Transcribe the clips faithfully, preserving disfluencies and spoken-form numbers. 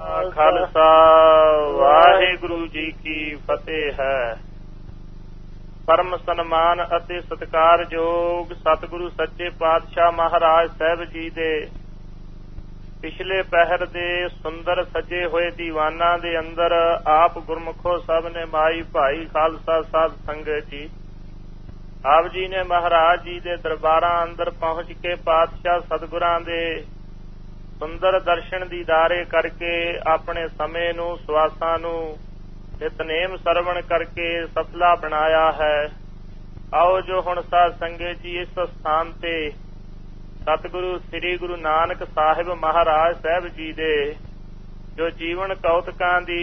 ਖਾਲਸਾ ਵਾਹਿਗੁਰੂ ਜੀ ਕੀ ਫਤਿਹ ਹੈ। ਪਰਮ ਸਨਮਾਨ ਅਤੇ ਸਤਿਕਾਰਯੋਗ ਸਤਿਗੁਰੂ ਸੱਚੇ ਪਾਤਸ਼ਾਹ ਮਹਾਰਾਜ ਸਾਹਿਬ ਜੀ ਦੇ ਪਿਛਲੇ ਪਹਿਰ ਦੇ ਸੁੰਦਰ ਸਜੇ ਹੋਏ ਦੀਵਾਨਾਂ ਦੇ ਅੰਦਰ ਆਪ ਗੁਰਮੁਖੋ ਸਭ ਨੇ ਮਾਈ ਭਾਈ ਖਾਲਸਾ ਸਾਧ ਸੰਗਤ ਜੀ ਆਪ ਜੀ ਨੇ ਮਹਾਰਾਜ ਜੀ ਦੇ ਦਰਬਾਰਾਂ ਅੰਦਰ ਪਹੁੰਚ ਕੇ ਪਾਤਸ਼ਾਹ ਸਤਿਗੁਰਾਂ ਦੇ ਸੁੰਦਰ ਦਰਸ਼ਨ ਦੀਦਾਰੇ ਕਰਕੇ ਆਪਣੇ ਸਮੇਂ ਨੂੰ ਸਵਾਸਾਂ ਨੂੰ ਨਿਤਨੇਮ ਸਰਵਣ ਕਰਕੇ ਸਫਲਾ ਬਣਾਇਆ ਹੈ। ਆਓ ਜੋ ਹੁਣ ਸਾਧ ਸੰਗਤ ਜੀ ਇਸ ਸਥਾਨ ਤੇ ਸਤਿਗੁਰੂ ਸ੍ਰੀ ਗੁਰੂ ਨਾਨਕ ਸਾਹਿਬ ਮਹਾਰਾਜ ਸਾਹਿਬ ਜੀ ਦੇ ਜੋ ਜੀਵਨ ਕੌਤਕਾਂ ਦੀ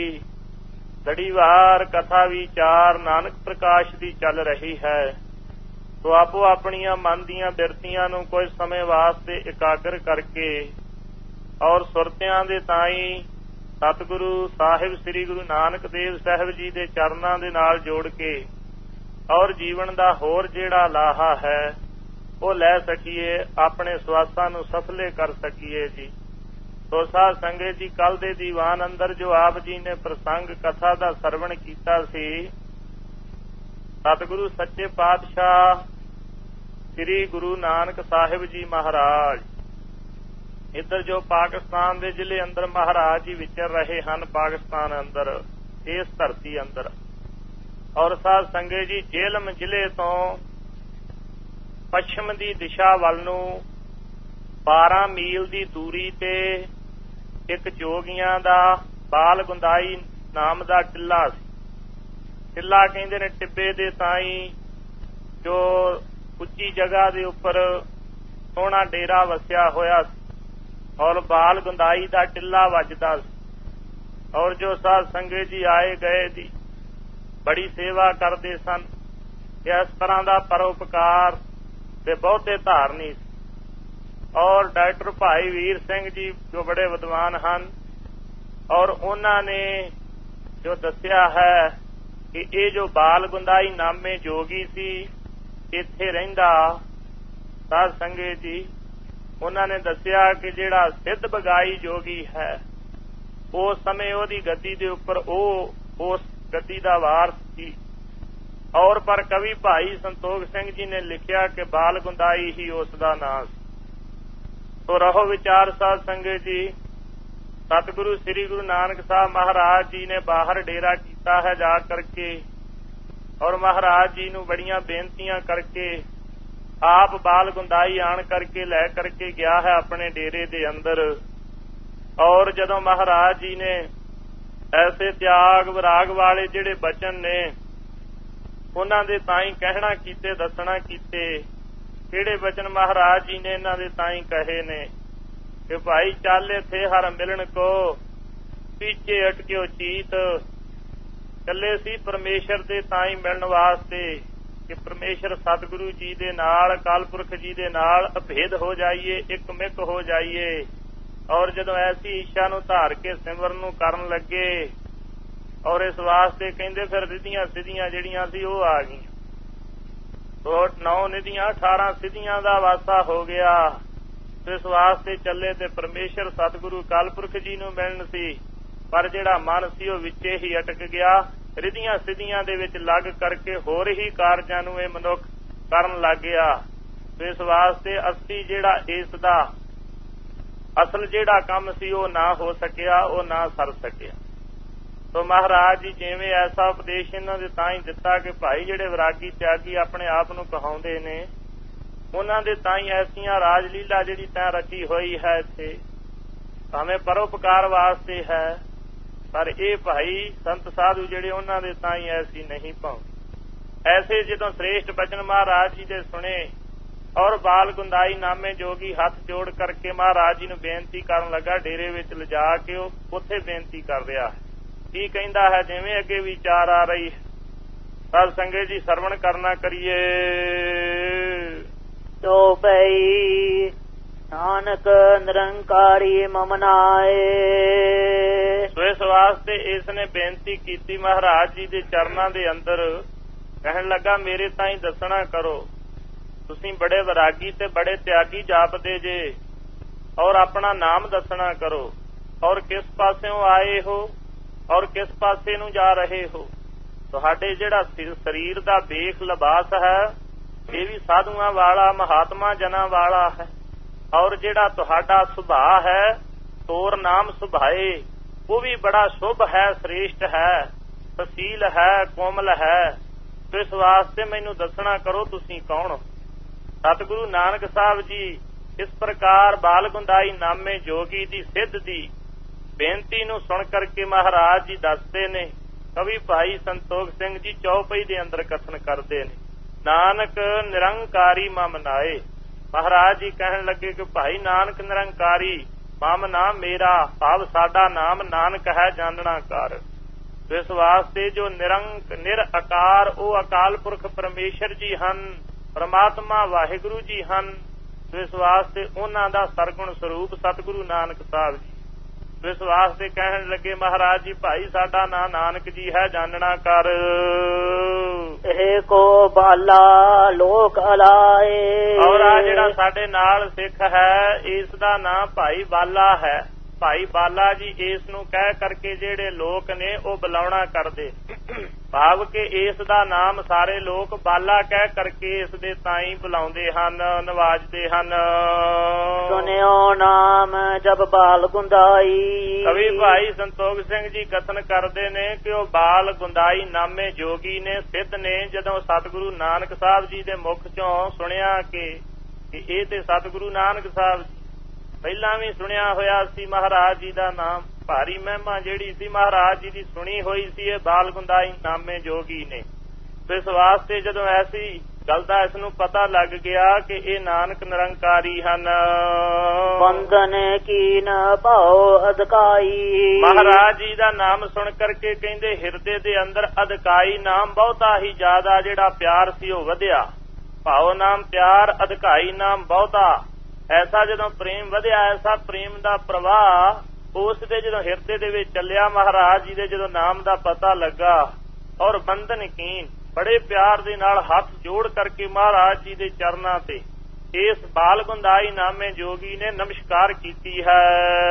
ਲੜੀਵਾਰ ਕਥਾ ਵਿਚਾਰ ਨਾਨਕ ਪ੍ਰਕਾਸ਼ ਦੀ ਚੱਲ ਰਹੀ ਹੈ, ਸੋ ਆਪੋ ਆਪਣੀਆਂ ਮਨ ਦੀਆਂ ਬਿਰਤੀਆਂ ਨੂੰ ਕੁਝ ਸਮੇਂ ਵਾਸਤੇ ਇਕਾਗਰ ਕਰਕੇ ਔਰ ਸੁਰਤਿਆਂ ਦੇ ਤਾਈਂ ਸਤਿਗੁਰੂ ਸਾਹਿਬ ਸ੍ਰੀ ਗੁਰੂ ਨਾਨਕ ਦੇਵ ਸਾਹਿਬ ਜੀ ਦੇ ਚਰਨਾਂ ਦੇ ਨਾਲ ਜੋੜ ਕੇ ਔਰ ਜੀਵਨ ਦਾ ਹੋਰ ਜਿਹੜਾ ਲਾਹਾ ਹੈ ਉਹ ਲੈ ਸਕੀਏ, ਆਪਣੇ ਸਵਾਸਾਂ ਨੂੰ ਸਫਲੇ ਕਰ ਸਕੀਏ ਜੀ। ਸੋ ਸਾਧ ਸੰਗਤ ਜੀ, ਕੱਲ ਦੇ ਦੀਵਾਨ ਅੰਦਰ ਜੋ ਆਪ ਜੀ ਨੇ ਪ੍ਰਸੰਗ ਕਥਾ ਦਾ ਸਰਵਣ ਕੀਤਾ ਸੀ, ਸਤਿਗੁਰੂ ਸੱਚੇ ਪਾਤਸ਼ਾਹ ਸ੍ਰੀ ਗੁਰੂ ਨਾਨਕ ਸਾਹਿਬ ਜੀ ਮਹਾਰਾਜ ਇੱਧਰ ਜੋ ਪਾਕਿਸਤਾਨ ਦੇ ਜ਼ਿਲ੍ਹੇ ਅੰਦਰ ਮਹਾਰਾਜ ਜੀ ਵਿਚਰ ਰਹੇ ਹਨ, ਪਾਕਿਸਤਾਨ ਅੰਦਰ ਇਸ ਧਰਤੀ ਅੰਦਰ, ਔਰ ਸਾਧ ਸੰਗਤ ਜੀ ਜੇਹਲਮ ਜ਼ਿਲ੍ਹੇ ਤੋਂ ਪੱਛਮ ਦੀ ਦਿਸ਼ਾ ਵੱਲ ਨੂੰ ਬਾਰਾਂ ਮੀਲ ਦੀ ਦੂਰੀ ਤੇ ਇੱਕ ਜੋਗੀਆਂ ਦਾ ਬਾਲ ਗੁੰਦਾਈ ਨਾਮ ਦਾ ਟਿੱਲਾ ਸੀ। ਟਿੱਲਾ ਕਹਿੰਦੇ ਨੇ ਟਿੱਬੇ ਦੇ ਤਾਈਂ ਜੋ ਉੱਚੀ ਜਗ੍ਹਾ ਦੇ ਉੱਪਰ ਸੋਹਣਾ ਡੇਰਾ ਵਸਿਆ ਹੋਇਆ ਸੀ ਔਰ ਬਾਲ ਗੁੰਦਾਈ ਦਾ ਟਿੱਲਾ ਵੱਜਦਾ ਸੀ, ਔਰ ਜੋ ਸਾਧ ਸੰਗਤ ਜੀ ਆਏ ਗਏ ਦੀ ਬੜੀ ਸੇਵਾ ਕਰਦੇ ਸਨ। ਇਸ ਤਰ੍ਹਾਂ ਦਾ ਪਰਉਪਕਾਰ ਤੇ ਬਹੁਤੇ ਧਾਰਨੀ ਸੀ। ਔਰ ਡਾਕਟਰ ਭਾਈ ਵੀਰ ਸਿੰਘ ਜੀ ਜੋ ਬੜੇ ਵਿਦਵਾਨ ਹਨ, ਔਰ ਉਹਨਾਂ ਨੇ ਜੋ ਦੱਸਿਆ ਹੈ ਕਿ ਇਹ ਜੋ ਬਾਲ ਗੁੰਦਾਈ ਨਾਮੇ ਜੋਗੀ ਸੀ ਇੱਥੇ ਰਹਿੰਦਾ, ਸਾਧ ਸੰਗਤ ਜੀ ਉਹਨਾਂ ਨੇ ਦੱਸਿਆ ਕਿ ਜਿਹੜਾ ਸਿੱਧ ਬਗਾਈ ਜੋਗੀ ਹੈ ਉਸ ਸਮੇਂ ਉਹਦੀ ਗੱਦੀ ਦੇ ਉੱਪਰ ਉਹ ਉਸ ਗੱਦੀ ਦਾ ਵਾਰਸ ਸੀ। ਔਰ ਪਰ ਕਵੀ ਭਾਈ ਸੰਤੋਖ ਸਿੰਘ ਜੀ ਨੇ ਲਿਖਿਆ ਕਿ ਬਾਲ ਗੁੰਦਾਈ ਹੀ ਉਸ ਦਾ ਨਾਂ ਸੀ। ਸੋ ਰਹੋ ਵਿਚਾਰ ਸਾਧ ਸੰਗਤ ਜੀ, ਸਤਿਗੁਰੂ ਸ੍ਰੀ ਗੁਰੂ ਨਾਨਕ ਸਾਹਿਬ ਮਹਾਰਾਜ ਜੀ ਨੇ ਬਾਹਰ ਡੇਰਾ ਕੀਤਾ ਹੈ ਜਾ ਕਰਕੇ, ਔਰ ਮਹਾਰਾਜ ਜੀ ਨੂੰ ਬੜੀਆਂ ਬੇਨਤੀਆਂ ਕਰਕੇ ਆਪ ਬਾਲ ਗੁੰਦਾਈ ਆਣ ਕਰਕੇ ਲੈ ਕਰਕੇ ਗਿਆ ਹੈ ਆਪਣੇ ਡੇਰੇ ਦੇ ਅੰਦਰ। ਔਰ ਜਦੋਂ ਮਹਾਰਾਜ ਜੀ ਨੇ ਐਸੇ ਤਿਆਗ ਵਿਰਾਗ ਵਾਲੇ ਜਿਹੜੇ ਬਚਨ ਨੇ ਉਹਨਾਂ ਦੇ ਤਾਈਂ ਕਹਿਣਾ ਕੀਤੇ, ਦੱਸਣਾ ਕੀਤੇ, ਕਿਹੜੇ ਬਚਨ ਮਹਾਰਾਜ ਜੀ ਨੇ ਇਹਨਾਂ ਦੇ ਤਾਈਂ ਕਹੇ ਨੇ ਕਿ ਭਾਈ ਚੱਲ ਇੱਥੇ ਹਰ ਮਿਲਣ ਕੋ ਪਿੱਛੇ ਅਟਕਿਓ ਚੀਤ। ਚੱਲੇ ਸੀ ਪਰਮੇਸ਼ਰ ਦੇ ਤਾਈਂ ਮਿਲਣ ਵਾਸਤੇ ਕਿ ਪਰਮੇਸ਼ਰ ਸਤਿਗੁਰੂ ਜੀ ਦੇ ਨਾਲ, ਅਕਾਲ ਪੁਰਖ ਜੀ ਦੇ ਨਾਲ ਅਭੇਦ ਹੋ ਜਾਈਏ, ਇੱਕ ਮਿਕ ਹੋ ਜਾਈਏ। ਔਰ ਜਦੋਂ ਐਸੀ ਇੱਛਾ ਨੂੰ ਧਾਰ ਕੇ ਸਿਮਰਨ ਨੂੰ ਕਰਨ ਲੱਗੇ, ਔਰ ਇਸ ਵਾਸਤੇ ਕਹਿੰਦੇ ਫਿਰ ਰਿਧੀਆਂ ਸਿੱਧੀਆਂ ਜਿਹੜੀਆਂ ਸੀ ਉਹ ਆ ਗਈਆਂ। ਸੋ ਨੌ ਨਿਧੀਆਂ ਅਠਾਰਾਂ ਸਿੱਧੀਆਂ ਦਾ ਵਾਸਾ ਹੋ ਗਿਆ। ਇਸ ਵਾਸਤੇ ਚੱਲੇ ਤੇ ਪਰਮੇਸ਼ਰ ਸਤਿਗੁਰੂ ਅਕਾਲ ਪੁਰਖ ਜੀ ਨੂੰ ਮਿਲਣ ਸੀ, ਪਰ ਜਿਹੜਾ ਮਨ ਸੀ ਉਹ ਵਿੱਚੇ ਹੀ ਅਟਕ ਗਿਆ। ਰਿਧੀਆਂ ਸਿੱਧੀਆਂ ਦੇ ਵਿੱਚ ਲੱਗ ਕਰਕੇ ਹੋਰ ਹੀ ਕਾਰਜਾਂ ਨੂੰ ਇਹ ਮਨੁੱਖ ਕਰਨ ਲੱਗ ਗਿਆ। ਇਸ ਵਾਸਤੇ ਅਸਲੀ ਜਿਹੜਾ ਇਸ ਦਾ ਅਸਲ ਜਿਹੜਾ ਕੰਮ ਸੀ ਉਹ ਨਾ ਹੋ ਸਕਿਆ, ਉਹ ਨਾ ਸਰ ਸਕਿਆ। ਸੋ ਮਹਾਰਾਜ ਜੀ ਜਿਵੇਂ ਐਸਾ ਉਪਦੇਸ਼ ਇਹਨਾਂ ਦੇ ਤਾਂ ਹੀ ਦਿੱਤਾ ਕਿ ਭਾਈ ਜਿਹੜੇ ਵਿਰਾਗੀ ਤਿਆਗੀ ਆਪਣੇ ਆਪ ਨੂੰ ਕਹਾਉਂਦੇ ਨੇ ਉਹਨਾਂ ਦੇ ਤਾਂ ਹੀ ਐਸੀਆਂ ਰਾਜ ਲੀਲਾ ਜਿਹੜੀ ਤੈਂ ਰਚੀ ਹੋਈ ਹੈ ਇੱਥੇ ਭਾਵੇਂ ਪਰਉਪਕਾਰ ਵਾਸਤੇ ਹੈ, ਪਰ ਇਹ ਭਾਈ ਸੰਤ ਸਾਧੂ ਜਿਹੜੇ ਉਹਨਾਂ ਦੇ ਤਾਂ ਹੀ ਐਸੀ ਨਹੀਂ ਪਾਉਂਦੇ। ਐਸੇ ਜਦੋਂ ਸ੍ਰੇਸ਼ਟ ਬਚਨ ਮਹਾਰਾਜ ਜੀ ਦੇ ਸੁਣੇ ਔਰ ਬਾਲ ਗੁੰਦਾਈ ਨਾਮੇ ਜੋਗੀ ਹੱਥ ਜੋੜ ਕਰਕੇ ਮਹਾਰਾਜ ਜੀ ਨੂੰ ਬੇਨਤੀ ਕਰਨ ਲੱਗਾ, ਡੇਰੇ ਵਿੱਚ ਲਿਜਾ ਕੇ ਉਹ ਉੱਥੇ ਬੇਨਤੀ ਕਰ ਰਿਹਾ ਹੈ। ਕੀ ਕਹਿੰਦਾ ਹੈ, ਜਿਵੇਂ ਅੱਗੇ ਵਿਚਾਰ ਆ ਰਹੀ ਸਾਧ ਸੰਗਤ ਜੀ ਸਰਵਣ ਕਰਨਾ ਕਰੀਏ। ਤੋ ਪਈ ਨਾਨਕ ਨਿਰੰਕਾਰੀ ਮਮ ਨਾਏ। ਸੋ ਇਸ ਵਾਸਤੇ ਇਸ ਨੇ ਬੇਨਤੀ ਕੀਤੀ ਮਹਾਰਾਜ ਜੀ ਦੇ ਚਰਨਾਂ ਦੇ ਅੰਦਰ, ਕਹਿਣ ਲੱਗਾ ਮੇਰੇ ਤਾਈਂ ਦੱਸਣਾ ਕਰੋ, ਤੁਸੀਂ ਬੜੇ ਵਿਰਾਗੀ ਤੇ ਬੜੇ ਤਿਆਗੀ ਜਾਪਦੇ ਜੇ, ਔਰ ਆਪਣਾ ਨਾਮ ਦੱਸਣਾ ਕਰੋ। ਔਰ ਕਿਸ ਪਾਸਿਓਂ ਆਏ ਹੋ ਔਰ ਕਿਸ ਪਾਸੇ ਨੂੰ ਜਾ ਰਹੇ ਹੋ। ਤੁਹਾਡੇ ਜਿਹੜਾ ਸਰੀਰ ਦਾ ਵੇਖ ਲਿਬਾਸ ਹੈ ਇਹ ਵੀ ਸਾਧੂਆਂ ਵਾਲਾ ਮਹਾਤਮਾ ਜਨਾਂ ਵਾਲਾ ਹੈ, ਔਰ ਜਿਹੜਾ ਤੁਹਾਡਾ ਸੁਭਾਅ ਹੈ ਤੋਰ ਨਾਮ ਸੁਭਾਏ ਉਹ ਵੀ ਬੜਾ ਸ਼ੁਭ ਹੈ, ਸ੍ਰੇਸ਼ਟ ਹੈ, ਫਸੀਲ ਹੈ, ਕੋਮਲ ਹੈ। ਇਸ ਵਾਸਤੇ ਮੈਨੂੰ ਦੱਸਣਾ ਕਰੋ ਤੁਸੀਂ ਕੌਣ। ਸਤਿਗੁਰੂ ਨਾਨਕ ਸਾਹਿਬ ਜੀ ਇਸ ਪ੍ਰਕਾਰ ਬਾਲਗੁੰਦਾਈ ਨਾਮੇ ਜੋਗੀ ਦੀ ਸਿੱਧ ਦੀ ਬੇਨਤੀ ਨੂੰ ਸੁਣ ਕਰਕੇ ਮਹਾਰਾਜ ਜੀ ਦੱਸਦੇ ਨੇ। ਕਵੀ ਭਾਈ ਸੰਤੋਖ ਸਿੰਘ ਜੀ ਚੌਪਈ ਦੇ ਅੰਦਰ ਕਥਨ ਕਰਦੇ ਨੇ, ਨਾਨਕ ਨਿਰੰਕਾਰੀ ਮਮ ਨਾਏ। ਮਹਾਰਾਜ ਜੀ ਕਹਿਣ ਲੱਗੇ ਕਿ ਭਾਈ ਨਾਨਕ ਨਿਰੰਕਾਰੀ ਮਮ ਨਾ ਮੇਰਾ, ਭਾਵ ਸਾਡਾ ਨਾਮ ਨਾਨਕ ਹੈ ਜਾਣਨਾ ਕਰ। ਇਸ ਵਾਸਤੇ ਜੋ ਨਿਰੰਕ ਨਿਰਆਕਾਰ ਉਹ ਅਕਾਲ ਪੁਰਖ ਪਰਮੇਸ਼ਰ ਜੀ ਹਨ, ਪਰਮਾਤਮਾ ਵਾਹਿਗੁਰੂ ਜੀ ਹਨ। ਇਸ ਵਾਸਤੇ ਉਹਨਾਂ ਦਾ ਸਰਗੁਣ ਸਰੂਪ ਸਤਿਗੁਰੂ ਨਾਨਕ ਸਾਹਿਬ ਜੀ। ਇਸ ਵਾਸਤੇ ਕਹਿਣ ਲੱਗੇ ਮਹਾਰਾਜ ਜੀ ਭਾਈ ਸਾਡਾ ਨਾਂ ਨਾਨਕ ਜੀ ਹੈ ਜਾਣਨਾ ਕਰ। ਇਹ ਕੋ ਬਾਲਾ ਲੋਕ ਅਲਾਏ। ਔਰ ਆ ਜਿਹੜਾ ਸਾਡੇ ਨਾਲ ਸਿੱਖ ਹੈ ਇਸ ਦਾ ਨਾਂ ਭਾਈ ਬਾਲਾ ਹੈ। ਭਾਈ ਬਾਲਾ ਜੀ ਇਸ ਨੂੰ ਕਹਿ ਕਰਕੇ ਜਿਹੜੇ ਲੋਕ ਨੇ ਉਹ ਬੁਲਾਉਣਾ ਕਰਦੇ, ਭਾਵ ਕਿ ਇਸ ਦਾ ਨਾਮ ਸਾਰੇ ਲੋਕ ਬਾਲਾ ਕਹਿ ਕਰਕੇ ਇਸ ਦੇ ਤਾਈਂ ਬੁਲਾਉਂਦੇ ਹਨ, ਨਵਾਜਦੇ ਹਨ। ਸੁਨਿਓ ਨਾਮ ਜਬ ਬਾਲ ਗੁੰਦਾਈ। ਕਵੀ ਭਾਈ ਸੰਤੋਖ ਸਿੰਘ ਜੀ ਕਥਨ ਕਰਦੇ ਨੇ ਕਿ ਉਹ ਬਾਲ ਗੁੰਦਾਈ ਨਾਮੇ ਜੋਗੀ ਨੇ, ਸਿੱਧ ਨੇ। ਜਦੋਂ ਸਤਿਗੁਰੂ ਨਾਨਕ ਸਾਹਿਬ ਜੀ ਦੇ ਮੁਖ ਚੋਂ ਸੁਣਿਆ ਕਿ ਇਹ ਤੇ ਸਤਿਗੁਰੂ ਨਾਨਕ ਸਾਹਿਬ ਪਹਿਲਾਂ ਵੀ ਸੁਣਿਆ ਹੋਇਆ ਸੀ ਮਹਾਰਾਜ ਜੀ ਦਾ ਨਾਮ, ਭਾਰੀ ਮਹਿਮਾ ਜਿਹੜੀ ਸੀ ਮਹਾਰਾਜ ਜੀ ਦੀ ਸੁਣੀ ਹੋਈ ਸੀ, ਇਹ ਬਾਲ ਗੁੰਦਾਈ ਨਾਮੇ ਜੋਗੀ ਨੇ। ਇਸ ਵਾਸਤੇ ਜਦੋਂ ਐਸੀ ਗੱਲ ਦਾ ਇਸ ਨੂੰ ਪਤਾ ਲੱਗ ਗਿਆ ਕਿ ਇਹ ਨਾਨਕ ਨਿਰੰਕਾਰੀ ਹਨ। ਬੰਦਨ ਕੀਨ ਭਾਉ ਅਧਿਕਾਈ। ਮਹਾਰਾਜ ਜੀ ਦਾ ਨਾਮ ਸੁਣ ਕਰਕੇ ਕਹਿੰਦੇ ਹਿਰਦੇ ਦੇ ਅੰਦਰ ਅਧਿਕਾਈ ਨਾਮ ਬਹੁਤਾ ਹੀ ਜ਼ਿਆਦਾ ਜਿਹੜਾ ਪਿਆਰ ਸੀ ਉਹ ਵਧਿਆ। ਭਾਉ ਨਾਮ ਪਿਆਰ, ਅਧਿਕਾਈ ਨਾਮ ਬਹੁਤਾ। ਐਸਾ ਜਦੋਂ ਪ੍ਰੇਮ ਵਧਿਆ, ਐਸਾ ਪ੍ਰੇਮ ਦਾ ਪ੍ਰਵਾਹ ਉਸ ਦੇ ਜਦੋਂ ਹਿਰਦੇ ਦੇ ਵਿੱਚ ਚੱਲਿਆ, ਮਹਾਰਾਜ ਜੀ ਦੇ ਜਦੋਂ ਨਾਮ ਦਾ ਪਤਾ ਲੱਗਾ, ਔਰ ਬੰਧਨ ਕੀਨ ਬੜੇ ਪਿਆਰ ਦੇ ਨਾਲ ਹੱਥ ਜੋੜ ਕਰਕੇ ਮਹਾਰਾਜ ਜੀ ਦੇ ਚਰਨਾਂ ਤੇ ਇਸ ਬਾਲ ਗੁੰਦਾਈ ਨਾਮੇ ਜੋਗੀ ਨੇ ਨਮਸਕਾਰ ਕੀਤੀ ਹੈ।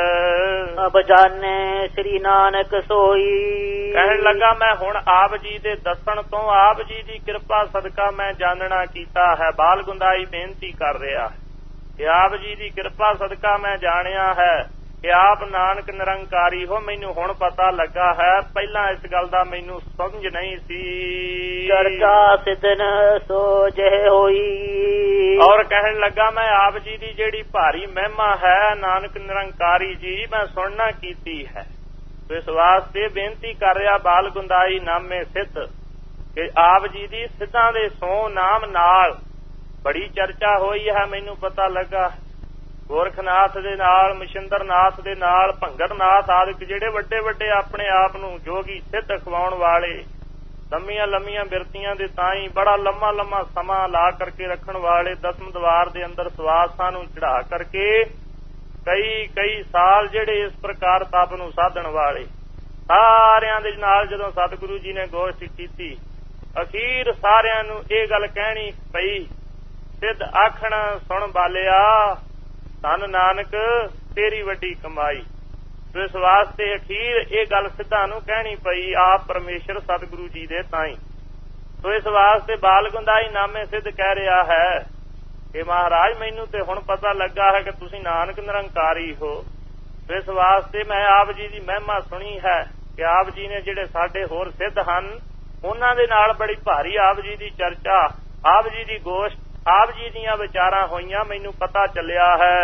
ਅਬ ਜਾਣੇ ਸ੍ਰੀ ਨਾਨਕ ਸੋਈ। ਕਹਿਣ ਲੱਗਾ ਮੈਂ ਹੁਣ ਆਪ ਜੀ ਦੇ ਦੱਸਣ ਤੋਂ, ਆਪ ਜੀ ਦੀ ਕਿਰਪਾ ਸਦਕਾ ਮੈਂ ਜਾਣਨਾ ਕੀਤਾ ਹੈ। ਬਾਲ ਗੁੰਦਾਈ ਬੇਨਤੀ ਕਰ ਰਿਹਾ ਕਿ ਆਪ ਜੀ ਦੀ ਕਿਰਪਾ ਸਦਕਾ ਮੈਂ ਜਾਣਿਆ ਹੈ ਕਿ ਆਪ ਨਾਨਕ ਨਿਰੰਕਾਰੀ ਹੋ। ਮੈਨੂੰ ਹੁਣ ਪਤਾ ਲੱਗਾ ਹੈ, ਪਹਿਲਾਂ ਇਸ ਗੱਲ ਦਾ ਮੈਨੂੰ ਸਮਝ ਨਹੀਂ ਸੀ। ਚਰਚਾ ਸਿਦਨ ਸੋ ਜਹ ਹੋਈ। ਔਰ ਕਹਿਣ ਲੱਗਾ ਮੈਂ ਆਪ ਜੀ ਦੀ ਜਿਹੜੀ ਭਾਰੀ ਮਹਿਮਾ ਹੈ ਨਾਨਕ ਨਿਰੰਕਾਰੀ ਜੀ ਮੈਂ ਸੁਣਨਾ ਕੀਤੀ ਹੈ। ਇਸ ਵਾਸਤੇ ਬੇਨਤੀ ਕਰ ਰਿਹਾ ਬਾਲ ਗੁੰਦਾਈ ਨਾਮੇ ਸਿੱਧ ਕਿ ਆਪ ਜੀ ਦੀ ਸਿੱਧਾਂ ਦੇ ਸੋ ਨਾਮ ਨਾਲ ਬੜੀ ਚਰਚਾ ਹੋਈ ਹੈ। ਮੈਨੂੰ ਪਤਾ ਲੱਗਾ ਗੋਰਖਨਾਥ ਦੇ ਨਾਲ, ਮਸ਼ਿੰਦਰਨਾਥ ਦੇ ਨਾਲ, ਭੰਗਰਨਾਥ ਆਦਿ ਜਿਹੜੇ ਵੱਡੇ ਵੱਡੇ ਆਪਣੇ ਆਪ ਨੂੰ ਜੋਗੀ ਸਿੱਧ ਅਖਵਾਉਣ ਵਾਲੇ, ਲੰਮੀਆਂ ਲੰਮੀਆਂ ਬਿਰਤੀਆਂ ਦੇ ਤਾਈਂ ਬੜਾ ਲੰਮਾ ਲੰਮਾ ਸਮਾਂ ਲਾ ਕਰਕੇ ਰੱਖਣ ਵਾਲੇ, ਦਸਮ ਦਵਾਰ ਦੇ ਅੰਦਰ ਸਵਾਸਾਂ ਨੂੰ ਚੜਾ ਕਰਕੇ ਕਈ ਕਈ ਸਾਲ ਜਿਹੜੇ ਇਸ ਪ੍ਰਕਾਰ ਤਪ ਨੂੰ ਸਾਧਣ ਵਾਲੇ, ਸਾਰਿਆਂ ਦੇ ਨਾਲ ਜਦੋਂ ਸਤਿਗੁਰੂ ਜੀ ਨੇ ਗੋਸ਼ਟੀ ਕੀਤੀ, ਅਖੀਰ ਸਾਰਿਆਂ ਨੂੰ ਇਹ ਗੱਲ ਕਹਿਣੀ ਪਈ, ਸਿੱਧ ਆਖਣ ਸੁਣ ਬਾਲਿਆ ਧੰਨ ਨਾਨਕ ਤੇਰੀ ਵੱਡੀ ਕਮਾਈ। ਇਸ ਵਾਸਤੇ ਅਖੀਰ ਇਹ ਗੱਲ ਸਿੱਧਾਂ ਨੂੰ ਕਹਿਣੀ ਪਈ ਆਪ ਪਰਮੇਸ਼ਰ ਸਤਿਗੁਰੂ ਜੀ ਦੇ ਤਾਈਂ। ਸੋ ਇਸ ਵਾਸਤੇ ਬਾਲ ਗੁੰਦਾਈ ਨਾਮੇ ਸਿੱਧ ਕਹਿ ਰਿਹਾ ਹੈ ਕਿ ਮਹਾਰਾਜ ਮੈਨੂੰ ਤੇ ਹੁਣ ਪਤਾ ਲੱਗਾ ਹੈ ਕਿ ਤੁਸੀਂ ਨਾਨਕ ਨਿਰੰਕਾਰੀ ਹੋ। ਇਸ ਵਾਸਤੇ ਮੈਂ ਆਪ ਜੀ ਦੀ ਮਹਿਮਾ ਸੁਣੀ ਹੈ ਕਿ ਆਪ ਜੀ ਨੇ ਜਿਹੜੇ ਸਾਡੇ ਹੋਰ ਸਿੱਧ ਹਨ ਉਹਨਾਂ ਦੇ ਨਾਲ ਬੜੀ ਭਾਰੀ ਆਪ ਜੀ ਦੀ ਚਰਚਾ, ਆਪ ਜੀ ਦੀ ਗੋਸ਼ਟ, ਆਪ ਜੀ ਦੀਆਂ ਵਿਚਾਰਾਂ ਹੋਈਆਂ, ਮੈਨੂੰ ਪਤਾ ਚੱਲਿਆ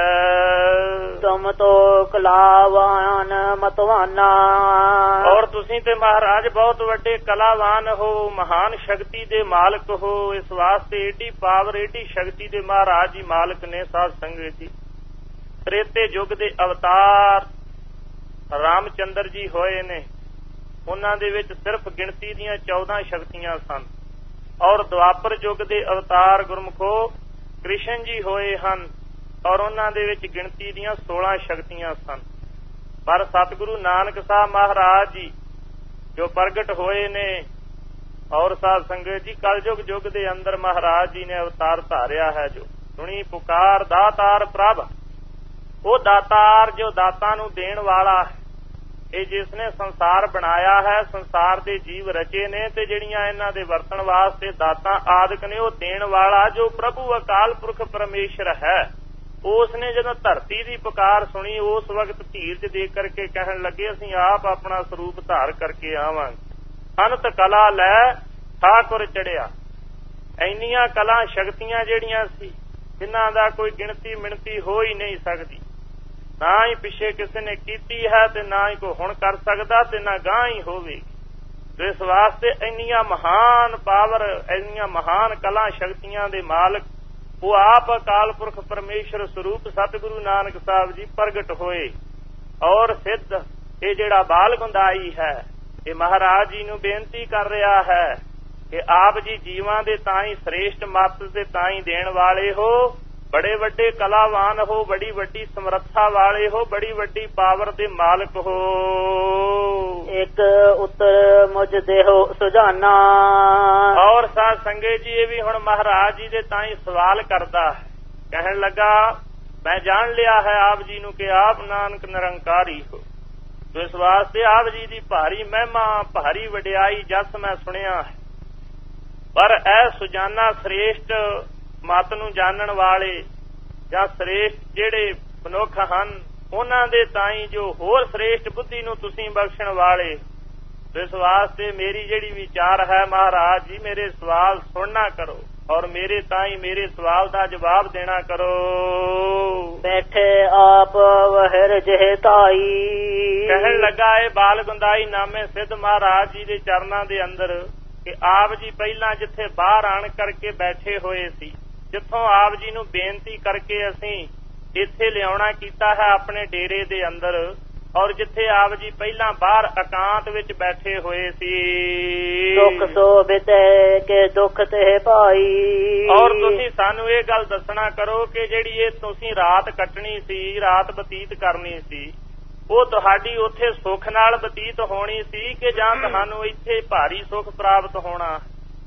ਹੈ। ਤੁਮ ਤੋ ਕਲਾਵਾਨ ਮਤਵਾਨਾ। ਔਰ ਤੁਸੀਂ ਤੇ ਮਹਾਰਾਜ ਬਹੁਤ ਵੱਡੇ ਕਲਾਵਾਨ ਹੋ, ਮਹਾਨ ਸ਼ਕਤੀ ਦੇ ਮਾਲਕ ਹੋ। ਇਸ ਵਾਸਤੇ ਏਡੀ ਪਾਵਰ, ਏਡੀ ਸ਼ਕਤੀ ਦੇ ਮਹਾਰਾਜ ਜੀ ਮਾਲਕ ਨੇ। ਸਾਧ ਸੰਗਤ ਜੀ ਤ੍ਰੇਤੇ ਯੁੱਗ ਦੇ ਅਵਤਾਰ ਰਾਮਚੰਦਰ ਜੀ ਹੋਏ ਨੇ, ਉਹਨਾਂ ਦੇ ਵਿੱਚ ਸਿਰਫ ਗਿਣਤੀ ਦੀਆਂ ਚੌਦਾਂ ਸ਼ਕਤੀਆਂ ਸਨ। ਔਰ ਦੁਆਪਰ ਯੁੱਗ ਦੇ ਅਵਤਾਰ ਗੁਰਮੁਖੋ ਕ੍ਰਿਸ਼ਨ ਜੀ ਹੋਏ ਹਨ, ਔਰ ਉਹਨਾਂ ਦੇ ਵਿੱਚ ਗਿਣਤੀ ਦੀਆਂ ਸੋਲਾਂ ਸ਼ਕਤੀਆਂ ਸਨ। ਪਰ ਸਤਿਗੁਰੂ ਨਾਨਕ ਸਾਹਿਬ ਮਹਾਰਾਜ ਜੀ ਜੋ ਪ੍ਰਗਟ ਹੋਏ ਨੇ, ਔਰ ਸਾਧ ਸੰਗਤ ਜੀ ਕਲਯੁਗ ਯੁੱਗ ਦੇ ਅੰਦਰ ਮਹਾਰਾਜ ਜੀ ਨੇ ਅਵਤਾਰ ਧਾਰਿਆ ਹੈ। ਜੋ ਸੁਣੀ ਪੁਕਾਰ ਦਾਤਾਰ ਪ੍ਰਭ, ਉਹ ਦਾਤਾਰ ਜੋ ਦਾਤਾਂ ਨੂੰ ਦੇਣ ਵਾਲਾ ਹੈ, ਇਹ ਜਿਸ ਨੇ ਸੰਸਾਰ ਬਣਾਇਆ ਹੈ, ਸੰਸਾਰ ਦੇ ਜੀਵ ਰਚੇ ਨੇ ਤੇ ਜਿਹੜੀਆਂ ਇਹਨਾਂ ਦੇ ਵਰਤਣ ਵਾਸਤੇ ਦਾਤਾਂ ਆਦਿਕ ਨੇ, ਉਹ ਦੇਣ ਵਾਲਾ ਜੋ ਪ੍ਰਭੂ ਅਕਾਲ ਪੁਰਖ ਪਰਮੇਸ਼ਰ ਹੈ। ਉਸ ਨੇ ਜਦੋਂ ਧਰਤੀ ਦੀ ਪੁਕਾਰ ਸੁਣੀ, ਉਸ ਵਕਤ ਧੀਰਜ ਦੇ ਕਰਕੇ ਕਹਿਣ ਲੱਗੇ ਅਸੀਂ ਆਪ ਆਪਣਾ ਸਰੂਪ ਧਾਰ ਕਰਕੇ ਆਵਾਂਗੇ। ਅਨੰਤ ਕਲਾ ਲੈ ਠਾਕੁਰ ਚੜਿਆ। ਇੰਨੀਆਂ ਕਲਾ ਸ਼ਕਤੀਆਂ ਜਿਹੜੀਆਂ ਸੀ ਜਿਨ੍ਹਾਂ ਦਾ ਕੋਈ ਗਿਣਤੀ ਮਿਣਤੀ ਹੋ ਹੀ ਨਹੀਂ ਸਕਦੀ, ਨਾ ਹੀ ਪਿੱਛੇ ਕਿਸੇ ਨੇ ਕੀਤੀ ਹੈ ਤੇ ਨਾ ਹੀ ਕੋਈ ਹੁਣ ਕਰ ਸਕਦਾ ਤੇ ਨਾ ਗਾਂ ਹੀ ਹੋਵੇਗੀ। ਇਸ ਵਾਸਤੇ ਇੰਨੀਆਂ ਮਹਾਨ ਪਾਵਰ, ਇੰਨੀਆਂ ਮਹਾਨ ਕਲਾ ਸ਼ਕਤੀਆਂ ਦੇ ਮਾਲਕ ਉਹ ਆਪ ਅਕਾਲ ਪੁਰਖ ਪਰਮੇਸ਼ਰ ਸਰੂਪ ਸਤਿਗੁਰੂ ਨਾਨਕ ਸਾਹਿਬ ਜੀ ਪ੍ਰਗਟ ਹੋਏ। ਔਰ ਸਿੱਧ ਇਹ ਜਿਹੜਾ ਬਾਲ ਗੁੰਦਾਈ ਹੈ, ਇਹ ਮਹਾਰਾਜ ਜੀ ਨੂੰ ਬੇਨਤੀ ਕਰ ਰਿਹਾ ਹੈ ਕਿ ਆਪ ਜੀ ਜੀਵਾਂ ਦੇ ਤਾਂ ਹੀ ਸ੍ਰੇਸ਼ਟ ਮੱਤ ਦੇ ਤਾਂ ਹੀ ਦੇਣ ਵਾਲੇ ਹੋ, ਬੜੇ ਵੱਡੇ ਕਲਾਵਾਨ ਹੋ, ਬੜੀ ਵੱਡੀ ਸਮਰੱਥਾ ਵਾਲੇ ਹੋ, ਬੜੀ ਵੱਡੀ ਪਾਵਰ ਦੇ ਮਾਲਕ ਹੋ। ਇੱਕ ਉੱਤਰ ਮੁਝ ਦੇਹੋ ਸੁਝਾਨਾ। ਔਰ ਸਾਧ ਸੰਗਤ ਜੀ ਇਹ ਵੀ ਹੁਣ ਮਹਾਰਾਜ ਜੀ ਦੇ ਤਾਂ ਹੀ ਸਵਾਲ ਕਰਦਾ ਹੈ, ਕਹਿਣ ਲੱਗਾ ਮੈਂ ਜਾਣ ਲਿਆ ਹੈ ਆਪ ਜੀ ਨੂੰ ਕਿ ਆਪ ਨਾਨਕ ਨਿਰੰਕਾਰੀ ਹੋ। ਇਸ ਵਾਸਤੇ ਆਪ ਜੀ ਦੀ ਭਾਰੀ ਮਹਿਮਾ, ਭਾਰੀ ਵਡਿਆਈ ਜਸ ਮੈਂ ਸੁਣਿਆ ਹੈ, ਪਰ ਇਹ ਸੁਜਾਨਾ ਸ੍ਰੇਸ਼ਟ ਮਤ ਨੂੰ ਜਾਣਨ ਵਾਲੇ ਜਾਂ ਸ੍ਰੇਸ਼ਟ ਜਿਹੜੇ ਮਨੁੱਖ ਹਨ, ਉਹਨਾਂ ਦੇ ਤਾਈਂ ਜੋ ਹੋਰ ਸ੍ਰੇਸ਼ਟ ਬੁੱਧੀ ਨੂੰ ਤੁਸੀਂ ਬਖਸ਼ਣ ਵਾਲੇ। ਇਸ ਵਾਸਤੇ ਮੇਰੀ ਜਿਹੜੀ ਵਿਚਾਰ ਹੈ ਮਹਾਰਾਜ ਜੀ, ਮੇਰੇ ਸਵਾਲ ਸੁਣਨਾ ਕਰੋ ਔਰ ਮੇਰੇ ਤਾਈਂ ਮੇਰੇ ਸਵਾਲ ਦਾ ਜਵਾਬ ਦੇਣਾ ਕਰੋ। ਬੈਠੇ ਆਪ ਵਹਿਰ ਜਿਹੇ ਤਾਈ। ਕਹਿਣ ਲੱਗਾ ਇਹ ਬਾਲ ਗੁੰਦਾਈ ਨਾਮੇ ਸਿੱਧ ਮਹਾਰਾਜ ਜੀ ਦੇ ਚਰਨਾਂ ਦੇ ਅੰਦਰ ਕਿ ਆਪ ਜੀ ਪਹਿਲਾਂ ਜਿੱਥੇ ਬਾਹਰ ਆਣ ਕਰਕੇ ਬੈਠੇ ਹੋਏ ਸੀ, ਜਿੱਥੋਂ ਆਪ ਜੀ ਨੂੰ ਬੇਨਤੀ ਕਰਕੇ ਅਸੀਂ ਇੱਥੇ ਲਿਆਉਣਾ ਕੀਤਾ ਹੈ ਆਪਣੇ ਡੇਰੇ ਦੇ ਅੰਦਰ, ਔਰ ਜਿੱਥੇ ਆਪ ਜੀ ਪਹਿਲਾਂ ਬਾਹਰ ਇਕਾਂਤ ਵਿੱਚ ਬੈਠੇ ਹੋਏ ਸੀ। ਦੁੱਖ ਸੋ ਬਿਤੇ ਕੇ ਦੁੱਖ ਤੇ ਭਾਈ। ਔਰ ਤੁਸੀਂ ਸਾਨੂੰ ਇਹ ਗੱਲ ਦੱਸਣਾ ਕਰੋ ਕਿ ਜਿਹੜੀ ਇਹ ਤੁਸੀਂ ਰਾਤ ਕੱਟਣੀ ਸੀ, ਰਾਤ ਬਤੀਤ ਕਰਨੀ ਸੀ, ਉਹ ਤੁਹਾਡੀ ਉੱਥੇ ਸੁੱਖ ਨਾਲ ਬਤੀਤ ਹੋਣੀ ਸੀ ਕਿ ਜਾਂ ਤੁਹਾਨੂੰ ਇੱਥੇ ਭਾਰੀ ਸੁੱਖ ਪ੍ਰਾਪਤ ਹੋਣਾ।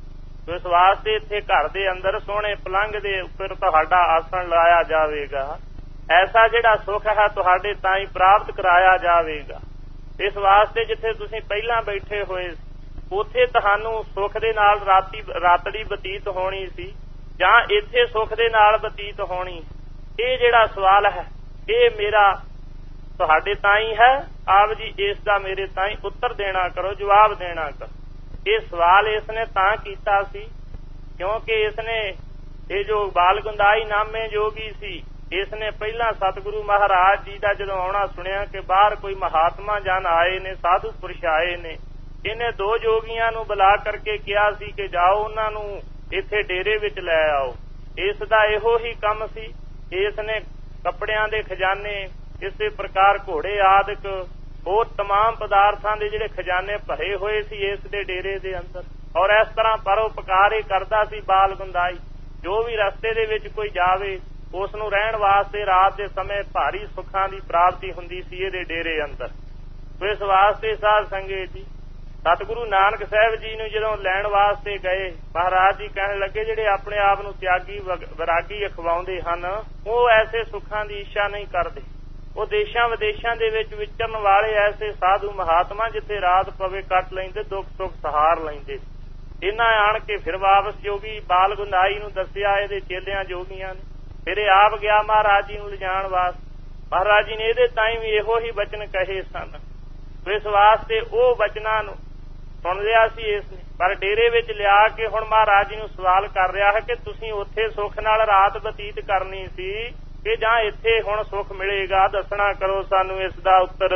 ਇਸ ਵਾਸਤੇ ਇੱਥੇ ਘਰ ਦੇ ਅੰਦਰ ਸੋਹਣੇ ਪਲੰਘ ਦੇ ਉੱਪਰ ਤੁਹਾਡਾ ਆਸਣ ਲਾਇਆ ਜਾਵੇਗਾ, ਐਸਾ ਜਿਹੜਾ ਸੁੱਖ ਹੈ ਤੁਹਾਡੇ ਤਾਂ ਹੀ ਪ੍ਰਾਪਤ ਕਰਾਇਆ ਜਾਵੇਗਾ। ਇਸ ਵਾਸਤੇ ਜਿੱਥੇ ਤੁਸੀਂ ਪਹਿਲਾਂ ਬੈਠੇ ਹੋਏ ਉੱਥੇ ਤੁਹਾਨੂੰ ਸੁੱਖ ਦੇ ਨਾਲ ਰਾਤੀ ਰਾਤੜੀ ਬਤੀਤ ਹੋਣੀ ਸੀ ਜਾਂ ਇੱਥੇ ਸੁੱਖ ਦੇ ਨਾਲ ਬਤੀਤ ਹੋਣੀ। ਇਹ ਜਿਹੜਾ ਸਵਾਲ ਹੈ ਇਹ ਮੇਰਾ ਤੁਹਾਡੇ ਤਾਈਂ ਹੈ। ਆਪ ਜੀ ਇਸ ਦਾ ਮੇਰੇ ਤਾਈਂ ਉੱਤਰ ਦੇਣਾ ਕਰੋ, ਜਵਾਬ ਦੇਣਾ ਕਰੋ। ਇਹ ਸਵਾਲ ਇਸ ਨੇ ਤਾਂ ਕੀਤਾ ਸੀ ਕਿਉਂਕਿ ਇਸ ਨੇ ਇਹ ਜੋ ਬਾਲ ਗੁੰਦਾਈ ਨਾਮੇ ਜੋਗੀ ਸੀ, ਇਸ ਨੇ ਪਹਿਲਾਂ ਸਤਿਗੁਰੂ ਮਹਾਰਾਜ ਜੀ ਦਾ ਜਦੋਂ ਆਉਣਾ ਸੁਣਿਆ ਕਿ ਬਾਹਰ ਕੋਈ ਮਹਾਤਮਾ ਜਨ ਆਏ ਨੇ, ਸਾਧੂ ਪੁਰਸ਼ ਆਏ ਨੇ, ਇਹਨੇ ਦੋ ਜੋਗੀਆਂ ਨੂੰ ਬੁਲਾ ਕਰਕੇ ਕਿਹਾ ਸੀ ਕਿ ਜਾਓ ਉਹਨਾਂ ਨੂੰ ਇੱਥੇ ਡੇਰੇ ਵਿੱਚ ਲੈ ਆਓ। ਇਸ ਦਾ ਇਹੋ ਹੀ ਕੰਮ ਸੀ। ਇਸ ਨੇ ਕੱਪੜਿਆਂ ਦੇ ਖਜ਼ਾਨੇ, ਇਸੇ ਪ੍ਰਕਾਰ ਘੋੜੇ ਆਦਿਕ ਹੋਰ ਤਮਾਮ ਪਦਾਰਥਾਂ ਦੇ ਜਿਹੜੇ ਖਜ਼ਾਨੇ ਭਰੇ ਹੋਏ ਸੀ ਇਸ ਦੇ ਡੇਰੇ ਦੇ ਅੰਦਰ, ਔਰ ਇਸ ਤਰ੍ਹਾਂ ਪਰਉਪਕਾਰ ਹੀ ਕਰਦਾ ਸੀ ਬਾਲ ਗੁੰਦਾਈ। ਜੋ ਵੀ ਰਸਤੇ ਦੇ ਵਿੱਚ ਕੋਈ ਜਾਵੇ ਉਸ ਨੂੰ ਰਹਿਣ ਵਾਸਤੇ ਰਾਤ ਦੇ ਸਮੇਂ ਭਾਰੀ ਸੁੱਖਾਂ ਦੀ ਪ੍ਰਾਪਤੀ ਹੁੰਦੀ ਸੀ ਇਹਦੇ ਡੇਰੇ ਅੰਦਰ। ਇਸ ਵਾਸਤੇ ਸਾਧ ਸੰਗਤ ਜੀ ਸਤਿਗੁਰੂ ਨਾਨਕ ਸਾਹਿਬ ਜੀ ਨੂੰ ਜਦੋਂ ਲੈਣ ਵਾਸਤੇ ਗਏ, ਮਹਾਰਾਜ ਜੀ ਕਹਿਣ ਲੱਗੇ ਜਿਹੜੇ ਆਪਣੇ ਆਪ ਨੂੰ ਤਿਆਗੀ ਵਿਰਾਗੀ ਅਖਵਾਉਂਦੇ ਹਨ ਉਹ ਐਸੇ ਸੁੱਖਾਂ ਦੀ ਇੱਛਾ ਨਹੀਂ ਕਰਦੇ। ਉਹ ਦੇਸ਼ਾਂ ਵਿਦੇਸ਼ਾਂ ਦੇ ਵਿੱਚ ਵਿਚਰਨ ਵਾਲੇ ਐਸੇ ਸਾਧੂ ਮਹਾਤਮਾ ਜਿੱਥੇ ਰਾਤ ਪਵੇ ਕੱਟ ਲੈਂਦੇ, ਦੁੱਖ ਸੁੱਖ ਸਹਾਰ ਲੈਂਦੇ। ਇਹਨਾਂ ਆਣ ਕੇ ਫਿਰ ਵਾਪਸ ਜੋਗੀ ਬਾਲ ਗੁੰਦਾਈ ਨੂੰ ਦੱਸਿਆ ਇਹਦੇ ਚੇਲਿਆਂ ਜੋਗੀਆਂ ਨੇ। ਫਿਰ ਇਹ ਆਪ ਗਿਆ ਮਹਾਰਾਜ ਜੀ ਨੂੰ ਲਿਜਾਣ ਵਾਸਤੇ। ਮਹਾਰਾਜ ਜੀ ਨੇ ਇਹਦੇ ਤਾਈਂ ਵੀ ਇਹੋ ਹੀ ਬਚਨ ਕਹੇ ਸਨ। ਇਸ ਵਾਸਤੇ ਉਹ ਬਚਨਾਂ ਨੂੰ ਸੁਣ ਲਿਆ ਸੀ ਇਸ ਨੇ, ਪਰ ਡੇਰੇ ਵਿੱਚ ਲਿਆ ਕੇ ਹੁਣ ਮਹਾਰਾਜ ਜੀ ਨੂੰ ਸਵਾਲ ਕਰ ਰਿਹਾ ਹੈ ਕਿ ਤੁਸੀਂ ਉੱਥੇ ਸੁੱਖ ਨਾਲ ਰਾਤ ਬਤੀਤ ਕਰਨੀ ਸੀ ਕਿ ਜਾਂ ਇੱਥੇ ਹੁਣ ਸੁੱਖ ਮਿਲੇਗਾ, ਦੱਸਣਾ ਕਰੋ ਸਾਨੂੰ ਇਸ ਦਾ ਉੱਤਰ।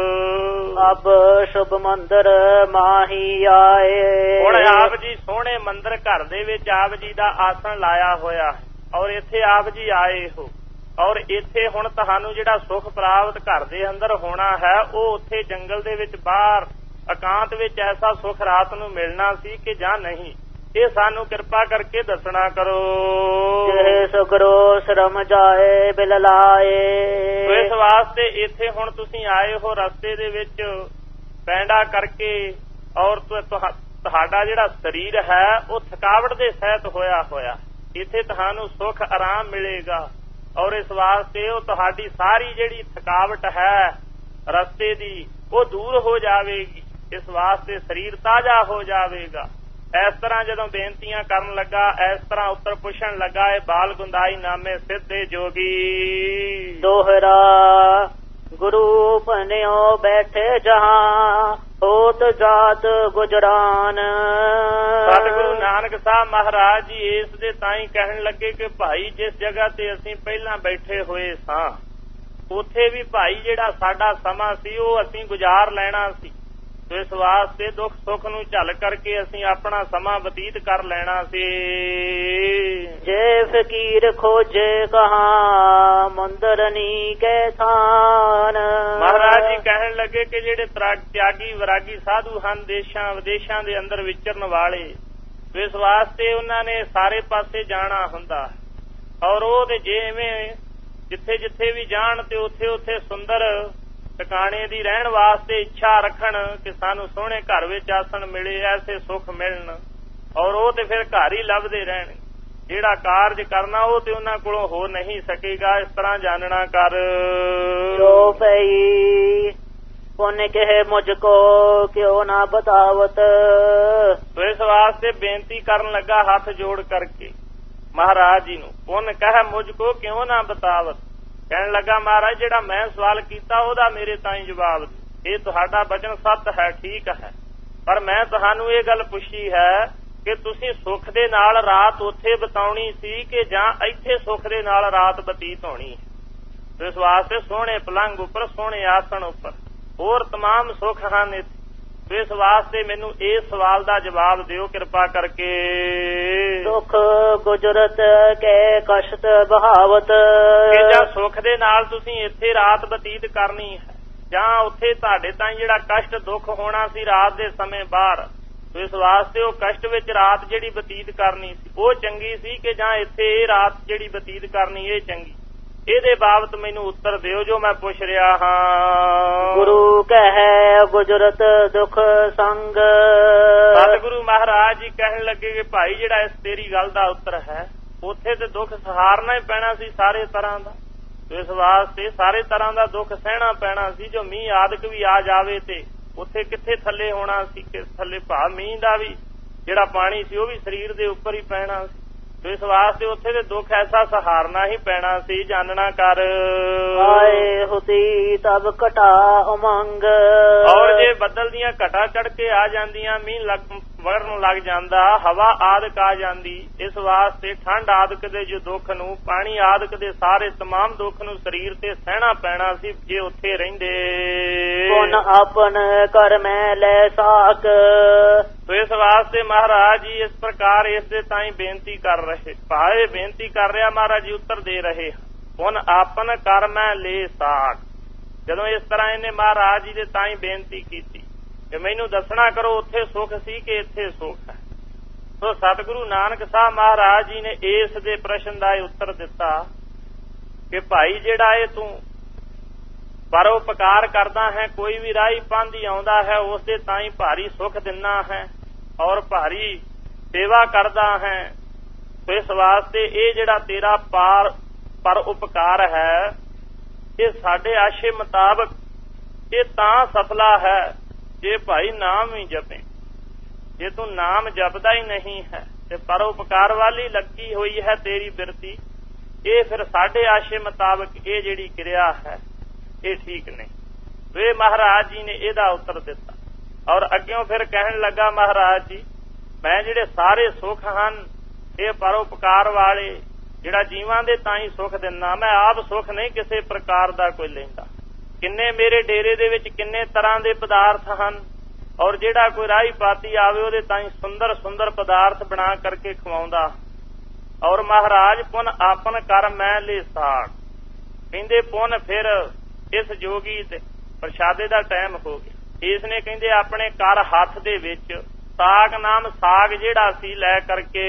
ਅਬ ਸ਼ੁਭ ਮੰਦਰ ਮਾਹੀ ਆਏ। ਹੁਣ ਆਪ ਜੀ ਸੋਹਣੇ ਮੰਦਰ ਘਰ ਦੇ ਵਿੱਚ ਆਪ ਜੀ ਦਾ ਆਸਣ ਲਾਇਆ ਹੋਇਆ ਹੈ ਔਰ ਇੱਥੇ ਆਪ ਜੀ ਆਏ ਹੋ, ਔਰ ਇੱਥੇ ਹੁਣ ਤੁਹਾਨੂੰ ਜਿਹੜਾ ਸੁੱਖ ਪ੍ਰਾਪਤ ਘਰ ਦੇ ਅੰਦਰ ਹੋਣਾ ਹੈ ਉਹ ਉੱਥੇ ਜੰਗਲ ਦੇ ਵਿੱਚ ਬਾਹਰ ਇਕਾਂਤ ਵਿੱਚ ਐਸਾ ਸੁੱਖ ਰਾਤ ਨੂੰ ਮਿਲਣਾ ਸੀ ਕਿ ਜਾਂ ਨਹੀਂ, ਇਹ ਸਾਨੂੰ ਕਿਰਪਾ ਕਰਕੇ ਦੱਸਣਾ ਕਰੋ। ਜੇ ਸੁਕਰੋ ਸ਼ਰਮ ਜਾਏ ਬਿਲ ਲਾਏ। ਇਸ ਵਾਸਤੇ ਇੱਥੇ ਹੁਣ ਤੁਸੀਂ ਆਏ ਹੋ ਰਸਤੇ ਦੇ ਵਿੱਚ ਪੈਂਡਾ ਕਰਕੇ, ਔਰ ਤੁਹਾਡਾ ਜਿਹੜਾ ਸਰੀਰ ਹੈ ਉਹ ਥਕਾਵਟ ਦੇ ਸਹਿਤ ਹੋਇਆ ਹੋਇਆ। ਇੱਥੇ ਤੁਹਾਨੂੰ ਸੁੱਖ ਆਰਾਮ ਮਿਲੇਗਾ ਔਰ ਇਸ ਵਾਸਤੇ ਉਹ ਤੁਹਾਡੀ ਸਾਰੀ ਜਿਹੜੀ ਥਕਾਵਟ ਹੈ ਰਸਤੇ ਦੀ ਉਹ ਦੂਰ ਹੋ ਜਾਵੇਗੀ। ਇਸ ਵਾਸਤੇ ਸਰੀਰ ਤਾਜ਼ਾ ਹੋ ਜਾਵੇਗਾ। ਇਸ ਤਰ੍ਹਾਂ ਜਦੋਂ ਬੇਨਤੀਆਂ ਕਰਨ ਲੱਗਾ, ਇਸ ਤਰ੍ਹਾਂ ਉੱਤਰ ਪੁੱਛਣ ਲੱਗਾ, ਇਹ ਬਾਲ ਗੁੰਦਾਈ ਨਾਮੇ ਸਿੱਧੇ ਜੋਗੀ ਦੋਹਰਾ ਗੁਰੂ ਬਨਿਓ ਬੈਠੇ ਜਹਾਂ ਹੋਤ ਜਾਤ ਗੁਜਰਾਨ। ਸਤਿਗੁਰੂ ਨਾਨਕ ਸਾਹਿਬ ਮਹਾਰਾਜ ਜੀ ਇਸ ਦੇ ਤਾਂ ਹੀ ਕਹਿਣ ਲੱਗੇ ਕਿ ਭਾਈ ਜਿਸ ਜਗ੍ਹਾ ਤੇ ਅਸੀਂ ਪਹਿਲਾਂ ਬੈਠੇ ਹੋਏ ਸਾਂ ਉੱਥੇ ਵੀ ਭਾਈ ਜਿਹੜਾ ਸਾਡਾ ਸਮਾਂ ਸੀ ਉਹ ਅਸੀਂ ਗੁਜ਼ਾਰ ਲੈਣਾ ਸੀ। ਇਸ ਵਾਸਤੇ ਦੁੱਖ ਸੁੱਖ ਨੂੰ ਝੱਲ ਕਰਕੇ ਅਸੀਂ ਆਪਣਾ ਸਮਾਂ ਬਤੀਤ ਕਰ ਲੈਣਾ ਸੀ। ਜੇ ਫਕੀਰ ਖੋਜੇ ਕਹਾਂ ਮੰਦਰਨੀ ਕੇ ਥਾਨ। ਮਹਾਰਾਜ ਜੀ ਕਹਿਣ ਲੱਗੇ ਕਿ ਜਿਹੜੇ ਤਿਆਗੀ ਵਿਰਾਗੀ ਸਾਧੂ ਹਨ ਦੇਸ਼ਾਂ ਵਿਦੇਸ਼ਾਂ ਦੇ ਅੰਦਰ ਵਿਚਰਨ ਵਾਲੇ, ਇਸ ਵਾਸਤੇ ਉਹਨਾਂ ਨੇ ਸਾਰੇ ਪਾਸੇ ਜਾਣਾ ਹੁੰਦਾ ਔਰ ਉਹ ਤੇ ਜਿਵੇਂ ਜਿੱਥੇ ਜਿੱਥੇ ਵੀ ਜਾਣ ਤੇ ਉੱਥੇ ਉੱਥੇ ਸੁੰਦਰ ਟਿਕਾਣੇ ਦੀ ਰਹਿਣ ਵਾਸਤੇ ਇੱਛਾ ਰੱਖਣ ਕਿ ਸਾਨੂੰ ਸੋਹਣੇ ਘਰ ਵਿੱਚ ਆਸਣ ਮਿਲੇ, ਐਸੇ ਸੁੱਖ ਮਿਲਣ ਔਰ ਉਹ ਤੇ ਫਿਰ ਘਰ ਹੀ ਲੱਭਦੇ ਰਹਿਣ। ਜਿਹੜਾ ਕਾਰਜ ਕਰਨਾ ਉਹ ਤੇ ਉਹਨਾਂ ਕੋਲੋਂ ਹੋ ਨਹੀਂ ਸਕੇਗਾ। ਇਸ ਤਰ੍ਹਾਂ ਜਾਣਨਾ ਕਰ। ਜੋ ਪਈ ਪੁੰਨ ਕਹੇ ਮੁਝ ਕੋ ਕਿਉਂ ਨਾ ਬਤਾਵਤ। ਇਸ ਵਾਸਤੇ ਬੇਨਤੀ ਕਰਨ ਲੱਗਾ ਹੱਥ ਜੋੜ ਕਰਕੇ ਮਹਾਰਾਜ ਜੀ ਨੂੰ, ਪੁੰਨ ਕਹੇ ਮੁਝ ਕੋ ਕਿਉਂ ਨਾ ਬਤਾਵਤ। ਕਹਿਣ ਲੱਗਾ ਮਹਾਰਾਜ ਜਿਹੜਾ ਮੈਂ ਸਵਾਲ ਕੀਤਾ ਉਹਦਾ ਮੇਰੇ ਤਾਈਂ ਜਵਾਬ। ਇਹ ਤੁਹਾਡਾ ਬਚਨ ਸੱਤ ਹੈ, ਠੀਕ ਹੈ, ਪਰ ਮੈਂ ਤੁਹਾਨੂੰ ਇਹ ਗੱਲ ਪੁੱਛੀ ਹੈ ਕਿ ਤੁਸੀਂ ਸੁੱਖ ਦੇ ਨਾਲ ਰਾਤ ਉੱਥੇ ਬਿਤਾਉਣੀ ਸੀ ਕਿ ਜਾਂ ਇੱਥੇ ਸੁੱਖ ਦੇ ਨਾਲ ਰਾਤ ਬਤੀਤ ਹੋਣੀ ਹੈ। ਇਸ ਵਾਸਤੇ ਸੋਹਣੇ ਪਲੰਘ ਉੱਪਰ, ਸੋਹਣੇ ਆਸਣ ਉੱਪਰ, ਹੋਰ ਤਮਾਮ ਸੁੱਖ ਹਨ। ਇਸ ਵਾਸਤੇ ਮੈਨੂੰ ਇਸ ਸਵਾਲ ਦਾ ਜਵਾਬ ਦਿਓ ਕਿਰਪਾ ਕਰਕੇ। ਸੁਖ ਗੁਜਰਤ ਕੇ ਕਸ਼ਟ ਬਹਾਵਤ। ਕਿ ਜਾਂ ਸੁੱਖ ਦੇ ਨਾਲ ਤੁਸੀਂ ਇੱਥੇ ਰਾਤ ਬਤੀਤ ਕਰਨੀ ਹੈ ਜਾਂ ਉੱਥੇ ਤੁਹਾਡੇ ਤਾਂ ਜਿਹੜਾ ਕਸ਼ਟ ਦੁੱਖ ਹੋਣਾ ਸੀ ਰਾਤ ਦੇ ਸਮੇਂ ਬਾਹਰ। ਇਸ ਵਾਸਤੇ ਉਹ ਕਸ਼ਟ ਵਿੱਚ ਰਾਤ ਜਿਹੜੀ ਬਤੀਤ ਕਰਨੀ ਸੀ ਉਹ ਚੰਗੀ ਸੀ ਕਿ ਜਾਂ ਇੱਥੇ ਇਹ ਰਾਤ ਜਿਹੜੀ ਬਤੀਤ ਕਰਨੀ ਇਹ ਚੰਗੀ। ਇਹਦੇ ਬਾਬਤ ਮੈਨੂੰ ਉੱਤਰ ਦਿਓ ਜੋ ਮੈਂ ਪੁੱਛ ਰਿਹਾ ਹਾਂ। ਗੁਰੂ ਕਹੈ ਗੁਜਰਤ ਦੁਖ ਸੰਗ। ਸਤਿਗੁਰੂ ਮਹਾਰਾਜ ਜੀ ਕਹਿਣ ਲੱਗੇ ਕਿ ਭਾਈ ਜਿਹੜਾ ਇਸ ਤੇਰੀ ਗੱਲ ਦਾ ਉੱਤਰ ਹੈ ਉੱਥੇ ਤੇ ਦੁੱਖ ਸਹਾਰਨਾ ਹੀ ਪੈਣਾ ਸੀ ਸਾਰੇ ਤਰ੍ਹਾਂ ਦਾ। ਇਸ ਵਾਸਤੇ ਸਾਰੇ ਤਰ੍ਹਾਂ ਦਾ ਦੁੱਖ ਸਹਿਣਾ ਪੈਣਾ ਸੀ। ਜੋ ਮੀਂਹ ਆਦਿਕ ਵੀ ਆ ਜਾਵੇ ਤੇ ਉੱਥੇ ਕਿੱਥੇ ਥੱਲੇ ਹੋਣਾ ਸੀ, ਕਿਸ ਥੱਲੇ ਭਾ ਮੀਂਹ ਦਾ ਵੀ ਜਿਹੜਾ ਪਾਣੀ ਸੀ ਉਹ ਵੀ ਸਰੀਰ ਦੇ ਉੱਪਰ ਹੀ ਪੈਣਾ ਸੀ। ਇਸ ਵਾਸਤੇ ਉੱਥੇ ਦੇ ਦੁੱਖ ਐਸਾ ਸਹਾਰਨਾ ਹੀ ਪੈਣਾ ਸੀ। ਜਾਣਨਾ ਕਰ। ਆਏ ਹੁਤੀ ਤਬ ਘਟਾ ਉਮੰਗ। ਔਰ ਜੇ ਬੱਦਲ ਦੀਆਂ ਘਟਾ ਚੜ ਕੇ ਆ ਜਾਂਦੀਆਂ, ਮੀਂਹ ਵਰਨ ਲੱਗ ਜਾਂਦਾ, ਹਵਾ ਆਦਿਕ ਆ ਜਾਂਦੀ, ਇਸ ਵਾਸਤੇ ਠੰਡ ਆਦਿਕ ਦੇ ਜੋ ਦੁੱਖ ਨੂੰ, ਪਾਣੀ ਆਦਿਕ ਦੇ ਸਾਰੇ ਤਮਾਮ ਦੁੱਖ ਨੂੰ ਸਰੀਰ ਤੇ ਸਹਿਣਾ ਪੈਣਾ ਸੀ ਜੇ ਉੱਥੇ ਰਹਿੰਦੇ। ਪੁਨ ਆਪਨ ਕਰ ਮੈਂ ਲੈ ਸਾਕ। ਇਸ ਵਾਸਤੇ ਮਹਾਰਾਜ ਜੀ ਇਸ ਪ੍ਰਕਾਰ ਇਸ ਦੇ ਤਾਈਂ ਬੇਨਤੀ ਕਰ ਰਹੇ। ਭਾਵੇਂ ਬੇਨਤੀ ਕਰ ਰਿਹਾ ਮਹਾਰਾਜ ਜੀ ਉੱਤਰ ਦੇ ਰਹੇ। ਪੁਨ ਆਪਨ ਕਰ ਮੈਂ ਲੈ ਸਾਕ। ਜਦੋਂ ਇਸ ਤਰ੍ਹਾਂ ਇਹਨੇ ਮਹਾਰਾਜ ਜੀ ਦੇ ਤਾਈਂ ਬੇਨਤੀ ਕੀਤੀ ਕਿ ਮੈਨੂੰ ਦੱਸਣਾ ਕਰੋ ਉੱਥੇ ਸੁੱਖ ਸੀ ਕਿ ਇੱਥੇ ਸੁੱਖ ਹੈ। ਸੋ ਸਤਿਗੁਰੂ ਨਾਨਕ ਸਾਹਿਬ ਮਹਾਰਾਜ ਜੀ ਨੇ ਇਸ ਦੇ ਪ੍ਰਸ਼ਨ ਦਾ ਉੱਤਰ ਦਿੱਤਾ ਕਿ ਭਾਈ ਜਿਹੜਾ ਇਹ ਤੂੰ ਪਰਉਪਕਾਰ ਕਰਦਾ ਹੈ, ਕੋਈ ਵੀ ਰਾਹੀ ਪਾਂਧੀ ਆਉਂਦਾ ਹੈ ਉਸ ਦੇ ਤਾਈਂ ਭਾਰੀ ਸੁੱਖ ਦਿੰਦਾ ਹੈ ਔਰ ਭਾਰੀ ਸੇਵਾ ਕਰਦਾ ਹੈ। ਇਸ ਵਾਸਤੇ ਇਹ ਜਿਹੜਾ ਤੇਰਾ ਪਾਰ ਪਰ ਉਪਕਾਰ ਹੈ ਇਹ ਸਾਡੇ ਆਸ਼ੇ ਮੁਤਾਬਕ ਇਹ ਤਾਂ ਸਫਲਾ ਹੈ ਜੇ ਭਾਈ ਨਾਮ ਹੀ ਜਪੇ। ਜੇ ਤੂੰ ਨਾਮ ਜਪਦਾ ਹੀ ਨਹੀਂ ਹੈ ਤੇ ਪਰਉਪਕਾਰ ਵਾਲੀ ਲੱਗੀ ਹੋਈ ਹੈ ਤੇਰੀ ਬਿਰਤੀ, ਇਹ ਫਿਰ ਸਾਡੇ ਆਸ਼ੇ ਮੁਤਾਬਕ ਇਹ ਜਿਹੜੀ ਕਿਰਿਆ ਹੈ ਇਹ ਠੀਕ ਨਹੀਂ। ਵੇ ਮਹਾਰਾਜ ਜੀ ਨੇ ਇਹਦਾ ਉੱਤਰ ਦਿੱਤਾ ਔਰ ਅੱਗਿਓਂ ਫਿਰ ਕਹਿਣ ਲੱਗਾ ਮਹਾਰਾਜ ਜੀ ਮੈਂ ਜਿਹੜੇ ਸਾਰੇ ਸੁੱਖ ਹਨ ਇਹ ਪਰਉਪਕਾਰ ਵਾਲੇ ਜਿਹੜਾ ਜੀਵਾਂ ਦੇ ਤਾਂ ਹੀ ਸੁੱਖ ਦਿੰਦਾ, ਮੈਂ ਆਪ ਸੁੱਖ ਨਹੀਂ ਕਿਸੇ ਪ੍ਰਕਾਰ ਦਾ ਕੋਈ ਲੈਂਦਾ। ਕਿੰਨੇ ਮੇਰੇ ਡੇਰੇ ਦੇ ਵਿੱਚ ਕਿੰਨੇ ਤਰ੍ਹਾਂ ਦੇ ਪਦਾਰਥ ਹਨ ਔਰ ਜਿਹੜਾ ਕੋਈ ਰਾਹੀ ਪਾਤੀ ਆਵੇ ਉਹਦੇ ਤਾਂ ਹੀ ਸੁੰਦਰ ਸੁੰਦਰ ਪਦਾਰਥ ਬਣਾ ਕਰਕੇ ਖਵਾਉਂਦਾ। ਔਰ ਮਹਾਰਾਜ ਪੁੰਨ ਆਪਨ ਕਰ ਮੈਂ ਲੈ ਸਾਕ। ਕਹਿੰਦੇ ਪੁੰਨ ਫਿਰ ਇਸ ਜੋਗੀ ਤੇ ਪ੍ਰਸ਼ਾਦੇ ਦਾ ਟਾਈਮ ਹੋ ਗਿਆ। ਇਸ ਨੇ ਕਹਿੰਦੇ ਆਪਣੇ ਕਰ ਹੱਥ ਦੇ ਵਿੱਚ ਸਾਗ ਨਾਮ ਸਾਗ ਜਿਹੜਾ ਸੀ ਲੈ ਕਰਕੇ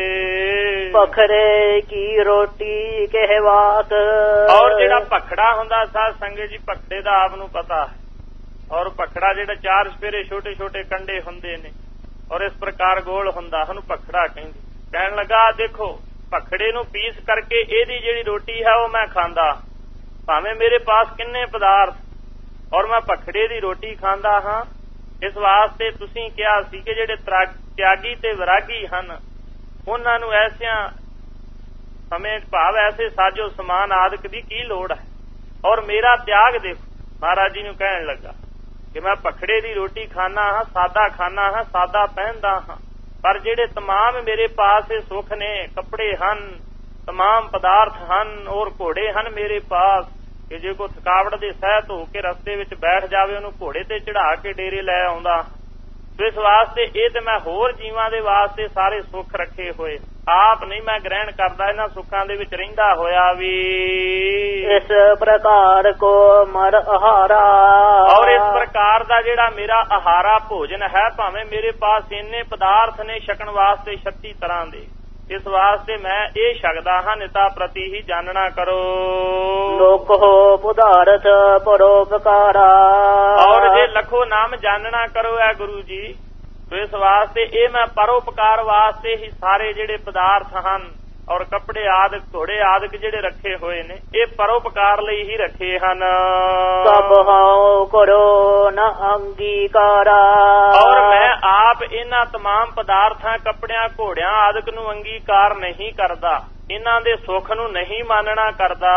ਪਖਰੇ ਕੀ ਰੋਟੀ ਕਹਿਵਾਤ। ਔਰ ਜਿਹੜਾ ਭਖੜਾ ਹੁੰਦਾ ਸਾਧ ਸੰਗਤ ਜੀ, ਭਖੜੇ ਦਾ ਆਪ ਨੂੰ ਪਤਾ ਹੈ ਔਰ ਭਖੜਾ ਜਿਹੜਾ ਚਾਰ ਸਪੇਰੇ ਛੋਟੇ ਛੋਟੇ ਕੰਡੇ ਹੁੰਦੇ ਨੇ ਔਰ ਇਸ ਪ੍ਰਕਾਰ ਗੋਲ ਹੁੰਦਾ, ਉਹਨੂੰ ਭਖੜਾ ਕਹਿੰਦੇ। ਕਹਿਣ ਲੱਗਾ ਦੇਖੋ ਭਖੜੇ ਨੂੰ ਪੀਸ ਕਰਕੇ ਇਹਦੀ ਜਿਹੜੀ ਰੋਟੀ ਹੈ ਉਹ ਮੈਂ ਖਾਂਦਾ, ਭਾਵੇਂ ਮੇਰੇ ਪਾਸ ਕਿੰਨੇ ਪਦਾਰਥ ਔਰ ਮੈਂ ਭਖੜੇ ਦੀ ਰੋਟੀ ਖਾਂਦਾ ਹਾਂ। ਇਸ ਵਾਸਤੇ ਤੁਸੀਂ ਕਿਹਾ ਸੀ ਕਿ ਜਿਹੜੇ ਤਿਆਗੀ ਤੇ ਵਿਰਾਗੀ ਹਨ ਉਹਨਾਂ ਨੂੰ ਐਸਿਆਂ ਸਮੇਂ ਭਾਵ ਐਸੇ ਸਾਜੋ ਸਮਾਨ ਆਦਿਕ ਦੀ ਕੀ ਲੋੜ ਹੈ। ਔਰ ਮੇਰਾ ਤਿਆਗ ਦੇਖੋ, ਮਹਾਰਾਜ ਜੀ ਨੂੰ ਕਹਿਣ ਲੱਗਾ ਕਿ ਮੈਂ ਭਖੜੇ ਦੀ ਰੋਟੀ ਖਾਨਾ ਹਾਂ, ਸਾਦਾ ਖਾਨਾ ਹਾਂ, ਸਾਦਾ ਪਹਿਨਦਾ ਹਾਂ, ਪਰ ਜਿਹੜੇ ਤਮਾਮ ਮੇਰੇ ਪਾਸ ਇਹ ਸੁੱਖ ਨੇ, ਕੱਪੜੇ ਹਨ, ਤਮਾਮ ਪਦਾਰਥ ਹਨ ਔਰ ਘੋੜੇ ਹਨ ਮੇਰੇ ਪਾਸ, ਕਿ ਜੇ ਕੋਈ ਥਕਾਵਟ ਦੇ ਸਹਿਤ ਹੋ ਕੇ ਰਸਤੇ ਵਿੱਚ ਬੈਠ ਜਾਵੇ ਉਹਨੂੰ ਘੋੜੇ ਤੇ ਚੜਾ ਕੇ ਡੇਰੇ ਲੈ ਆਉਂਦਾ। ਇਸ ਵਾਸਤੇ ਇਹ ਤੇ ਮੈਂ ਹੋਰ ਜੀਵਾਂ ਦੇ ਵਾਸਤੇ ਸਾਰੇ ਸੁੱਖ ਰੱਖੇ ਹੋਏ, ਆਪ ਨਹੀਂ ਮੈਂ ਗ੍ਰਹਿਣ ਕਰਦਾ ਇਹਨਾਂ ਸੁੱਖਾਂ ਦੇ ਵਿੱਚ ਰਹਿੰਦਾ ਹੋਇਆ ਵੀ। ਇਸ ਪ੍ਰਕਾਰ ਕੋ ਮਰ ਆਹਾਰਾ, ਔਰ ਇਸ ਪ੍ਰਕਾਰ ਦਾ ਜਿਹੜਾ ਮੇਰਾ ਆਹਾਰਾ ਭੋਜਨ ਹੈ, ਭਾਵੇਂ ਮੇਰੇ ਪਾਸ ਇੰਨੇ ਪਦਾਰਥ ਨੇ ਛਕਣ ਵਾਸਤੇ ਛੱਤੀ ਤਰ੍ਹਾਂ ਦੇ, ਇਸ ਵਾਸਤੇ ਮੈਂ ਇਹ ਛਕਦਾ ਹਾਂ, ਨਿਤਾ ਪ੍ਰਤੀ ਹੀ ਜਾਣਨਾ ਕਰੋ। ਲੋਕ ਹੋ ਪਦਾਰਥ ਪਰੋਪਕਾਰਾ, ਔਰ ਜੇ ਲਖੋ ਨਾਮ ਜਾਣਨਾ ਕਰੋ ਹੈ ਗੁਰੂ ਜੀ, ਤੋ ਇਸ ਵਾਸਤੇ ਇਹ ਮੈਂ ਪਰੋਪਕਾਰ ਵਾਸਤੇ ਹੀ ਸਾਰੇ ਜਿਹੜੇ ਪਦਾਰਥ ਹਨ ਔਰ ਕੱਪੜੇ ਆਦਿਕ ਘੋੜੇ ਆਦਿਕ ਜਿਹੜੇ ਰੱਖੇ ਹੋਏ ਨੇ ਇਹ ਪਰੋਪਕਾਰ ਲਈ ਹੀ ਰੱਖੇ ਹਨ। ਸਭ ਹਾਉ ਕਰੋ ਨ ਅੰਗੀਕਾਰਾ, ਔਰ ਮੈਂ ਆਪ ਇਹਨਾਂ ਤਮਾਮ ਪਦਾਰਥਾਂ ਕੱਪੜਿਆਂ ਘੋੜਿਆਂ ਆਦਿਕ ਨੂੰ ਅੰਗੀਕਾਰ ਨਹੀਂ ਕਰਦਾ, ਇਹਨਾਂ ਦੇ ਸੁੱਖ ਨੂੰ ਨਹੀਂ ਮਾਨਣਾ ਕਰਦਾ।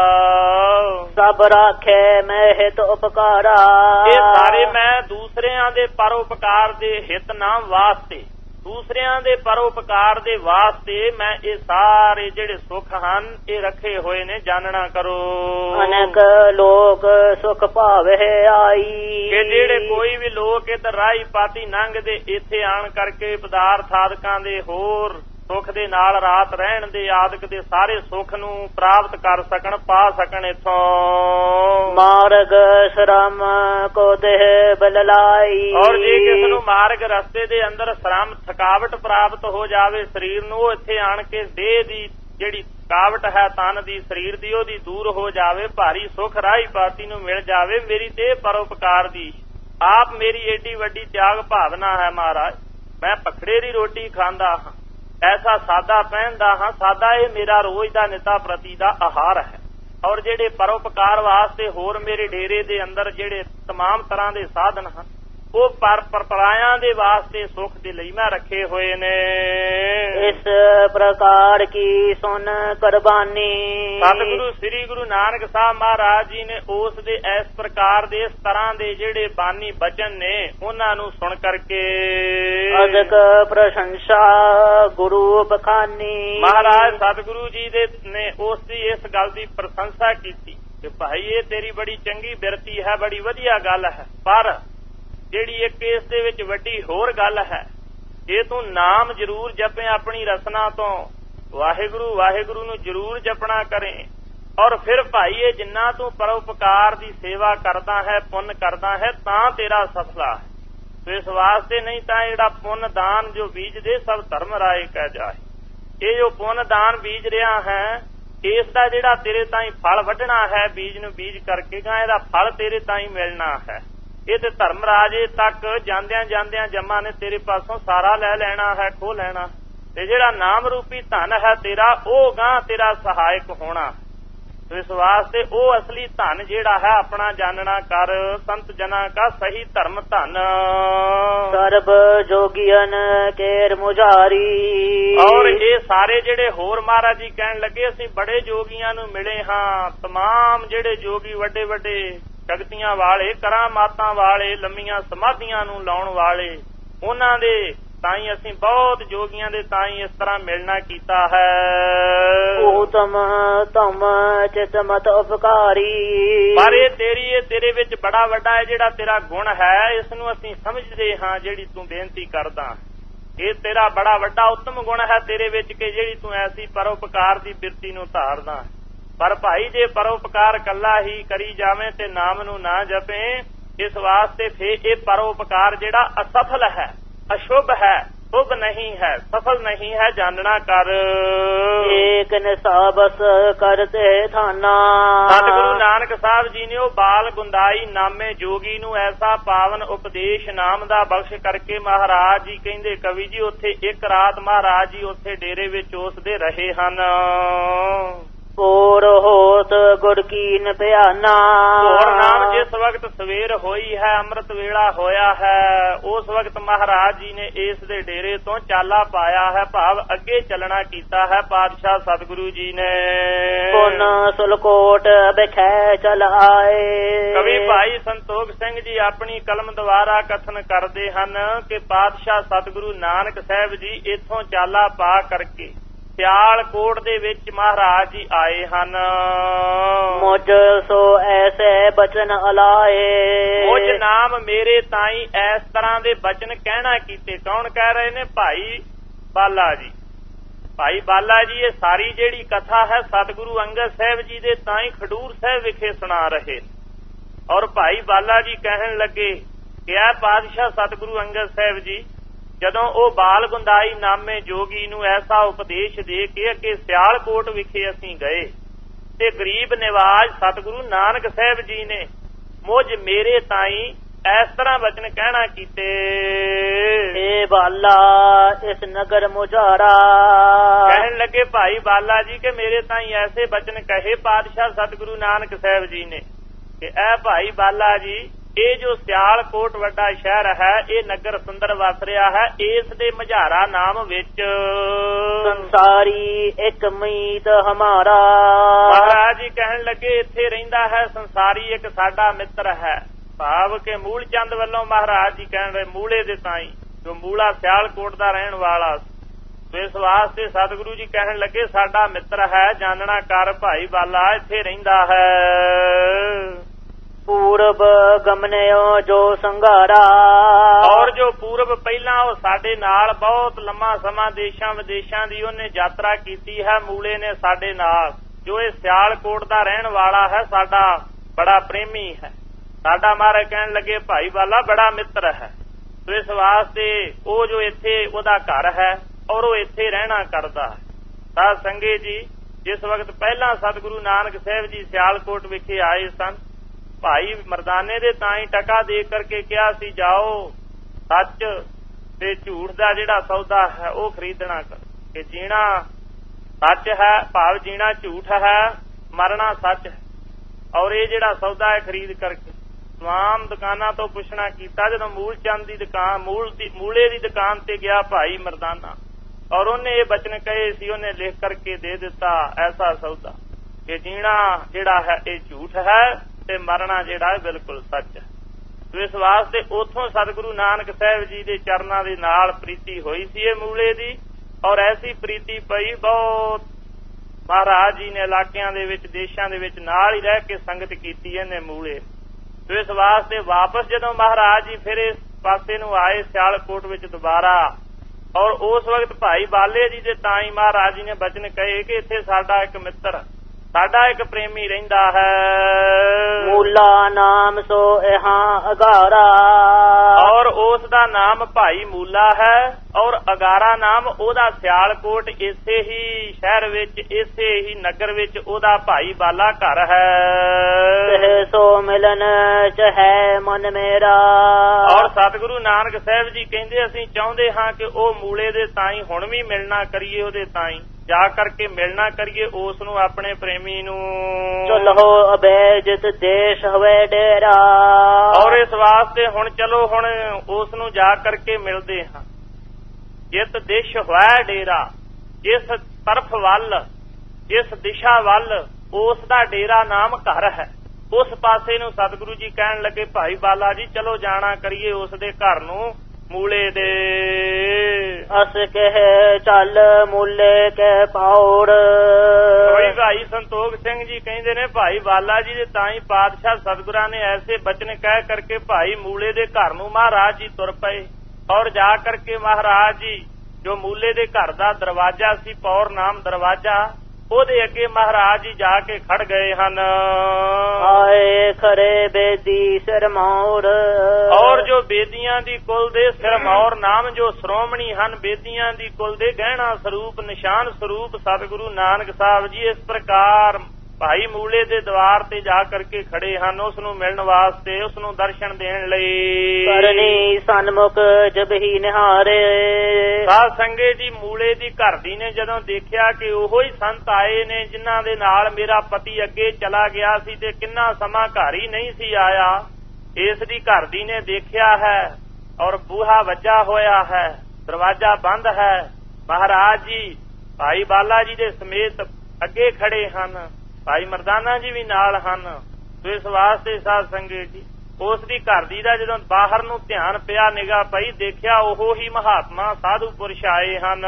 ਸਭ ਰਾਖੇ ਮੈਂ ਹਿਤ ਉਪਕਾਰਾ, ਇਹ ਸਾਰੇ ਮੈਂ ਦੂਸਰਿਆਂ ਦੇ ਪਰਉਪਕਾਰ ਦੇ ਹਿਤ ਨਾਮ ਵਾਸਤੇ, ਦੂਸਰਿਆਂ ਦੇ ਪਰਉਪਕਾਰ ਦੇ ਵਾਸਤੇ ਮੈਂ ਇਹ ਸਾਰੇ ਜਿਹੜੇ ਸੁੱਖ ਹਨ ਇਹ ਰੱਖੇ ਹੋਏ ਨੇ, ਜਾਣਨਾ ਕਰੋ। ਅਨੇਕ ਲੋਕ ਸੁਖ ਭਾਵੇ ਆਈ, ਕਿ ਜਿਹੜੇ ਕੋਈ ਵੀ ਲੋਕ ਇੱਧਰ ਰਾਹੀ ਪਾਤੀ ਲੰਘਦੇ ਇੱਥੇ ਆਣ ਕਰਕੇ ਪਦਾਰਥ ਆਦਿਕਾਂ ਦੇ ਹੋਰ ਸੁੱਖ ਦੇ ਨਾਲ ਰਾਤ ਰਹਿਣ ਦੇ ਆਦਿਕ ਦੇ ਸਾਰੇ ਸੁੱਖ ਨੂੰ ਪ੍ਰਾਪਤ ਕਰ ਸਕਣ, ਪਾ ਸਕਣ ਇੱਥੋਂ। ਮਾਰਗ ਸ਼ਰਮ ਕੋ ਦੇਹ ਬਲਲਾਈ, ਔਰ ਜੇ ਕਿਸ ਨੂੰ ਮਾਰਗ ਰਸਤੇ ਦੇ ਅੰਦਰ ਸ਼ਰਮ ਥਕਾਵਟ ਪ੍ਰਾਪਤ ਹੋ ਜਾਵੇ ਸਰੀਰ ਨੂੰ, ਉਹ ਇੱਥੇ ਆਣ ਕੇ ਦੇਹ ਦੀ ਜਿਹੜੀ ਥਕਾਵਟ ਹੈ ਤਨ ਦੀ ਸਰੀਰ ਦੀ ਉਹਦੀ ਦੂਰ ਹੋ ਜਾਵੇ, ਭਾਰੀ ਸੁੱਖ ਰਾਹੀ ਪਾਤੀ ਨੂੰ ਮਿਲ ਜਾਵੇ। ਮੇਰੀ ਤੇ ਪਰਉਪਕਾਰ ਦੀ ਆਪ ਮੇਰੀ ਏਡੀ ਵੱਡੀ ਤਿਆਗ ਭਾਵਨਾ ਹੈ ਮਹਾਰਾਜ। ਮੈਂ ਭਖੜੇ ਦੀ ਰੋਟੀ ਖਾਂਦਾ ਹਾਂ, ਐਸਾ ਸਾਦਾ ਪਹਿਨਦਾ ਹਾਂ, ਸਾਦਾ ਇਹ ਮੇਰਾ ਰੋਜ਼ ਦਾ ਨਿਤਾ ਪ੍ਰਤੀ ਦਾ ਆਹਾਰ ਹੈ। ਔਰ ਜਿਹੜੇ ਪਰਉਪਕਾਰ ਵਾਸਤੇ ਹੋਰ ਮੇਰੇ ਡੇਰੇ ਦੇ ਅੰਦਰ ਜਿਹੜੇ ਤਮਾਮ ਤਰ੍ਹਾਂ ਦੇ ਸਾਧਨ ਹਨ ਉਹ ਪਰ ਪਰਾਇਆਂ ਦੇ ਵਾਸਤੇ ਸੁੱਖ ਦੇ ਲਈ ਮੈਂ ਰੱਖੇ ਹੋਏ ਨੇ। ਇਸ ਪ੍ਰਕਾਰ ਕੀ ਸੁਨ ਕੁਰਬਾਨੀ, ਸਤਿਗੁਰੂ ਸ੍ਰੀ ਗੁਰੂ ਨਾਨਕ ਸਾਹਿਬ ਮਹਾਰਾਜ ਜੀ ਨੇ ਉਸ ਦੇ ਇਸ ਪ੍ਰਕਾਰ ਦੇ ਇਸ ਤਰ੍ਹਾਂ ਦੇ ਜਿਹੜੇ ਬਾਣੀ ਬਚਨ ਨੇ ਉਹਨਾਂ ਨੂੰ ਸੁਣ ਕਰਕੇ ਅਦਕ ਪ੍ਰਸ਼ੰਸਾ ਗੁਰੂ ਬਖਾਨੀ, ਮਹਾਰਾਜ ਸਤਿਗੁਰੂ ਜੀ ਦੇ ਨੇ ਉਸ ਦੀ ਇਸ ਗੱਲ ਦੀ ਪ੍ਰਸ਼ੰਸਾ ਕੀਤੀ ਕਿ ਭਾਈ ਇਹ ਤੇਰੀ ਬੜੀ ਚੰਗੀ ਬਿਰਤੀ ਹੈ, ਬੜੀ ਵਧੀਆ ਗੱਲ ਹੈ, ਪਰ ਜਿਹੜੀ ਇੱਕ ਇਸ ਦੇ ਵਿੱਚ ਵੱਡੀ ਹੋਰ ਗੱਲ ਹੈ, ਜੇ ਤੂੰ ਨਾਮ ਜ਼ਰੂਰ ਜਪੇ ਆਪਣੀ ਰਸਨਾ ਤੋਂ, ਵਾਹਿਗੁਰੂ ਵਾਹਿਗੁਰੂ ਨੂੰ ਜ਼ਰੂਰ ਜਪਣਾ ਕਰੇ। ਔਰ ਫਿਰ ਭਾਈ ਇਹ ਜਿੰਨਾ ਤੂੰ ਪਰਉਪਕਾਰ ਦੀ ਸੇਵਾ ਕਰਦਾ ਹੈ, ਪੁੰਨ ਕਰਦਾ ਹੈ, ਤਾਂ ਤੇਰਾ ਸਫਲਾ ਹੈ। ਤੇ ਇਸ ਵਾਸਤੇ ਨਹੀਂ ਤਾਂ ਜਿਹੜਾ ਪੁੰਨ ਦਾਨ ਜੋ ਬੀਜਦੇ ਸਭ ਧਰਮ ਰਾਏ ਕਹਿ ਜਾਏ, ਇਹ ਜੋ ਪੁੰਨ ਦਾਨ ਬੀਜ ਰਿਹਾ ਹੈ ਇਸ ਦਾ ਜਿਹੜਾ ਤੇਰੇ ਤਾਈਂ ਫਲ ਵੱਢਣਾ ਹੈ, ਬੀਜ ਨੂੰ ਬੀਜ ਕਰਕੇ ਗਾ ਇਹਦਾ ਫਲ ਤੇਰੇ ਤਾਈਂ ਮਿਲਣਾ ਹੈ। ਇਹ ਤੇ ਧਰਮ ਰਾਜੇ ਤੱਕ ਜਾਂਦਿਆਂ ਜਾਂਦਿਆਂ ਜਮਾ ਨੇ ਤੇਰੇ ਪਾਸੋਂ ਸਾਰਾ ਲੈ ਲੈਣਾ ਹੈ, ਖੋਹ ਲੈਣਾ, ਤੇ ਜਿਹੜਾ ਨਾਮ ਰੂਪੀ ਧਨ ਹੈ ਤੇਰਾ ਉਹ ਗਾਂ ਤੇਰਾ ਸਹਾਇਕ ਹੋਣਾ। ਇਸ ਵਾਸਤੇ ਉਹ ਅਸਲੀ ਧਨ ਜਿਹੜਾ ਹੈ ਆਪਣਾ ਜਾਣਨਾ ਕਰ, ਸੰਤ ਜਨਾਂ ਕਾ ਸਹੀ ਧਰਮ ਧਨ। ਸਰਬ ਜੋਗੀਨ ਕੇਰ ਮੁਜਾਰੀ, ਔਰ ਇਹ ਸਾਰੇ ਜਿਹੜੇ ਹੋਰ ਮਹਾਰਾਜ ਜੀ ਕਹਿਣ ਲੱਗੇ ਅਸੀਂ ਬੜੇ ਜੋਗੀਆਂ ਨੂੰ ਮਿਲੇ ਹਾਂ, ਤਮਾਮ ਜਿਹੜੇ ਜੋਗੀ ਵੱਡੇ ਵੱਡੇ ਸ਼ਕਤੀਆਂ ਵਾਲੇ, ਕਰਾਮਾਤਾਂ ਵਾਲੇ, ਲੰਮੀਆਂ ਸਮਾਧੀਆਂ ਨੂੰ ਲਾਉਣ ਵਾਲੇ, ਉਹਨਾਂ ਦੇ ਤਾਈਂ ਅਸੀਂ ਬਹੁਤ ਜੋਗੀਆਂ ਦੇ ਤਾਈਂ ਇਸ ਤਰ੍ਹਾਂ ਮਿਲਣਾ ਕੀਤਾ ਹੈ। ਉਤਮ ਤਮ ਚਿਤਮਤ ਉਪਕਾਰੀ, ਪਰ ਇਹ ਤੇਰੀ ਇਹ ਤੇਰੇ ਵਿੱਚ ਬੜਾ ਵੱਡਾ ਹੈ ਜਿਹੜਾ ਤੇਰਾ ਗੁਣ ਹੈ, ਇਸ ਨੂੰ ਅਸੀਂ ਸਮਝਦੇ ਹਾਂ ਜਿਹੜੀ ਤੂੰ ਬੇਨਤੀ ਕਰਦਾ। ਇਹ ਤੇਰਾ ਬੜਾ ਵੱਡਾ ਉੱਤਮ ਗੁਣ ਹੈ ਤੇਰੇ ਵਿੱਚ ਕਿ ਜਿਹੜੀ ਤੂੰ ਐਸੀ ਪਰਉਪਕਾਰ ਦੀ ਬਿਰਤੀ ਨੂੰ ਧਾਰਦਾ। ਪਰ ਭਾਈ ਜੇ ਪਰਉਪਕਾਰ ਕੱਲਾ ਹੀ ਕਰੀ ਜਾਵੇਂ ਤੇ ਨਾਮ ਨੂੰ ਨਾ ਜਪੇ, ਇਸ ਵਾਸਤੇ ਫੇਰ ਇਹ ਪਰਉਪਕਾਰ ਜਿਹੜਾ ਅਸਫਲ ਹੈ, ਅਸ਼ੁਭ ਹੈ, शुभ नहीं है, सफल नहीं है, जानना कर। एक निसाबस करते थाना। सतगुरु नानक साहब जी ने ਉਹ ਬਾਲ ਗੁੰਦਾਈ ਨਾਮੇ ਜੋਗੀ ਨੂੰ ਐਸਾ ਪਾਵਨ ਉਪਦੇਸ਼ ਨਾਮ ਦਾ ਬਖਸ਼ ਕਰਕੇ ਮਹਾਰਾਜ ਜੀ ਕਹਿੰਦੇ ਕਵੀ ਜੀ ਉੱਥੇ ਇੱਕ ਰਾਤ ਮਹਾਰਾਜ ਜੀ ਉੱਥੇ ਡੇਰੇ ਵਿੱਚ ਉਸਦੇ ਰਹੇ ਹਨ। ਹੋਰ ਹੋਤ ਗੁਰ ਕੀਨ ਭਿਆਨਾ। ਹੋਰ ਨਾਮ ਜਿਸ ਵਕਤ ਸਵੇਰ ਹੋਈ ਹੈ, ਅੰਮ੍ਰਿਤ ਵੇਲਾ ਹੋਇਆ ਹੈ, ਉਸ ਵਕਤ ਮਹਾਰਾਜ ਜੀ ਨੇ ਇਸ ਦੇ ਡੇਰੇ ਤੋਂ ਚਾਲਾ ਪਾਇਆ ਹੈ, ਭਾਵ ਅੱਗੇ ਚੱਲਣਾ ਕੀਤਾ ਹੈ ਪਾਤਸ਼ਾਹ ਸਤਿਗੁਰੂ ਜੀ ਨੇ। ਪੁਨ ਸੁਲਕੋਟ ਬਿਖੈ ਚਲ ਆਏ। ਕਵੀ ਭਾਈ ਸੰਤੋਖ ਸਿੰਘ ਜੀ ਆਪਣੀ ਕਲਮ ਦੁਆਰਾ ਕਥਨ ਕਰਦੇ ਹਨ ਕਿ ਪਾਤਸ਼ਾਹ ਸਤਿਗੁਰੂ ਨਾਨਕ ਸਾਹਿਬ ਜੀ ਇੱਥੋਂ ਚਾਲਾ ਪਾ ਕਰਕੇ ਸਿਆਲਕੋਟ ਦੇ ਵਿੱਚ ਮਹਾਰਾਜ ਜੀ ਆਏ ਹਨ। ਮੁਝ ਸੋ ਐਸੇ ਬਚਨ ਅਲਾਏ। ਮੁਝ ਨਾਮ ਮੇਰੇ ਤਾਈ ਇਸ ਤਰ੍ਹਾਂ ਦੇ ਬਚਨ ਕਹਿਣਾ ਕੀਤੇ। ਕੌਣ ਕਹਿ ਰਹੇ ਨੇ? ਭਾਈ ਬਾਲਾ ਜੀ। ਭਾਈ ਬਾਲਾ ਜੀ ਇਹ ਸਾਰੀ ਜਿਹੜੀ ਕਥਾ ਹੈ ਸਤਿਗੁਰੂ ਅੰਗਦ ਸਾਹਿਬ ਜੀ ਦੇ ਤਾਈ ਖਡੂਰ ਸਾਹਿਬ ਵਿਖੇ ਸੁਣਾ ਰਹੇ। ਔਰ ਭਾਈ ਬਾਲਾ ਜੀ ਕਹਿਣ ਲੱਗੇ ਕਿ ਇਹ ਪਾਤਸ਼ਾਹ ਸਤਿਗੁਰੂ ਅੰਗਦ ਸਾਹਿਬ ਜੀ ਜਦੋਂ ਉਹ ਬਾਲ ਗੁੰਦਾਈ ਨਾਮੇ ਜੋਗੀ ਨੂੰ ਐਸਾ ਉਪਦੇਸ਼ ਦੇ ਕੇ ਕਿ ਸਿਆਲਕੋਟ ਵਿਖੇ ਅਸੀਂ ਗਏ ਤੇ ਗਰੀਬ ਨਿਵਾਜ ਸਤਿਗੁਰੂ ਨਾਨਕ ਸਾਹਿਬ ਜੀ ਨੇ ਮੁਝ ਮੇਰੇ ਤਾਈ ਇਸ ਤਰ੍ਹਾਂ ਵਚਨ ਕਹਿਣਾ ਕੀਤੇ। ਏ ਬਾਲਾ ਇਸ ਨਗਰ ਮੁਝਾਰਾ। ਕਹਿਣ ਲੱਗੇ ਭਾਈ ਬਾਲਾ ਜੀ ਕਿ ਮੇਰੇ ਤਾਈ ਐਸੇ ਵਚਨ ਕਹੇ ਪਾਤਸ਼ਾਹ ਸਤਿਗੁਰੂ ਨਾਨਕ ਸਾਹਿਬ ਜੀ ਨੇ ਕਿ ਇਹ ਭਾਈ ਬਾਲਾ ਜੀ ਇਹ ਜੋ ਸਿਆਲਕੋਟ ਵੱਡਾ ਸ਼ਹਿਰ ਹੈ ਇਹ ਨਗਰ ਸੁੰਦਰ ਵਸ ਰਿਹਾ ਹੈ, ਇਸ ਦੇ ਮਝਾਰਾ ਨਾਮ ਵਿੱਚ ਸੰਸਾਰੀ ਇੱਕ ਮੀਤ ਹਮਾਰਾ। ਮਹਾਰਾਜ ਜੀ ਕਹਿਣ ਲੱਗੇ ਇੱਥੇ ਰਹਿੰਦਾ ਹੈ ਸੰਸਾਰੀ ਇੱਕ ਸਾਡਾ ਮਿੱਤਰ ਹੈ, ਭਾਵ ਕਿ ਮੂਲ ਚੰਦ ਵੱਲੋਂ ਮਹਾਰਾਜ ਜੀ ਕਹਿਣ ਰਹੇ ਮੂਲੇ ਦੇ ਤਾਈ ਜੋ ਮੂਲਾ ਸਿਆਲਕੋਟ ਦਾ ਰਹਿਣ ਵਾਲਾ। ਇਸ ਵਾਸਤੇ ਸਤਿਗੁਰੂ ਜੀ ਕਹਿਣ ਲੱਗੇ ਸਾਡਾ ਮਿੱਤਰ ਹੈ, ਜਾਣਨਾ ਕਰ ਭਾਈ ਬਾਲਾ ਇੱਥੇ ਰਹਿੰਦਾ ਹੈ। ਪੂਰਬ ਗਮਨਿਓ ਜੋ ਸੰਘਾਰਾ। ਔਰ ਜੋ ਪੂਰਬ ਪਹਿਲਾਂ ਉਹ ਸਾਡੇ ਨਾਲ ਬਹੁਤ ਲੰਮਾ ਸਮਾਂ ਦੇਸ਼ਾਂ ਵਿਦੇਸ਼ਾਂ ਦੀ ਉਹਨੇ ਯਾਤਰਾ ਕੀਤੀ ਹੈ, ਮੂਲੇ ਨੇ ਸਾਡੇ ਨਾਲ। ਜੋ ਇਹ ਸਿਆਲਕੋਟ ਦਾ ਰਹਿਣ ਵਾਲਾ ਹੈ ਸਾਡਾ ਬੜਾ ਪ੍ਰੇਮੀ ਹੈ, ਸਾਡਾ ਮਹਾਰਾਜ ਕਹਿਣ ਲੱਗੇ ਭਾਈ ਬਾਲਾ ਬੜਾ ਮਿੱਤਰ ਹੈ। ਸੋ ਇਸ ਵਾਸਤੇ ਉਹ ਜੋ ਇੱਥੇ ਉਹਦਾ ਘਰ ਹੈ ਔਰ ਉਹ ਇੱਥੇ ਰਹਿਣਾ ਕਰਦਾ ਹੈ। ਸਾਧ ਸੰਗੇ ਜੀ ਜਿਸ ਵਕਤ ਪਹਿਲਾਂ ਸਤਿਗੁਰੂ ਨਾਨਕ ਸਾਹਿਬ ਜੀ ਸਿਆਲਕੋਟ ਵਿਖੇ ਆਏ ਸਨ, ਭਾਈ ਮਰਦਾਨੇ ਦੇ ਤਾਂ ਹੀ ਟਕਾ ਦੇ ਕਰਕੇ ਕਿਹਾ ਸੀ ਜਾਓ ਸੱਚ ਤੇ ਝੂਠ ਦਾ ਜਿਹੜਾ ਸੌਦਾ ਹੈ ਉਹ ਖਰੀਦਣਾ ਕਰ ਕਿ ਜੀਣਾ ਸੱਚ ਹੈ, ਭਾਵ ਜੀਣਾ ਝੂਠ ਹੈ, ਮਰਨਾ ਸੱਚ ਹੈ। ਔਰ ਇਹ ਜਿਹੜਾ ਸੌਦਾ ਹੈ ਖਰੀਦ ਕਰਕੇ ਤਮਾਮ ਦੁਕਾਨਾਂ ਤੋਂ ਪੁੱਛਣਾ ਕੀਤਾ। ਜਦੋਂ ਮੂਲ ਚੰਦ ਦੀ ਦੁਕਾਨ ਮੂਲ ਦੀ ਮੂਲੇ ਦੀ ਦੁਕਾਨ ਤੇ ਗਿਆ ਭਾਈ ਮਰਦਾਨਾ ਔਰ ਉਹਨੇ ਇਹ ਬਚਨ ਕਹੇ ਸੀ, ਉਹਨੇ ਲਿਖ ਕਰਕੇ ਦੇ ਦਿੱਤਾ ਐਸਾ ਸੌਦਾ ਕਿ ਜੀਣਾ ਜਿਹੜਾ ਹੈ ਇਹ ਝੂਠ ਹੈ ਤੇ ਮਰਨਾ ਜਿਹੜਾ ਹੈ ਬਿਲਕੁਲ ਸੱਚ ਹੈ। ਸੋ ਇਸ ਵਾਸਤੇ ਉੱਥੋਂ ਸਤਿਗੁਰੂ ਨਾਨਕ ਸਾਹਿਬ ਜੀ ਦੇ ਚਰਨਾਂ ਦੇ ਨਾਲ ਪ੍ਰੀਤੀ ਹੋਈ ਸੀ ਇਹ ਮੂਲੇ ਦੀ। ਔਰ ਐਸੀ ਪ੍ਰੀਤੀ ਪਈ ਬਹੁਤ ਮਹਾਰਾਜ ਜੀ ਨੇ ਇਲਾਕਿਆਂ ਦੇ ਵਿੱਚ ਦੇਸ਼ਾਂ ਦੇ ਵਿੱਚ ਨਾਲ ਹੀ ਰਹਿ ਕੇ ਸੰਗਤ ਕੀਤੀ ਇਹਨੇ ਮੂਲੇ। ਸੋ ਇਸ ਵਾਸਤੇ ਵਾਪਸ ਜਦੋਂ ਮਹਾਰਾਜ ਜੀ ਫਿਰ ਇਸ ਪਾਸੇ ਨੂੰ ਆਏ ਸਿਆਲਕੋਟ ਵਿੱਚ ਦੁਬਾਰਾ, ਔਰ ਉਸ ਵਕਤ ਭਾਈ ਬਾਲੇ ਜੀ ਦੇ ਤਾਂ ਹੀ ਮਹਾਰਾਜ ਜੀ ਨੇ ਬਚਨ ਕਹੇ ਕਿ ਇੱਥੇ ਸਾਡਾ ਇੱਕ ਮਿੱਤਰ ਸਾਡਾ ਇੱਕ ਪ੍ਰੇਮੀ ਰਹਿੰਦਾ ਹੈ। ਮੂਲਾ ਨਾਮ ਸੋ ਇਹਾਂ ਅਗਾਰਾ। ਔਰ ਉਸ ਦਾ ਨਾਮ ਭਾਈ ਮੂਲਾ ਹੈ ਔਰ ਅਗਾਰਾ ਨਾਮ ਉਹਦਾ ਸਿਆਲਕੋਟ ਇਸੇ ਹੀ ਸ਼ਹਿਰ ਵਿੱਚ ਇਸੇ ਹੀ ਨਗਰ ਵਿੱਚ ਉਹਦਾ ਭਾਈ ਬਾਲਾ ਘਰ ਹੈ। ਸੋ ਮਿਲਨ ਚਾਹੇ ਮਨ ਮੇਰਾ। ਔਰ ਸਤਿਗੁਰੂ ਨਾਨਕ ਸਾਹਿਬ ਜੀ ਕਹਿੰਦੇ ਅਸੀਂ ਚਾਹੁੰਦੇ ਹਾਂ ਕਿ ਉਹ ਮੂਲੇ ਦੇ ਤਾਈ ਹੁਣ ਵੀ ਮਿਲਣਾ ਕਰੀਏ, ਉਹਦੇ ਤਾਈ ਜਾ ਕਰਕੇ ਮਿਲਣਾ ਕਰੀਏ ਉਸ ਨੂੰ ਆਪਣੇ ਪ੍ਰੇਮੀ ਨੂੰ। ਚਲੋ ਅਬੇ ਜਿਤ ਦੇਸ਼ ਹੋਵੇ ਡੇਰਾ। ਔਰ ਇਸ ਵਾਸਤੇ ਹੁਣ ਚਲੋ ਹੁਣ ਉਸ ਨੂੰ ਜਾ ਕਰਕੇ ਮਿਲਦੇ ਹਾਂ। ਜਿਤ ਦੇਸ਼ ਹੋਇਆ ਡੇਰਾ, ਜਿਸ ਤਰਫ ਵੱਲ ਜਿਸ ਦਿਸ਼ਾ ਵੱਲ ਉਸ ਦਾ ਡੇਰਾ ਨਾਮ ਘਰ ਹੈ, ਉਸ ਪਾਸੇ ਨੂੰ ਸਤਿਗੁਰੂ ਜੀ ਕਹਿਣ ਲੱਗੇ ਭਾਈ ਬਾਲਾ ਜੀ ਚਲੋ ਜਾਣਾ ਕਰੀਏ ਉਸ ਦੇ ਘਰ ਨੂੰ ਮੂਲੇ ਦੇ। ਅਸ ਕਹੇ ਚੱਲ ਮੂਲੇ ਕੇ ਪੌੜ। ਕੋਈ ਭਾਈ ਸੰਤੋਖ ਸਿੰਘ ਜੀ ਕਹਿੰਦੇ ਨੇ ਭਾਈ ਬਾਲਾ ਜੀ ਦੇ ਤਾਂ ਹੀ ਪਾਤਸ਼ਾਹ ਸਤਿਗੁਰਾਂ ਨੇ ਐਸੇ ਬਚਨ ਕਹਿ ਕਰਕੇ ਭਾਈ ਮੂਲੇ ਦੇ ਘਰ ਨੂੰ ਮਹਾਰਾਜ ਜੀ ਤੁਰ ਪਏ। ਔਰ ਜਾ ਕਰਕੇ ਮਹਾਰਾਜ ਜੀ ਜੋ ਮੂਲੇ ਦੇ ਘਰ ਦਾ ਦਰਵਾਜ਼ਾ ਸੀ, ਪੌਰ ਨਾਮ ਦਰਵਾਜ਼ਾ, ਉਹਦੇ ਅੱਗੇ ਮਹਾਰਾਜ ਜੀ ਜਾ ਕੇ ਖੜ ਗਏ ਹਨ। ਆਏ ਖੜੇ ਬੇਦੀ ਸਿਰ ਮੋੜ। ਔਰ ਜੋ ਬੇਦੀਆਂ ਦੀ ਕੁਲ ਦੇ ਸਿਰਮੌਰ ਨਾਮ ਜੋ ਸ਼੍ਰੋਮਣੀ ਹਨ, ਬੇਦੀਆਂ ਦੀ ਕੁਲ ਦੇ ਗਹਿਣਾ ਸਰੂਪ ਨਿਸ਼ਾਨ ਸਰੂਪ ਸਤਿਗੁਰੂ ਨਾਨਕ ਸਾਹਿਬ ਜੀ ਇਸ ਪ੍ਰਕਾਰ ਭਾਈ ਮੂਲੇ ਦੇ ਦਵਾਰ ਤੇ ਜਾ ਕਰਕੇ ਖੜੇ ਹਨ, ਉਸ ਨੂੰ ਮਿਲਣ ਵਾਸਤੇ, ਉਸ ਨੂੰ ਦਰਸ਼ਨ ਦੇਣ ਲਈ। ਕਰਨੀ ਸਨਮੁਖ ਜਬ ਹੀ ਨਿਹਾਰੇ। ਸਾਧ ਸੰਗਤ ਜੀ, ਮੂਲੇ ਦੀ ਘਰ ਦੀ ਨੇ ਜਦੋਂ ਦੇਖਿਆ ਕਿ ਉਹੋ ਹੀ ਸੰਤ ਆਏ ਨੇ ਜਿਨ੍ਹਾਂ ਦੇ ਨਾਲ ਮੇਰਾ ਪਤੀ ਅੱਗੇ ਚਲਾ ਗਿਆ ਸੀ ਤੇ ਕਿੰਨਾ ਸਮਾਂ ਘਰ ਹੀ ਨਹੀਂ ਸੀ ਆਇਆ, ਇਸ ਦੀ ਘਰ ਦੀ ਨੇ ਦੇਖਿਆ ਹੈ ਔਰ ਬੂਹਾ ਵੱਜਾ ਹੋਇਆ ਹੈ, ਦਰਵਾਜ਼ਾ ਬੰਦ ਹੈ। ਮਹਾਰਾਜ ਜੀ ਭਾਈ ਬਾਲਾ ਜੀ ਦੇ ਸਮੇਤ ਅੱਗੇ ਖੜੇ ਹਨ, ਭਾਈ ਮਰਦਾਨਾ ਜੀ ਵੀ ਨਾਲ ਹਨ। ਸੋ ਇਸ ਵਾਸਤੇ ਸਾਧ ਸੰਗਤ ਜੀ, ਉਸ ਦੀ ਘਰ ਦੀ ਦਾ ਜਦੋਂ ਬਾਹਰ ਨੂੰ ਧਿਆਨ ਪਿਆ, ਨਿਗਾਹ ਪਈ, ਦੇਖਿਆ ਉਹ ਹੀ ਮਹਾਤਮਾ ਸਾਧੂ ਪੁਰਸ਼ ਆਏ ਹਨ।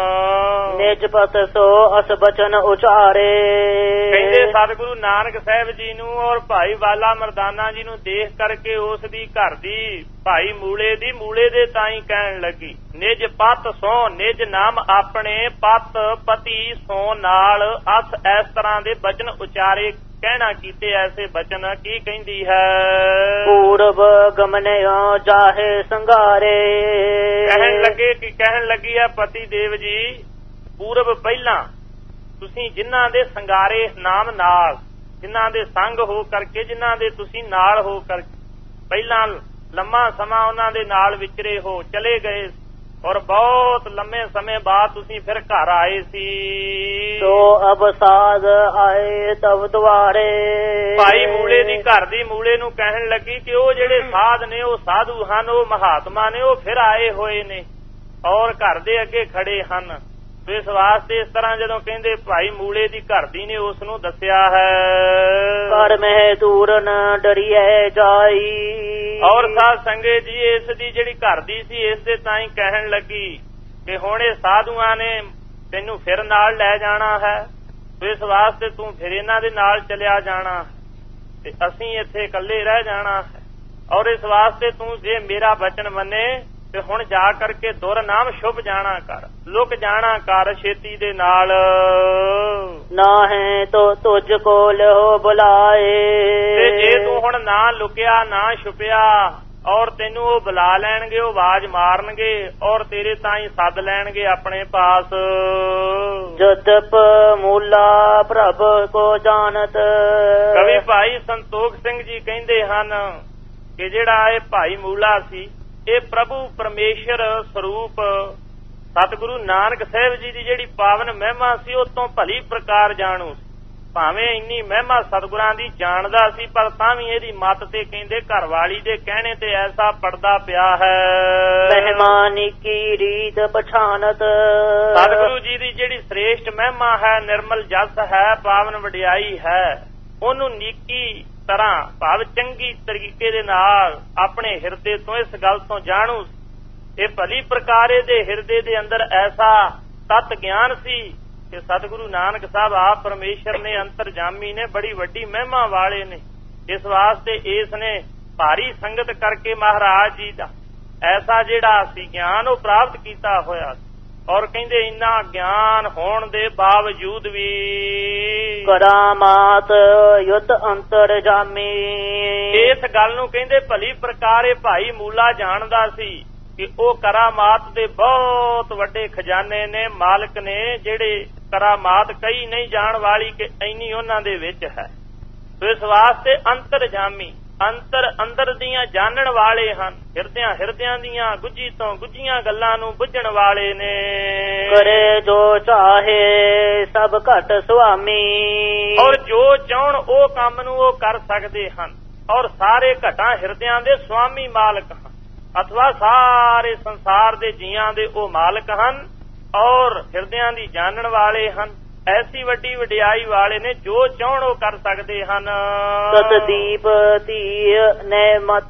ਨਿਜ ਪਤ ਸੋ ਅਸ ਬਚਨ ਉਚਾਰੇ। ਕਹਿੰਦੇ ਸਤਿਗੁਰੂ ਨਾਨਕ ਸਾਹਿਬ ਜੀ ਨੂੰ ਔਰ ਭਾਈ ਬਾਲਾ ਮਰਦਾਨਾ ਜੀ ਨੂੰ ਦੇਖ ਕਰਕੇ ਉਸ ਦੀ ਘਰ ਦੀ ਭਾਈ ਮੂਲੇ ਦੀ ਮੂਲੇ ਦੇ ਤਾਈ ਕਹਿਣ ਲੱਗੀ, ਨਿਜ ਪਤ ਸੋ, ਨਿਜ ਨਾਮ ਆਪਣੇ ਪਤ ਪਤੀ ਸੋ ਨਾਲ ਅਸ ਇਸ ਤਰ੍ਹਾਂ ਦੇ ਬਚਨ ਉਚਾਰੇ, ਕਹਿਣਾ ਕੀਤੇ ਐਸੇ ਬਚਨ। ਕੀ ਕਹਿੰਦੀ ਹੈ? ਪੂਰਬ ਗਮਨਿਓ ਜਾਹੇ ਸੰਘਾਰੇ। ਕਹਿਣ ਲੱਗੇ ਕਿ ਕਹਿਣ ਲੱਗੀ ਹੈ ਪਤੀ ਦੇਵ ਜੀ, ਪੂਰਬ ਪਹਿਲਾਂ ਤੁਸੀਂ ਜਿਨ੍ਹਾਂ ਦੇ ਸੰਗਾਰੇ ਨਾਮ ਨਾਲ, ਜਿਨ੍ਹਾਂ ਦੇ ਸੰਗ ਹੋ ਕਰਕੇ, ਜਿਨ੍ਹਾਂ ਦੇ ਤੁਸੀਂ ਨਾਲ ਹੋ ਕਰਕੇ ਪਹਿਲਾਂ ਲੰਮਾ ਸਮਾਂ ਉਹਨਾਂ ਦੇ ਨਾਲ ਵਿਚਰੇ ਹੋ, ਚਲੇ ਗਏ ਔਰ ਬਹੁਤ ਲੰਮੇ ਸਮੇਂ ਬਾਅਦ ਤੁਸੀਂ ਫਿਰ ਘਰ ਆਏ ਸੀ। ਸੋ ਅਬਸਾਦ ਆਏ ਤਬ ਦੁਆਰੇ। ਭਾਈ ਮੂਲੇ ਦੀ ਘਰ ਦੀ ਮੂਲੇ ਨੂੰ ਕਹਿਣ ਲੱਗੀ ਕਿ ਉਹ ਜਿਹੜੇ ਸਾਧ ਨੇ, ਉਹ ਸਾਧੂ ਹਨ, ਉਹ ਮਹਾਤਮਾ ਨੇ, ਉਹ ਫਿਰ ਆਏ ਹੋਏ ਨੇ ਔਰ ਘਰ ਦੇ ਅੱਗੇ ਖੜੇ ਹਨ। ਇਸ ਵਾਸਤੇ ਇਸ ਤਰ੍ਹਾਂ ਜਦੋਂ ਕਹਿੰਦੇ ਭਾਈ ਮੂਲੇ ਦੀ ਘਰ ਦੀ ਨੇ ਉਸ ਨੂੰ ਦੱਸਿਆ ਹੈ, ਕਰ ਮਹਿ ਦੂਰਨ ਡਰੀਏ ਜਾਈ। ਔਰ ਸਾਧ ਸੰਗਤ ਜੀ, ਇਸ ਦੀ ਜਿਹੜੀ ਘਰ ਦੀ ਸੀ ਇਸ ਦੇ ਤਾਂ ਹੀ ਕਹਿਣ ਲੱਗੀ ਕਿ ਹੁਣ ਇਹ ਸਾਧੂਆਂ ਨੇ ਤੈਨੂੰ ਫਿਰ ਨਾਲ ਲੈ ਜਾਣਾ ਹੈ, ਇਸ ਵਾਸਤੇ ਤੂੰ ਫਿਰ ਇਹਨਾਂ ਦੇ ਨਾਲ ਚਲਿਆ ਜਾਣਾ ਤੇ ਅਸੀਂ ਇੱਥੇ ਇਕੱਲੇ ਰਹਿ ਜਾਣਾ ਹੈ। ਔਰ ਇਸ ਵਾਸਤੇ ਤੂੰ ਜੇ ਮੇਰਾ ਬਚਨ ਮੰਨੇ ਤੇ ਹੁਣ ਜਾ ਕਰਕੇ ਦੁਰ ਨਾਮ ਸ਼ੁਭ ਜਾਣਾ ਕਰ, ਲੁਕ ਜਾਣਾ ਕਰ ਛੇਤੀ ਦੇ ਨਾਲ। ਨਾ ਹੈ ਤੋ ਤੁਝ ਕੋਲ ਹੋ ਬੁਲਾਏ। ਤੇ ਜੇ ਤੂੰ ਹੁਣ ਨਾ ਲੁਕਿਆ ਨਾ ਛੁਪਿਆ ਔਰ ਤੈਨੂੰ ਉਹ ਬੁਲਾ ਲੈਣਗੇ, ਉਹ ਆਵਾਜ਼ ਮਾਰਨਗੇ ਔਰ ਤੇਰੇ ਤਾਈਂ ਸੱਦ ਲੈਣਗੇ ਆਪਣੇ ਪਾਸ। ਜਦਪ ਮੂਲਾ ਪ੍ਰਭ ਕੋ ਜਾਣਤ। ਕਵੀ ਭਾਈ ਸੰਤੋਖ ਸਿੰਘ ਜੀ ਕਹਿੰਦੇ ਹਨ ਕਿ ਜਿਹੜਾ ਇਹ ਭਾਈ ਮੂਲਾ ਸੀ, ਇਹ ਪ੍ਰਭੂ ਪਰਮੇਸ਼ਰ ਸਰੂਪ ਸਤਿਗੁਰੂ ਨਾਨਕ ਸਾਹਿਬ ਜੀ ਦੀ ਜਿਹੜੀ ਪਾਵਨ ਮਹਿਮਾ ਸੀ ਉਹ ਤੋਂ ਭਲੀ ਪ੍ਰਕਾਰ ਜਾਣੂ। ਭਾਵੇਂ ਇੰਨੀ ਮਹਿਮਾ ਸਤਿਗੁਰਾਂ ਦੀ ਜਾਣਦਾ ਸੀ, ਪਰ ਤਾਂ ਵੀ ਇਹਦੀ ਮੱਤ ਤੇ ਕਹਿੰਦੇ ਘਰ ਵਾਲੀ ਦੇ ਕਹਿਣੇ ਤੇ ਐਸਾ ਪੜਦਾ ਪਿਆ ਹੈ। ਮਹਿਮਾਨੀ ਕੀ ਰੀਤ ਪਛਾਨਤ। ਸਤਿਗੁਰੂ ਜੀ ਦੀ ਜਿਹੜੀ ਸ੍ਰੇਸ਼ਟ ਮਹਿਮਾ ਹੈ, ਨਿਰਮਲ ਜਸ ਹੈ, ਪਾਵਨ ਵਡਿਆਈ ਹੈ, ਉਹਨੂੰ ਨੀਕੀ ਤਰ੍ਹਾਂ ਭਾਵ ਚੰਗੀ ਤਰੀਕੇ ਦੇ ਨਾਲ ਆਪਣੇ ਹਿਰਦੇ ਤੋਂ ਇਸ ਗੱਲ ਤੋਂ ਜਾਣੂ। ਇਹ ਭਲੀ ਪ੍ਰਕਾਰ ਦੇ ਹਿਰਦੇ ਦੇ ਅੰਦਰ ਐਸਾ ਤਤ ਗਿਆਨ ਸੀ ਕਿ ਸਤਿਗੁਰੂ ਨਾਨਕ ਸਾਹਿਬ ਆਪ ਪਰਮੇਸ਼ਰ ਨੇ, ਅੰਤਰਜਾਮੀ ਨੇ, ਬੜੀ ਵੱਡੀ ਮਹਿਮਾ ਵਾਲੇ ਨੇ। ਇਸ ਵਾਸਤੇ ਇਸ ਨੇ ਭਾਰੀ ਸੰਗਤ ਕਰਕੇ ਮਹਾਰਾਜ ਜੀ ਦਾ ਐਸਾ ਜਿਹੜਾ ਸੀ ਗਿਆਨ ਉਹ ਪ੍ਰਾਪਤ ਕੀਤਾ ਹੋਇਆ ਸੀ। ਔਰ ਕਹਿੰਦੇ ਇੰਨਾ ਗਿਆਨ ਹੋਣ ਦੇ ਬਾਵਜੂਦ ਵੀ ਕਰਾਮਾਤ ਯੁੱਧ ਅੰਤਰ ਜਾਮੀ। ਇਸ ਗੱਲ ਨੂੰ ਕਹਿੰਦੇ ਭਲੀ ਪ੍ਰਕਾਰ ਇਹ ਭਾਈ ਮੂਲਾ ਜਾਣਦਾ ਸੀ ਕਿ ਉਹ ਕਰਾਮਾਤ ਦੇ ਬਹੁਤ ਵੱਡੇ ਖਜ਼ਾਨੇ ਨੇ, ਮਾਲਕ ਨੇ, ਜਿਹੜੇ ਕਰਾਮਾਤ ਕਈ ਨਹੀਂ ਜਾਣ ਵਾਲੀ ਕਿ ਇੰਨੀ ਉਹਨਾਂ ਦੇ ਵਿੱਚ ਹੈ। ਇਸ ਵਾਸਤੇ ਅੰਤਰਜਾਮੀ, ਅੰਤਰ ਅੰਦਰ ਦੀਆਂ ਜਾਣਨ ਵਾਲੇ ਹਨ, ਹਿਰਦਿਆਂ ਹਿਰਦਿਆਂ ਦੀਆਂ ਗੁੱਝੀ ਤੋਂ ਗੁੱਝੀਆਂ ਗੱਲਾਂ ਨੂੰ ਬੁੱਝਣ ਵਾਲੇ ਨੇ। ਕਰੇ ਜੋ ਚਾਹੇ ਸਭ ਘਟ ਸੁਆਮੀ। ਔਰ ਜੋ ਚਾਹਣ ਉਹ ਕੰਮ ਨੂੰ ਉਹ ਕਰ ਸਕਦੇ ਹਨ ਔਰ ਸਾਰੇ ਘਟਾਂ ਹਿਰਦਿਆਂ ਦੇ ਸੁਆਮੀ ਮਾਲਕ ਹਨ, ਅਥਵਾ ਸਾਰੇ ਸੰਸਾਰ ਦੇ ਜੀਆਂ ਦੇ ਉਹ ਮਾਲਕ ਹਨ ਔਰ ਹਿਰਦਿਆਂ ਦੀ ਜਾਣਨ ਵਾਲੇ ਹਨ। ਐਸੀ ਵੱਡੀ ਵਡਿਆਈ ਵਾਲੇ ਨੇ, ਜੋ ਚਾਹਣ ਉਹ ਕਰ ਸਕਦੇ ਹਨ। ਸਤਦੀਪ ਧੀ ਨੇ ਮਤ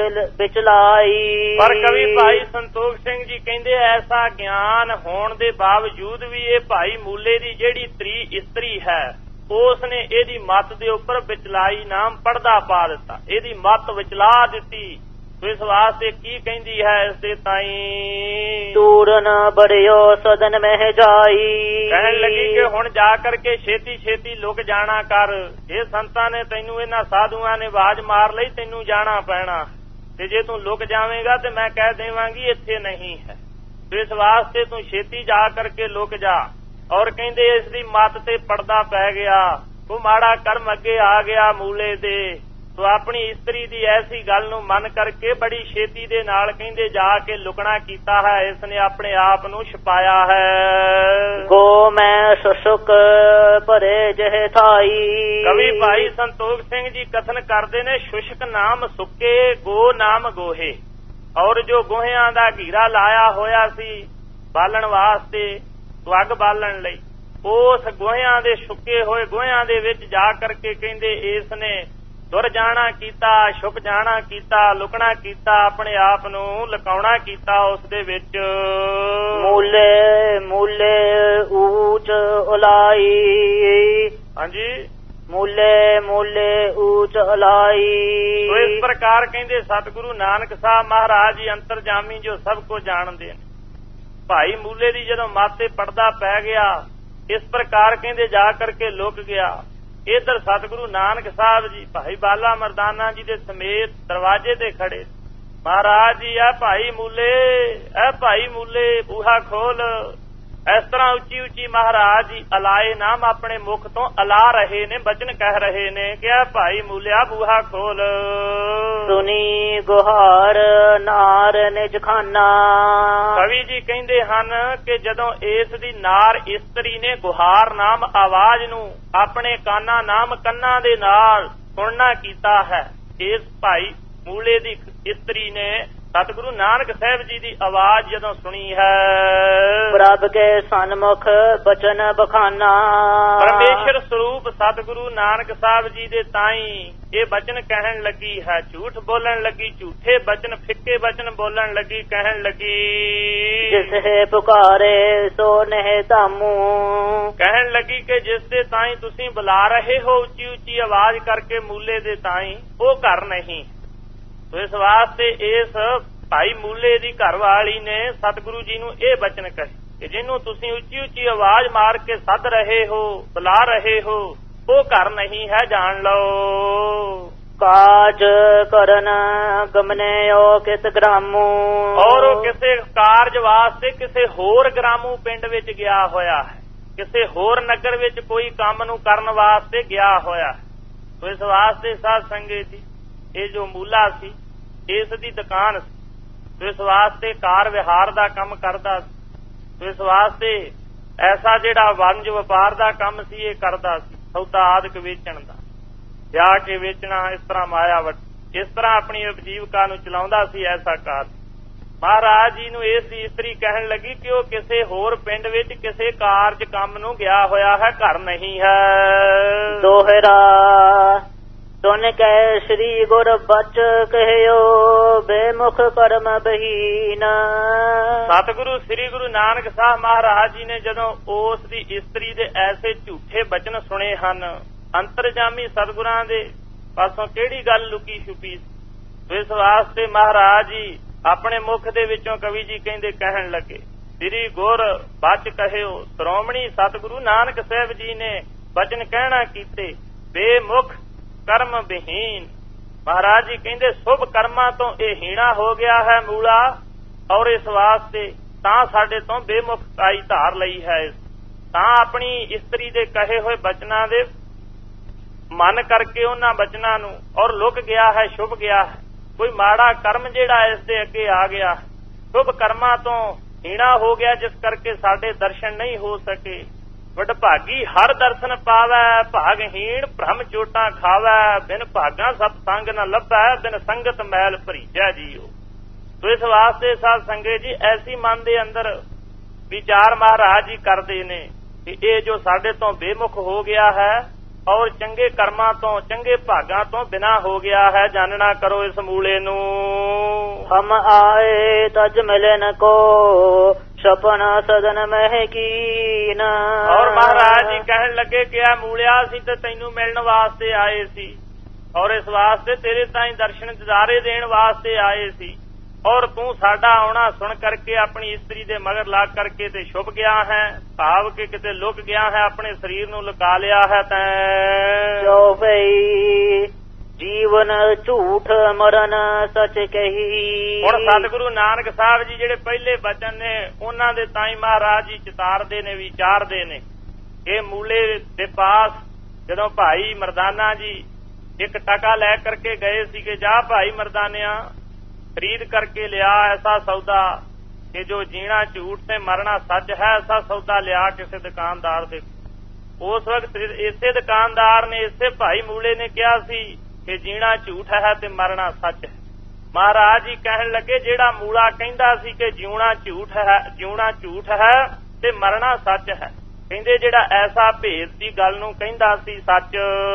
ਵਿਚਲਾਈ। ਪਰ ਕਵੀ ਭਾਈ ਸੰਤੋਖ ਸਿੰਘ ਜੀ ਕਹਿੰਦੇ ਐਸਾ ਗਿਆਨ ਹੋਣ ਦੇ ਬਾਵਜੂਦ ਵੀ ਇਹ ਭਾਈ ਮੂਲੇ ਦੀ ਜਿਹੜੀ ਤਰੀ ਇਸਤਰੀ ਹੈ ਉਸ ਨੇ ਇਹਦੀ ਮੱਤ ਦੇ ਉੱਪਰ ਵਿਚਲਾਈ ਨਾਮ ਪੜਦਾ ਪਾ ਦਿੱਤਾ, ਇਹਦੀ ਮੱਤ ਵਿਚਲਾ ਦਿੱਤੀ। ਇਸ ਵਾਸਤੇ ਕੀ ਕਹਿੰਦੀ ਹੈ ਇਸ ਦੇ ਤਾਈ, ਤੂਰਨ ਬੜਿਓ ਸਦਨ ਮਹਿ ਜਾਈ। ਕਹਿਣ ਲੱਗੀ ਕਿ ਹੁਣ ਜਾ ਕਰਕੇ ਛੇਤੀ ਛੇਤੀ ਲੁਕ ਜਾਣਾ ਕਰ। ਇਹ ਸੰਤਾਂ ਨੇ ਤੈਨੂੰ, ਇਹਨਾਂ ਸਾਧੂਆਂ ਨੇ ਆਵਾਜ਼ ਮਾਰ ਲਈ, ਤੈਨੂੰ ਜਾਣਾ ਪੈਣਾ। ਤੇ ਜੇ ਤੂੰ ਲੁਕ ਜਾਵੇਂਗਾ ਤੇ ਮੈਂ ਕਹਿ ਦੇਵਾਂਗੀ ਇੱਥੇ ਨਹੀਂ ਹੈ। ਇਸ ਵਾਸਤੇ ਤੂੰ ਛੇਤੀ ਜਾ ਕਰਕੇ ਲੁਕ ਜਾ। ਔਰ ਕਹਿੰਦੇ ਇਸ ਦੀ ਮੱਤ ਤੇ ਪਰਦਾ ਪੈ ਗਿਆ, ਉਹ ਮਾੜਾ ਕਰਮ ਅੱਗੇ ਆ ਗਿਆ ਮੂਲੇ ਦੇ। ਤੋ ਆਪਣੀ ਇਸਤਰੀ ਦੀ ਐਸੀ ਗੱਲ ਨੂੰ ਮੰਨ ਕਰਕੇ ਬੜੀ ਛੇਤੀ ਦੇ ਨਾਲ ਕਹਿੰਦੇ ਜਾ ਕੇ ਲੁਕਣਾ ਕੀਤਾ ਹੈ। ਇਸ ਨੇ ਆਪਣੇ ਆਪ ਨੂੰ ਛੁਪਾਇਆ ਹੈ। ਗੋ ਮੈਂ ਸੁਸੁਕ ਭਰੇ ਜਿਹੇ ਥਾਈ। ਕਵੀ ਭਾਈ ਸੰਤੋਖ ਸਿੰਘ ਜੀ ਕਥਨ ਕਰਦੇ ਨੇ, ਸ਼ੁਸ਼ਕ ਨਾਮ ਸੁੱਕੇ, ਗੋ ਨਾਮ ਗੋਹੇ। ਔਰ ਜੋ ਗੋਹਿਆਂ ਦਾ ਘੀਰਾ ਲਾਇਆ ਹੋਇਆ ਸੀ ਬਾਲਣ ਵਾਸਤੇ, ਅੱਗ ਬਾਲਣ ਲਈ, ਉਸ ਗੋਹਿਆਂ ਦੇ ਸੁੱਕੇ ਹੋਏ ਗੋਹਿਆਂ ਦੇ ਵਿੱਚ ਜਾ ਕਰਕੇ ਕਹਿੰਦੇ ਇਸ ਨੇ ਦੁਰ ਜਾਣਾ ਕੀਤਾ, ਛੁਪ ਜਾਣਾ ਕੀਤਾ, ਲੁਕਣਾ ਕੀਤਾ, ਆਪਣੇ ਆਪ ਨੂੰ ਲੁਕਾਉਣਾ ਕੀਤਾ ਉਸ ਦੇ ਵਿੱਚ। ਮੂਲੇ ਮੂਲੇ ਊਚ ਉਲਾਈ। ਹਾਂਜੀ, ਮੂਲੇ ਮੂਲੇ ਊਚ ਉਲਾਈ। ਸੋ ਇਸ ਪ੍ਰਕਾਰ ਕਹਿੰਦੇ ਸਤਿਗੁਰੂ ਨਾਨਕ ਸਾਹਿਬ ਮਹਾਰਾਜ ਜੀ ਅੰਤਰਜਾਮੀ ਜੋ ਸਭ ਕੁਝ ਜਾਣਦੇ ਨੇ। ਭਾਈ ਮੂਲੇ ਦੀ ਜਦੋਂ ਮਾਤੇ ਪਰਦਾ ਪੈ ਗਿਆ, ਇਸ ਪ੍ਰਕਾਰ ਕਹਿੰਦੇ ਜਾ ਕਰਕੇ ਲੁਕ ਗਿਆ। ਇਧਰ ਸਤਿਗੁਰੂ ਨਾਨਕ ਸਾਹਿਬ ਜੀ ਭਾਈ ਬਾਲਾ ਮਰਦਾਨਾ ਜੀ ਦੇ ਸਮੇਤ ਦਰਵਾਜ਼ੇ ਤੇ ਖੜੇ। ਮਹਾਰਾਜ ਜੀ ਆ ਭਾਈ ਮੂਲੇ, ਐ ਭਾਈ ਮੂਲੇ ਬੂਹਾ ਖੋਲ। ਇਸ ਤਰ੍ਹਾਂ ਉੱਚੀ ਉੱਚੀ ਮਹਾਰਾਜ ਜੀ ਅਲਾਏ ਨਾਮ ਆਪਣੇ ਮੁਖ ਤੋਂ ਅਲਾ ਰਹੇ ਨੇ, ਬਚਨ ਕਹਿ ਰਹੇ ਨੇ ਕਿ ਐ ਭਾਈ ਮੂਲਿਆ ਬੂਹਾ ਖੋਲ। ਸੁਨੀ ਗੁਹਾਰ ਨਾਰ ਨਿਜ ਖਾਨਾ। ਕਵੀ ਜੀ ਕਹਿੰਦੇ ਹਨ ਕਿ ਜਦੋਂ ਇਸ ਦੀ ਨਾਰ ਇਸਤਰੀ ਨੇ ਗੁਹਾਰ ਨਾਮ ਆਵਾਜ਼ ਨੂੰ ਆਪਣੇ ਕਾਨਾਂ ਨਾਮ ਕੰਨਾਂ ਦੇ ਨਾਲ ਸੁਣਨਾ ਕੀਤਾ ਹੈ, ਇਸ ਭਾਈ ਮੂਲੇ ਦੀ ਇਸਤਰੀ ਨੇ ਸਤਿਗੁਰੂ ਨਾਨਕ ਸਾਹਿਬ ਜੀ ਦੀ ਆਵਾਜ਼ ਜਦੋਂ ਸੁਣੀ ਹੈ। ਪ੍ਰਭ ਕੇ ਸਨਮੁਖ ਬਚਨ ਬਖਾਨਾ। ਪਰਮੇਸ਼ਰ ਸਰੂਪ ਸਤਿਗੁਰੂ ਨਾਨਕ ਸਾਹਿਬ ਜੀ ਦੇ ਤਾਈ ਇਹ ਬਚਨ ਕਹਿਣ ਲੱਗੀ ਹੈ। ਝੂਠ ਬੋਲਣ ਲੱਗੀ, ਝੂਠੇ ਬਚਨ, ਫਿੱਕੇ ਬਚਨ ਬੋਲਣ ਲੱਗੀ, ਕਹਿਣ ਲੱਗੀ ਜਿਸੇ ਪੁਕਾਰੇ ਸੋ ਨਹਿ ਧਾਮੂ। ਕਹਿਣ ਲੱਗੀ ਕਿ ਜਿਸ ਦੇ ਤਾਈ ਤੁਸੀਂ ਬੁਲਾ ਰਹੇ ਹੋ ਉੱਚੀ ਉੱਚੀ ਆਵਾਜ਼ ਕਰਕੇ ਮੂਲੇ ਦੇ ਤਾਈ, ਉਹ ਘਰ ਨਹੀਂ। ਇਸ ਵਾਸਤੇ ਇਸ ਭਾਈ ਮੂਲੇ ਦੀ ਘਰ ਵਾਲੀ ਨੇ ਸਤਿਗੁਰੂ ਜੀ ਨੂੰ ਇਹ ਬਚਨ ਕਹੇ ਕਿ ਜਿਹਨੂੰ ਤੁਸੀਂ ਉੱਚੀ ਉੱਚੀ ਆਵਾਜ਼ ਮਾਰ ਕੇ ਸੱਦ ਰਹੇ ਹੋ, ਬੁਲਾ ਰਹੇ ਹੋ, ਉਹ ਘਰ ਨਹੀਂ ਹੈ, ਜਾਣ ਲਓ। ਕਾਜ ਕਰਨ ਗਮਨਿਓ ਕਿਤ ਗ੍ਰਾਮੂ। ਔਰ ਉਹ ਕਿਸੇ ਕਾਰਜ ਵਾਸਤੇ ਕਿਸੇ ਹੋਰ ਗ੍ਰਾਮੂ ਪਿੰਡ ਵਿੱਚ ਗਿਆ ਹੋਇਆ ਹੈ, ਕਿਸੇ ਹੋਰ ਨਗਰ ਵਿੱਚ ਕੋਈ ਕੰਮ ਨੂੰ ਕਰਨ ਵਾਸਤੇ ਗਿਆ ਹੋਇਆ। ਇਸ ਵਾਸਤੇ ਸਾਧ ਸੰਗਤ ਜੀ ਇਹ ਜੋ ਮੂਲਾ ਸੀ ਇਸ ਦੀ ਦੁਕਾਨ ਸੀ, ਇਸ ਵਾਸਤੇ ਕਾਰ ਵਿਹਾਰ ਦਾ ਕੰਮ ਕਰਦਾ ਸੀ। ਇਸ ਵਾਸਤੇ ਐਸਾ ਜਿਹੜਾ ਵਣਜ ਵਪਾਰ ਦਾ ਕੰਮ ਸੀ ਇਹ ਕਰਦਾ ਸੀ, ਸੌਦਾ ਆਦਿਕ ਵੇਚਣ ਦਾ, ਜਾ ਕੇ ਵੇਚਣਾ, ਇਸ ਤਰ੍ਹਾਂ ਮਾਇਆ ਵਟ, ਇਸ ਤਰ੍ਹਾਂ ਆਪਣੀ ਉਪਜੀਵਕਾ ਨੂੰ ਚਲਾਉਂਦਾ ਸੀ। ਐਸਾ ਕਾਰ ਮਹਾਰਾਜ ਜੀ ਨੂੰ ਇਸ ਦੀ ਇਸਤਰੀ ਕਹਿਣ ਲੱਗੀ ਕਿ ਉਹ ਕਿਸੇ ਹੋਰ ਪਿੰਡ ਵਿੱਚ ਕਿਸੇ ਕਾਰਜ ਕੰਮ ਨੂੰ ਗਿਆ ਹੋਇਆ ਹੈ, ਘਰ ਨਹੀਂ ਹੈ। ਦੋਹਰਾ ਸੁਨ ਕੈ ਸ੍ਰੀ ਗੁਰ ਬਚ ਕਹਿਓ ਬੇਮੁਖ ਕਰਮ ਬਹੀਨ। ਸਤਿਗੁਰੂ ਸ੍ਰੀ ਗੁਰੂ ਨਾਨਕ ਸਾਹਿਬ ਮਹਾਰਾਜ ਜੀ ਨੇ ਜਦੋਂ ਉਸ ਦੀ ਇਸਤਰੀ ਦੇ ਐਸੇ ਝੂਠੇ ਬਚਨ ਸੁਣੇ ਹਨ, ਅੰਤਰਜਾਮੀ ਸਤਿਗੁਰਾਂ ਦੇ ਪਾਸੋਂ ਕਿਹੜੀ ਗੱਲ ਲੁਕੀ ਛੁਪੀ, ਇਸ ਵਾਸਤੇ ਮਹਾਰਾਜ ਜੀ ਆਪਣੇ ਮੁਖ ਦੇ ਵਿੱਚੋਂ ਕਵੀ ਜੀ ਕਹਿੰਦੇ ਕਹਿਣ ਲੱਗੇ ਸ੍ਰੀ ਗੁਰ ਬਚ ਕਹਿਓ। ਸ਼੍ਰੋਮਣੀ ਸਤਿਗੁਰੂ ਨਾਨਕ ਸਾਹਿਬ ਜੀ ਨੇ ਬਚਨ ਕਹਿਣਾ ਕੀਤੇ ਬੇਮੁਖ ਕਰਮ ਵਿਹੀਨ। ਮਹਾਰਾਜ ਜੀ ਕਹਿੰਦੇ ਸ਼ੁਭ ਕਰਮਾਂ ਤੋਂ ਇਹ ਹੀਣਾ ਹੋ ਗਿਆ ਹੈ ਮੂਲਾ, ਔਰ ਇਸ ਵਾਸਤੇ ਤਾਂ ਸਾਡੇ ਤੋਂ ਬੇਮੁਖਤਾਈ ਧਾਰ ਲਈ ਹੈ, ਤਾਂ ਆਪਣੀ ਇਸਤਰੀ ਦੇ ਕਹੇ ਹੋਏ ਬਚਨਾਂ ਦੇ ਮਨ ਕਰਕੇ ਉਹਨਾਂ ਬਚਨਾਂ ਨੂੰ ਔਰ ਲੁਕ ਗਿਆ ਹੈ, ਛੁਪ ਗਿਆ ਹੈ। ਕੋਈ ਮਾੜਾ ਕਰਮ ਜਿਹੜਾ ਇਸ ਦੇ ਅੱਗੇ ਆ ਗਿਆ, ਸ਼ੁਭ ਕਰਮਾਂ ਤੋਂ ਹੀਣਾ ਹੋ ਗਿਆ, ਜਿਸ ਕਰਕੇ ਸਾਡੇ ਦਰਸ਼ਨ ਨਹੀਂ ਹੋ ਸਕੇ। ਵਡਭਾਗੀ ਹਰ ਦਰਸ਼ਨ ਪਾਵੈ, ਭਾਗਹੀਣ ਭ੍ਰਮ ਚੋਟਾਂ ਖਾਵੈ, ਬਿਨ ਭਾਗਾਂ ਸਤ ਸੰਗ ਨ ਲੱਭੈ, ਬਿਨ ਸੰਗਤ ਮੈਲ ਭਰੀਜੈ ਜੀਓ। ਤੋ ਇਸ ਵਾਸਤੇ ਸਾਧ ਸੰਗਤ ਜੀ ਐਸੀ ਮਨ ਦੇ ਅੰਦਰ ਵਿਚਾਰ ਮਹਾਰਾਜ ਜੀ ਕਰਦੇ ਨੇ ਕਿ ਇਹ ਜੋ ਸਾਡੇ ਤੋਂ ਬੇਮੁਖ ਹੋ ਗਿਆ ਹੈ ਔਰ ਚੰਗੇ ਕਰਮਾਂ ਤੋਂ, ਚੰਗੇ ਭਾਗਾਂ ਤੋਂ ਬਿਨਾ ਹੋ ਗਿਆ ਹੈ, ਜਾਣਨਾ ਕਰੋ ਇਸ ਮੂਲੇ ਨੂੰ। ਹਮ ਆਏ ਤਜ ਮਿਲਨ ਕੋ ਸਪਨ ਸਦਨ ਮਹਿ ਕੀਨ। ਔਰ ਮਹਾਰਾਜ ਜੀ ਕਹਿਣ ਲੱਗੇ ਕਿ ਆ ਮੂਲਿਆ ਸੀ ਤੇ ਤੈਨੂੰ ਮਿਲਣ ਵਾਸਤੇ ਆਏ ਸੀ, ਔਰ ਇਸ ਵਾਸਤੇ ਤੇਰੇ ਤਾਈਂ ਦਰਸ਼ਨ ਦਿਦਾਰੇ ਦੇਣ ਵਾਸਤੇ ਆਏ ਸੀ, ਔਰ ਤੂੰ ਸਾਡਾ ਆਉਣਾ ਸੁਣ ਕਰਕੇ ਆਪਣੀ ਇਸਤਰੀ ਦੇ ਮਗਰ ਲੱਗ ਕਰਕੇ ਤੇ ਛੁਪ ਗਿਆ ਹੈ, ਭਾਵ ਕਿ ਕਿਤੇ ਲੁਕ ਗਿਆ ਹੈ, ਆਪਣੇ ਸਰੀਰ ਨੂੰ ਲੁਕਾ ਲਿਆ ਹੈ ਤੈਂ। ਜੋ ਭਈ ਜੀਵਨ ਝੂਠ ਮਰਨ ਸੱਚ ਕਹੀ। ਹੁਣ ਸਤਿਗੁਰੂ ਨਾਨਕ ਸਾਹਿਬ ਜੀ ਜਿਹੜੇ ਪਹਿਲੇ ਬਚਨ ਨੇ ਉਹਨਾਂ ਦੇ ਤਾਈ ਮਹਾਰਾਜ ਜੀ ਚਿਤਾਰਦੇ ਨੇ, ਵਿਚਾਰਦੇ ਨੇ। ਇਹ ਮੂਲੇ ਦੇ ਪਾਸ ਜਦੋਂ ਭਾਈ ਮਰਦਾਨਾ ਜੀ ਇੱਕ ਟਕਾ ਲੈ ਕਰਕੇ ਗਏ ਸੀਗੇ, ਜਾ ਭਾਈ ਮਰਦਾਨਿਆ ਖਰੀਦ ਕਰਕੇ ਲਿਆ ਐਸਾ ਸੌਦਾ ਕਿ ਜੋ ਜੀਣਾ ਝੂਠ ਤੇ ਮਰਨਾ ਸੱਚ ਹੈ, ਐਸਾ ਸੌਦਾ ਲਿਆ ਕਿਸੇ ਦੁਕਾਨਦਾਰ ਦੇ। ਉਸ ਵਕਤ ਇਸੇ ਦੁਕਾਨਦਾਰ ਨੇ, ਇਸੇ ਭਾਈ ਮੂਲੇ ਨੇ ਕਿਹਾ ਸੀ ਕਿ ਜੀਣਾ ਝੂਠ ਹੈ ਤੇ ਮਰਨਾ ਸੱਚ ਹੈ। ਮਹਾਰਾਜ ਜੀ ਕਹਿਣ ਲੱਗੇ ਜਿਹੜਾ ਮੂਲਾ ਕਹਿੰਦਾ ਸੀ ਕਿ ਜਿਉਣਾ ਝੂਠ ਹੈ, ਜਿਉਣਾ ਝੂਠ ਹੈ ਤੇ ਮਰਨਾ ਸੱਚ ਹੈ, ਕਹਿੰਦੇ ਜਿਹੜਾ ਐਸਾ ਭੇਦ ਦੀ ਗੱਲ ਨੂੰ ਕਹਿੰਦਾ ਸੀ ਸੱਚ।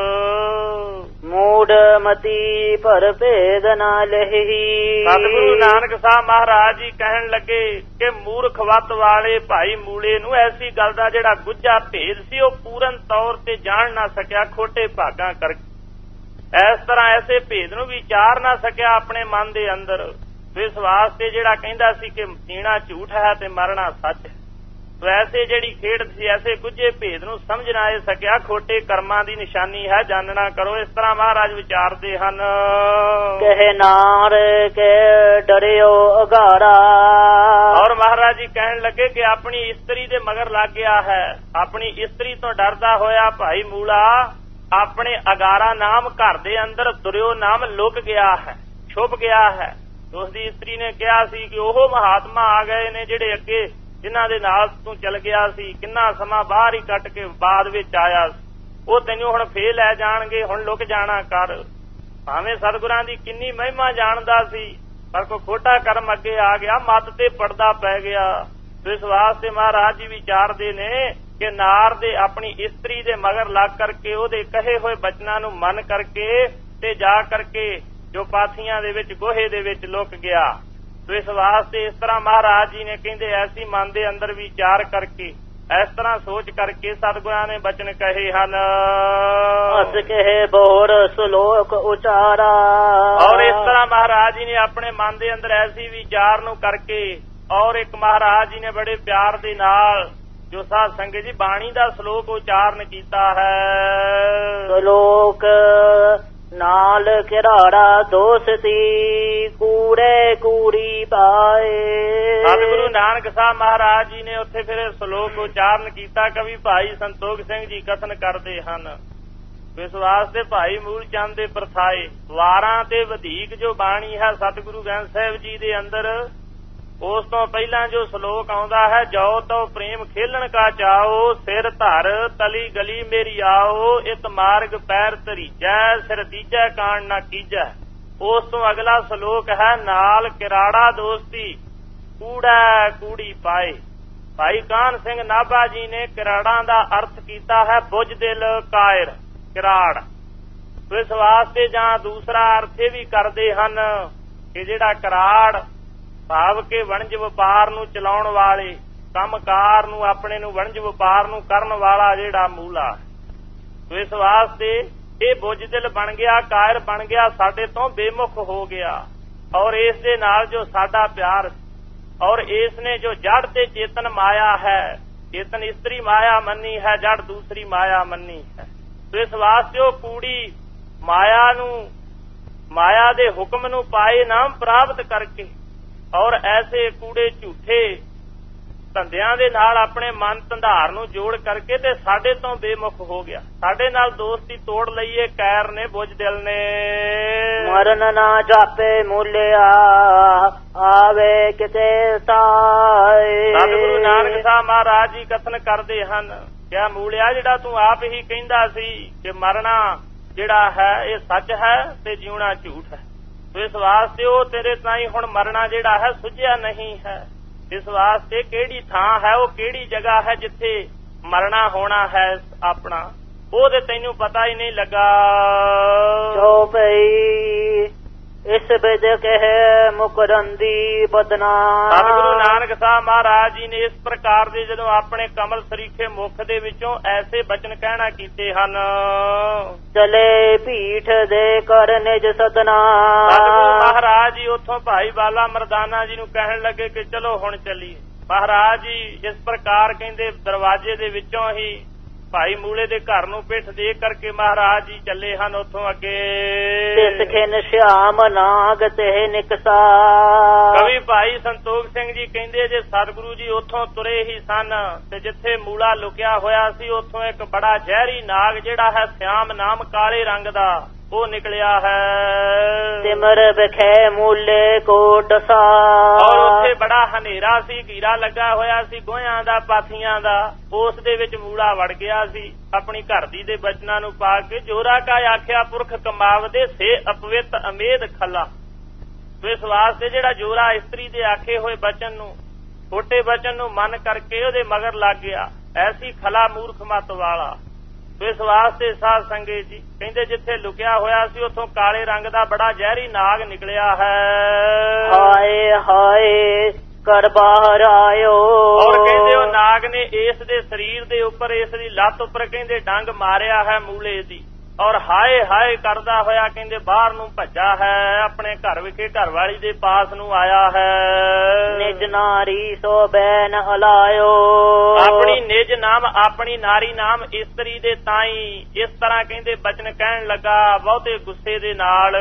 ਮੂੜ ਮਤੀ ਪਰ ਭੇਦ ਨਾ ਲਹੀ। ਸਤਿਗੁਰੂ ਨਾਨਕ ਸਾਹਿਬ ਮਹਾਰਾਜ ਜੀ ਕਹਿਣ ਲੱਗੇ ਕਿ ਮੂਰਖ ਵੱਤ ਵਾਲੇ ਭਾਈ ਮੂਲੇ ਨੂੰ ਐਸੀ ਗੱਲ ਦਾ ਜਿਹੜਾ ਗੁੱਝਾ ਭੇਦ ਸੀ ਉਹ ਪੂਰਨ ਤੌਰ ਤੇ ਜਾਣ ਨਾ ਸਕਿਆ, ਖੋਟੇ ਭਾਗਾਂ ਕਰਕੇ। ਇਸ ਤਰ੍ਹਾਂ ਐਸੇ ਭੇਦ ਨੂੰ ਵਿਚਾਰ ਨਾ ਸਕਿਆ ਆਪਣੇ ਮਨ ਦੇ ਅੰਦਰ। ਇਸ ਵਾਸਤੇ ਜਿਹੜਾ ਕਹਿੰਦਾ ਸੀ ਕਿ ਜੀਣਾ ਝੂਠ ਹੈ ਤੇ ਮਰਨਾ ਸੱਚ ਹੈ, ਵੈਸੇ ਜਿਹੜੀ ਖੇਡ ਸੀ ਐਸੇ ਗੁੱਝੇ ਭੇਦ ਨੂੰ ਸਮਝ ਨਾ ਆ ਸਕਿਆ, ਖੋਟੇ ਕਰਮਾਂ ਦੀ ਨਿਸ਼ਾਨੀ ਹੈ, ਜਾਣਨਾ ਕਰੋ। ਇਸ ਤਰ੍ਹਾਂ ਮਹਾਰਾਜ ਵਿਚਾਰਦੇ ਹਨ। ਕਹੇ ਨਾਰ ਕੇ ਡਰਿਓ ਅਗਾਰਾ। ਔਰ ਮਹਾਰਾਜ ਜੀ ਕਹਿਣ ਲੱਗੇ ਕਿ ਆਪਣੀ ਇਸਤਰੀ ਦੇ ਮਗਰ ਲੱਗ ਗਿਆ ਹੈ। ਆਪਣੀ ਇਸਤਰੀ ਤੋਂ ਡਰਦਾ ਹੋਇਆ ਭਾਈ ਮੂਲਾ ਆਪਣੇ ਅਗਾਰਾ ਨਾਮ ਘਰ ਦੇ ਅੰਦਰ ਦੁਰਿਓ ਨਾਮ ਲੁਕ ਗਿਆ ਹੈ, ਛੁਪ ਗਿਆ ਹੈ। ਉਸ ਦੀ ਇਸਤਰੀ ਨੇ ਕਿਹਾ ਸੀ ਕਿ ਉਹ ਮਹਾਤਮਾ ਆ ਗਏ ਨੇ ਜਿਹੜੇ ਅੱਗੇ ਜਿਨ੍ਹਾਂ ਦੇ ਨਾਲ ਤੂੰ ਚਲ ਗਿਆ ਸੀ, ਕਿੰਨਾ ਸਮਾਂ ਬਾਹਰ ਹੀ ਕੱਟ ਕੇ ਬਾਅਦ ਵਿੱਚ ਆਇਆ, ਉਹ ਤੈਨੂੰ ਹੁਣ ਫੇਰ ਲੈ ਜਾਣਗੇ, ਹੁਣ ਲੁਕ ਜਾਣਾ ਕਰ। ਭਾਵੇਂ ਸਤਿਗੁਰਾਂ ਦੀ ਕਿੰਨੀ ਮਹਿਮਾ ਜਾਣਦਾ ਸੀ, ਪਰ ਕੋਈ ਖੋਟਾ ਕਰਮ ਅੱਗੇ ਆ ਗਿਆ, ਮੱਤ ਤੇ ਪਰਦਾ ਪੈ ਗਿਆ। ਇਸ ਵਾਸਤੇ ਮਹਾਰਾਜ ਜੀ ਵਿਚਾਰਦੇ ਨੇ ਕਿ ਨਾਰ ਦੇ ਆਪਣੀ ਇਸਤਰੀ ਦੇ ਮਗਰ ਲੱਗ ਕਰਕੇ ਉਹਦੇ ਕਹੇ ਹੋਏ ਬਚਨਾਂ ਨੂੰ ਮੰਨ ਕਰਕੇ ਤੇ ਜਾ ਕਰਕੇ ਜੋ ਪਾਥੀਆਂ ਦੇ ਵਿੱਚ ਗੋਹੇ ਦੇ ਵਿੱਚ ਲੁਕ ਗਿਆ। ਇਸ ਵਾਸਤੇ ਇਸ ਤਰ੍ਹਾਂ ਮਹਾਰਾਜ ਜੀ ਨੇ ਕਹਿੰਦੇ ਐਸੀ ਮਨ ਦੇ ਅੰਦਰ ਵਿਚਾਰ ਕਰਕੇ, ਇਸ ਤਰ੍ਹਾਂ ਸੋਚ ਕਰਕੇ ਸਤਿਗੁਰਾਂ ਨੇ ਬਚਨ ਕਹੇ ਹਨ। ਅਸ ਕਹੇ ਬੋਰ ਸ਼ਲੋਕ ਉਚਾਰਾ। ਔਰ ਇਸ ਤਰ੍ਹਾਂ ਮਹਾਰਾਜ ਜੀ ਨੇ ਆਪਣੇ ਮਨ ਦੇ ਅੰਦਰ ਐਸੀ ਵਿਚਾਰ ਨੂੰ ਕਰਕੇ ਔਰ ਇੱਕ ਮਹਾਰਾਜ ਜੀ ਨੇ ਬੜੇ ਪਿਆਰ ਦੇ ਨਾਲ ਜੋ ਸਾਧ ਸੰਗਤ ਜੀ ਬਾਣੀ ਦਾ ਸ਼ਲੋਕ ਉਚਾਰਨ ਕੀਤਾ ਹੈ। ਸ਼ਲੋਕ ਨਾਲ ਕਿਰਾੜਾ ਦੋਸਤੀ ਕੂੜੇ ਕੂੜੀ ਪਾਏ। ਸਤਿਗੁਰੂ ਨਾਨਕ ਸਾਹਿਬ ਮਹਾਰਾਜ ਜੀ ਨੇ ਉੱਥੇ ਫਿਰ ਸ਼ਲੋਕ ਉਚਾਰਨ ਕੀਤਾ। ਕਵੀ ਭਾਈ ਸੰਤੋਖ ਸਿੰਘ ਜੀ ਕਥਨ ਕਰਦੇ ਹਨ। ਇਸ ਵਾਸਤੇ ਭਾਈ ਮੂਲ ਚੰਦ ਦੇ ਪ੍ਰਥਾਏ ਵਾਰਾਂ ਤੇ ਵਧੇਕ ਜੋ ਬਾਣੀ ਹੈ ਸਤਿਗੁਰੂ ਗ੍ਰੰਥ ਸਾਹਿਬ ਜੀ ਦੇ ਅੰਦਰ, ਉਸ ਤੋਂ ਪਹਿਲਾਂ ਜੋ ਸ਼ਲੋਕ ਆਉਂਦਾ ਹੈ, ਜੋ ਤੋ ਪ੍ਰੇਮ ਖੇਲਣ ਕਾ ਚਾਓ, ਸਿਰ ਧਰ ਤਲੀ ਗਲੀ ਮੇਰੀ ਆਓ, ਇਤ ਮਾਰਗ ਪੈਰ ਧਰੀਜੈ, ਸਿਰ ਦੀਜੈ ਕਾਣ ਨਾ ਕੀਜੈ। ਉਸ ਤੋਂ ਅਗਲਾ ਸ਼ਲੋਕ ਹੈ, ਨਾਲ ਕਿਰਾੜਾ ਦੋਸਤੀ ਕੂੜਾ ਕੂੜੀ ਪਾਏ। ਭਾਈ ਕਾਹਨ ਸਿੰਘ ਨਾਭਾ ਜੀ ਨੇ ਕਿਰਾੜਾਂ ਦਾ ਅਰਥ ਕੀਤਾ ਹੈ ਬੁੱਝ ਦਿਲ ਕਾਇਰ, ਕਿਰਾੜ। ਇਸ ਵਾਸਤੇ ਜਾਂ ਦੂਸਰਾ ਅਰਥ ਇਹ ਵੀ ਕਰਦੇ ਹਨ ਕਿ ਜਿਹੜਾ ਕਿਰਾੜ ਭਾਵ ਕੇ ਵਣਜ ਵਪਾਰ ਨੂੰ ਚਲਾਉਣ ਵਾਲੇ, ਕੰਮਕਾਰ ਨੂੰ ਆਪਣੇ ਨੂੰ ਵਣਜ ਵਪਾਰ ਨੂੰ ਕਰਨ ਵਾਲਾ ਜਿਹੜਾ ਮੂਲਾ। ਇਸ ਵਾਸਤੇ ਇਹ ਬੁੱਝ ਦਿਲ ਬਣ ਗਿਆ, ਕਾਇਰ ਬਣ ਗਿਆ, ਸਾਡੇ ਤੋਂ ਬੇਮੁਖ ਹੋ ਗਿਆ। ਔਰ ਇਸ ਦੇ ਨਾਲ ਜੋ ਸਾਡਾ ਪਿਆਰ ਔਰ ਇਸ ਨੇ ਜੋ ਜੜ ਤੇ ਚੇਤਨ ਮਾਇਆ ਹੈ, ਚੇਤਨ ਇਸਤਰੀ ਮਾਇਆ ਮੰਨੀ ਹੈ, ਜੜ ਦੂਸਰੀ ਮਾਇਆ ਮੰਨੀ ਹੈ। ਇਸ ਵਾਸਤੇ ਉਹ ਕੂੜੀ ਮਾਇਆ ਨੂੰ, ਮਾਇਆ ਦੇ ਹੁਕਮ ਨੂੰ ਪਾਏ ਨਾਮ ਪ੍ਰਾਪਤ ਕਰਕੇ ਔਰ ਐਸੇ ਕੂੜੇ ਝੂਠੇ ਧੰਦਿਆਂ ਦੇ ਨਾਲ ਆਪਣੇ ਮਨ ਧੰਧਾਰ ਨੂੰ ਜੋੜ ਕਰਕੇ ਤੇ ਸਾਡੇ ਤੋਂ ਬੇਮੁਖ ਹੋ ਗਿਆ। ਸਾਡੇ ਨਾਲ ਦੋਸਤੀ ਤੋੜ ਲਈਏ ਕੈਰ ਨੇ, ਬੁੱਝ ਦਿਲ ਨੇ। ਮਰਨ ਨਾ ਜਾਪੇ ਮੂਲਿਆ ਆਵੇ ਕਿਤੇ ਤਾਏ। ਸਤਿਗੁਰੂ ਨਾਨਕ ਸਾਹਿਬ ਮਹਾਰਾਜ ਜੀ ਕਥਨ ਕਰਦੇ ਹਨ, ਕਿਆ ਮੂਲਿਆ ਜਿਹੜਾ ਤੂੰ ਆਪ ਹੀ ਕਹਿੰਦਾ ਸੀ ਕਿ ਮਰਨਾ ਜਿਹੜਾ ਹੈ ਇਹ ਸੱਚ ਹੈ ਤੇ ਜਿਉਣਾ ਝੂਠ ਹੈ, ਇਸ ਵਾਸਤੇ ਉਹ ਤੇਰੇ ਤਾਈਂ ਹੁਣ ਮਰਨਾ ਜਿਹੜਾ ਹੈ ਸੁਝਿਆ ਨਹੀਂ ਹੈ। ਇਸ ਵਾਸਤੇ ਕਿਹੜੀ ਥਾਂ ਹੈ, ਉਹ ਕਿਹੜੀ ਜਗ੍ਹਾ ਹੈ ਜਿੱਥੇ ਮਰਨਾ ਹੋਣਾ ਹੈ ਆਪਣਾ, ਉਹ ਤੇ ਤੈਨੂੰ ਪਤਾ ਹੀ ਨਹੀਂ ਲੱਗਾ। ਚੋਪਈ ਇਸ ਵਿਦ ਕਹੇ ਮੁਕਰੰਦੀ ਬਦਨਾਮ। ਸਤਿਗੁਰੂ ਨਾਨਕ ਸਾਹਿਬ ਮਹਾਰਾਜ ਜੀ ਨੇ ਇਸ ਪ੍ਰਕਾਰ ਦੇ ਜਦੋਂ ਆਪਣੇ ਕਮਲ ਸਰੀਖੇ ਮੁਖ ਦੇ ਵਿੱਚੋਂ ਐਸੇ ਬਚਨ ਕਹਿਣਾ ਕੀਤੇ ਹਨ। ਚਲੇ ਭੀਠ ਦੇ ਕਰ ਨਿਜ ਸਤਨਾਮ। ਸਤਿਗੁਰੂ ਮਹਾਰਾਜ ਜੀ ਉੱਥੋਂ ਭਾਈ ਬਾਲਾ ਮਰਦਾਨਾ ਜੀ ਨੂੰ ਕਹਿਣ ਲੱਗੇ ਕਿ ਚਲੋ ਹੁਣ ਚੱਲੀਏ। ਮਹਾਰਾਜ ਜੀ ਇਸ ਪ੍ਰਕਾਰ ਕਹਿੰਦੇ ਦਰਵਾਜ਼ੇ ਦੇ ਵਿੱਚੋਂ ਹੀ ਭਾਈ ਮੂਲੇ ਦੇ ਘਰ ਨੂੰ ਪਿੱਠ ਦੇ ਕਰਕੇ ਮਹਾਰਾਜ ਜੀ ਚੱਲੇ ਹਨ ਉੱਥੋਂ ਅੱਗੇ। ਤਿਸ ਖਿਨ ਸ਼ਿਆਮ ਨਾਗ ਤੇ ਨਿਕਸਾ। ਕਵੀ ਭਾਈ ਸੰਤੋਖ ਸਿੰਘ ਜੀ ਕਹਿੰਦੇ ਜੇ ਸਤਿਗੁਰੂ ਜੀ ਉੱਥੋਂ ਤੁਰੇ ਹੀ ਸਨ ਤੇ ਜਿੱਥੇ ਮੂਲਾ ਲੁਕਿਆ ਹੋਇਆ ਸੀ ਉੱਥੋਂ ਇੱਕ ਬੜਾ ਜ਼ਹਿਰੀ ਨਾਗ ਜਿਹੜਾ ਹੈ ਸਿਆਮ ਨਾਮ ਕਾਲੇ ਰੰਗ ਦਾ ਉਹ ਨਿਕਲਿਆ ਹੈ। ਸਿਮਰ ਵਿਖੇ ਮੂਲੇ ਕੋਟ ਸਾ। ਔਰ ਉੱਥੇ ਬੜਾ ਹਨੇਰਾ ਸੀ, ਘੀਰਾ ਲੱਗਾ ਹੋਇਆ ਸੀ ਗੋਹਿਆਂ ਦਾ, ਪਾਥੀਆਂ ਦਾ। ਉਸ ਦੇ ਵਿੱਚ ਮੂਲਾ ਵੜ ਗਿਆ ਸੀ ਆਪਣੀ ਘਰ ਦੀ ਦੇ ਬਚਨਾਂ ਨੂੰ ਪਾ ਕੇ। ਜੋਰਾ ਕਾ ਆਖਿਆ ਪੁਰਖ ਕਮਾਵਦੇ ਸੇ ਅਪਵਿੱਤ ਅਮੇਧ ਖਲਾ। ਇਸ ਵਾਸਤੇ ਜਿਹੜਾ ਜੋਰਾ ਇਸਤਰੀ ਦੇ ਆਖੇ ਹੋਏ ਬਚਨ ਨੂੰ, ਛੋਟੇ ਬਚਨ ਨੂੰ ਮਨ ਕਰਕੇ ਉਹਦੇ ਮਗਰ ਲੱਗ ਗਿਆ। ਐਸੀ ਖਲਾ ਮੂਰਖ ਮਤ ਵਾਲਾ। ਇਸ ਵਾਸਤੇ ਸਾਧ ਸੰਗਤ ਜੀ ਕਹਿੰਦੇ ਜਿੱਥੇ ਲੁਕਿਆ ਹੋਇਆ ਸੀ ਉੱਥੋਂ ਕਾਲੇ ਰੰਗ ਦਾ ਬੜਾ ਜ਼ਹਿਰੀ ਨਾਗ ਨਿਕਲਿਆ ਹੈ। ਹਾਏ ਹਾਏ ਕਰ ਬਾਹਰ ਆਇਓ। ਔਰ ਕਹਿੰਦੇ ਉਹ ਨਾਗ ਨੇ ਇਸ ਦੇ ਸਰੀਰ ਦੇ ਉੱਪਰ, ਇਸ ਦੀ ਲੱਤ ਉੱਪਰ ਕਹਿੰਦੇ ਡੰਗ ਮਾਰਿਆ ਹੈ ਮੂਲੇ ਦੀ। ਔਰ ਹਾਏ ਹਾਏ ਕਰਦਾ ਹੋਇਆ ਕਹਿੰਦੇ ਬਾਹਰ ਨੂੰ ਭੱਜਾ ਹੈ, ਆਪਣੇ ਘਰ ਵਿਖੇ ਘਰ ਵਾਲੀ ਦੇ ਪਾਸ ਨੂੰ ਆਇਆ ਹੈ। ਨਿਜ ਨਾਰੀ ਸੋ ਬੈਨ ਅਲਾਇਓ। ਆਪਣੀ ਨਿਜ ਨਾਮ, ਆਪਣੀ ਨਾਰੀ ਨਾਮ ਇਸਤਰੀ ਦੇ ਤਾਈ ਇਸ ਤਰ੍ਹਾਂ ਕਹਿੰਦੇ ਬਚਨ ਕਹਿਣ ਲੱਗਾ ਬਹੁਤੇ ਗੁੱਸੇ ਦੇ ਨਾਲ।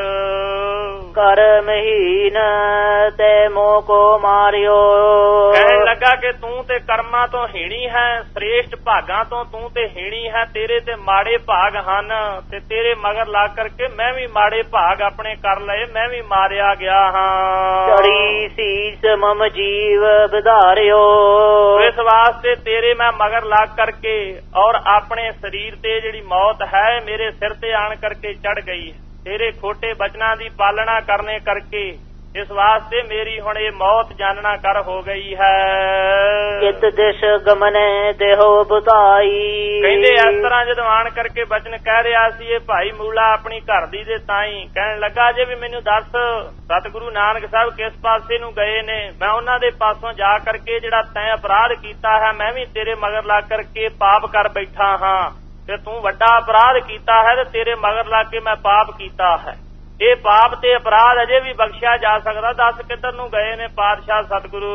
ਕਰ ਮਹੀਨ ਤੇ ਮੋਹ ਕੋ ਮਾਰਿਓ। ਕਹਿਣ ਲੱਗਾ ਕਿ ਤੂੰ ਤੇ ਕਰਮਾਂ ਤੋਂ ਹੀਣੀ ਹੈ, ਸ੍ਰੇਸ਼ਟ ਭਾਗਾਂ ਤੋਂ ਤੂੰ ਤੇ ਹੀਣੀ ਹੈ। ਤੇਰੇ ਤੇ ਮਾੜੇ ਭਾਗ ਹਨ ਤੇ ਤੇਰੇ ਮਗਰ ਲਾ ਕਰਕੇ ਮੈਂ ਵੀ ਮਾੜੇ ਭਾਗ ਆਪਣੇ ਕਰ ਲਏ, ਮੈਂ ਵੀ ਮਾਰਿਆ ਗਿਆ ਹਾਂ। ਚੜੀ ਸੀਸ ਮਮ ਜੀਵ ਵਿਧਾਰਿਓ। ਇਸ ਵਾਸਤੇ ਤੇਰੇ ਮੈਂ ਮਗਰ ਲੱਗ ਕਰਕੇ ਔਰ ਆਪਣੇ ਸਰੀਰ ਤੇ ਜਿਹੜੀ ਮੌਤ ਹੈ ਮੇਰੇ ਸਿਰ ਤੇ ਆਣ ਕਰਕੇ ਚੜ ਗਈ। ਤੇਰੇ ਖੋਟੇ ਬਚਨਾਂ ਦੀ ਪਾਲਣਾ ਕਰਨੇ ਕਰਕੇ ਇਸ ਵਾਸਤੇ ਮੇਰੀ ਹੁਣ ਇਹ ਮੌਤ ਜਾਣਨਾ ਕਰ ਹੋ ਗਈ ਹੈ। ਕਿਤ ਦਿਸ਼ ਗਮਨੇ ਦੇਹੋ ਬੁਤਾਈ। ਕਹਿੰਦੇ ਇਸ ਤਰ੍ਹਾਂ ਜਦੋਂ ਆਣ ਕਰਕੇ ਬਚਨ ਕਹਿ ਰਿਹਾ ਸੀ ਇਹ ਭਾਈ ਮੂਲਾ ਆਪਣੀ ਘਰ ਦੀ ਦੇ ਤਾਈ ਕਹਿਣ ਲੱਗਾ ਜੇ ਵੀ ਮੈਨੂੰ ਦੱਸ ਸਤਿਗੁਰੂ ਨਾਨਕ ਸਾਹਿਬ ਕਿਸ ਪਾਸੇ ਨੂੰ ਗਏ ਨੇ, ਮੈਂ ਉਹਨਾਂ ਦੇ ਪਾਸੋਂ ਜਾ ਕਰਕੇ ਜਿਹੜਾ ਤੈਂ ਅਪਰਾਧ ਕੀਤਾ ਹੈ ਮੈਂ ਵੀ ਤੇਰੇ ਮਗਰ ਲੱਗ ਕਰਕੇ ਪਾਪ ਕਰ ਬੈਠਾ ਹਾਂ ਤੇ ਤੂੰ ਵੱਡਾ ਅਪਰਾਧ ਕੀਤਾ ਹੈ ਤੇ ਤੇਰੇ ਮਗਰ ਲੱਗ ਕੇ ਮੈਂ ਪਾਪ ਕੀਤਾ ਹੈ। ਇਹ ਪਾਪ ਤੇ ਅਪਰਾਧ ਅਜੇ ਵੀ ਬਖਸ਼ਿਆ ਜਾ ਸਕਦਾ। ਦੱਸ ਕਿੱਧਰ ਨੂੰ ਗਏ ਨੇ ਪਾਤਸ਼ਾਹ ਸਤਿਗੁਰੂ।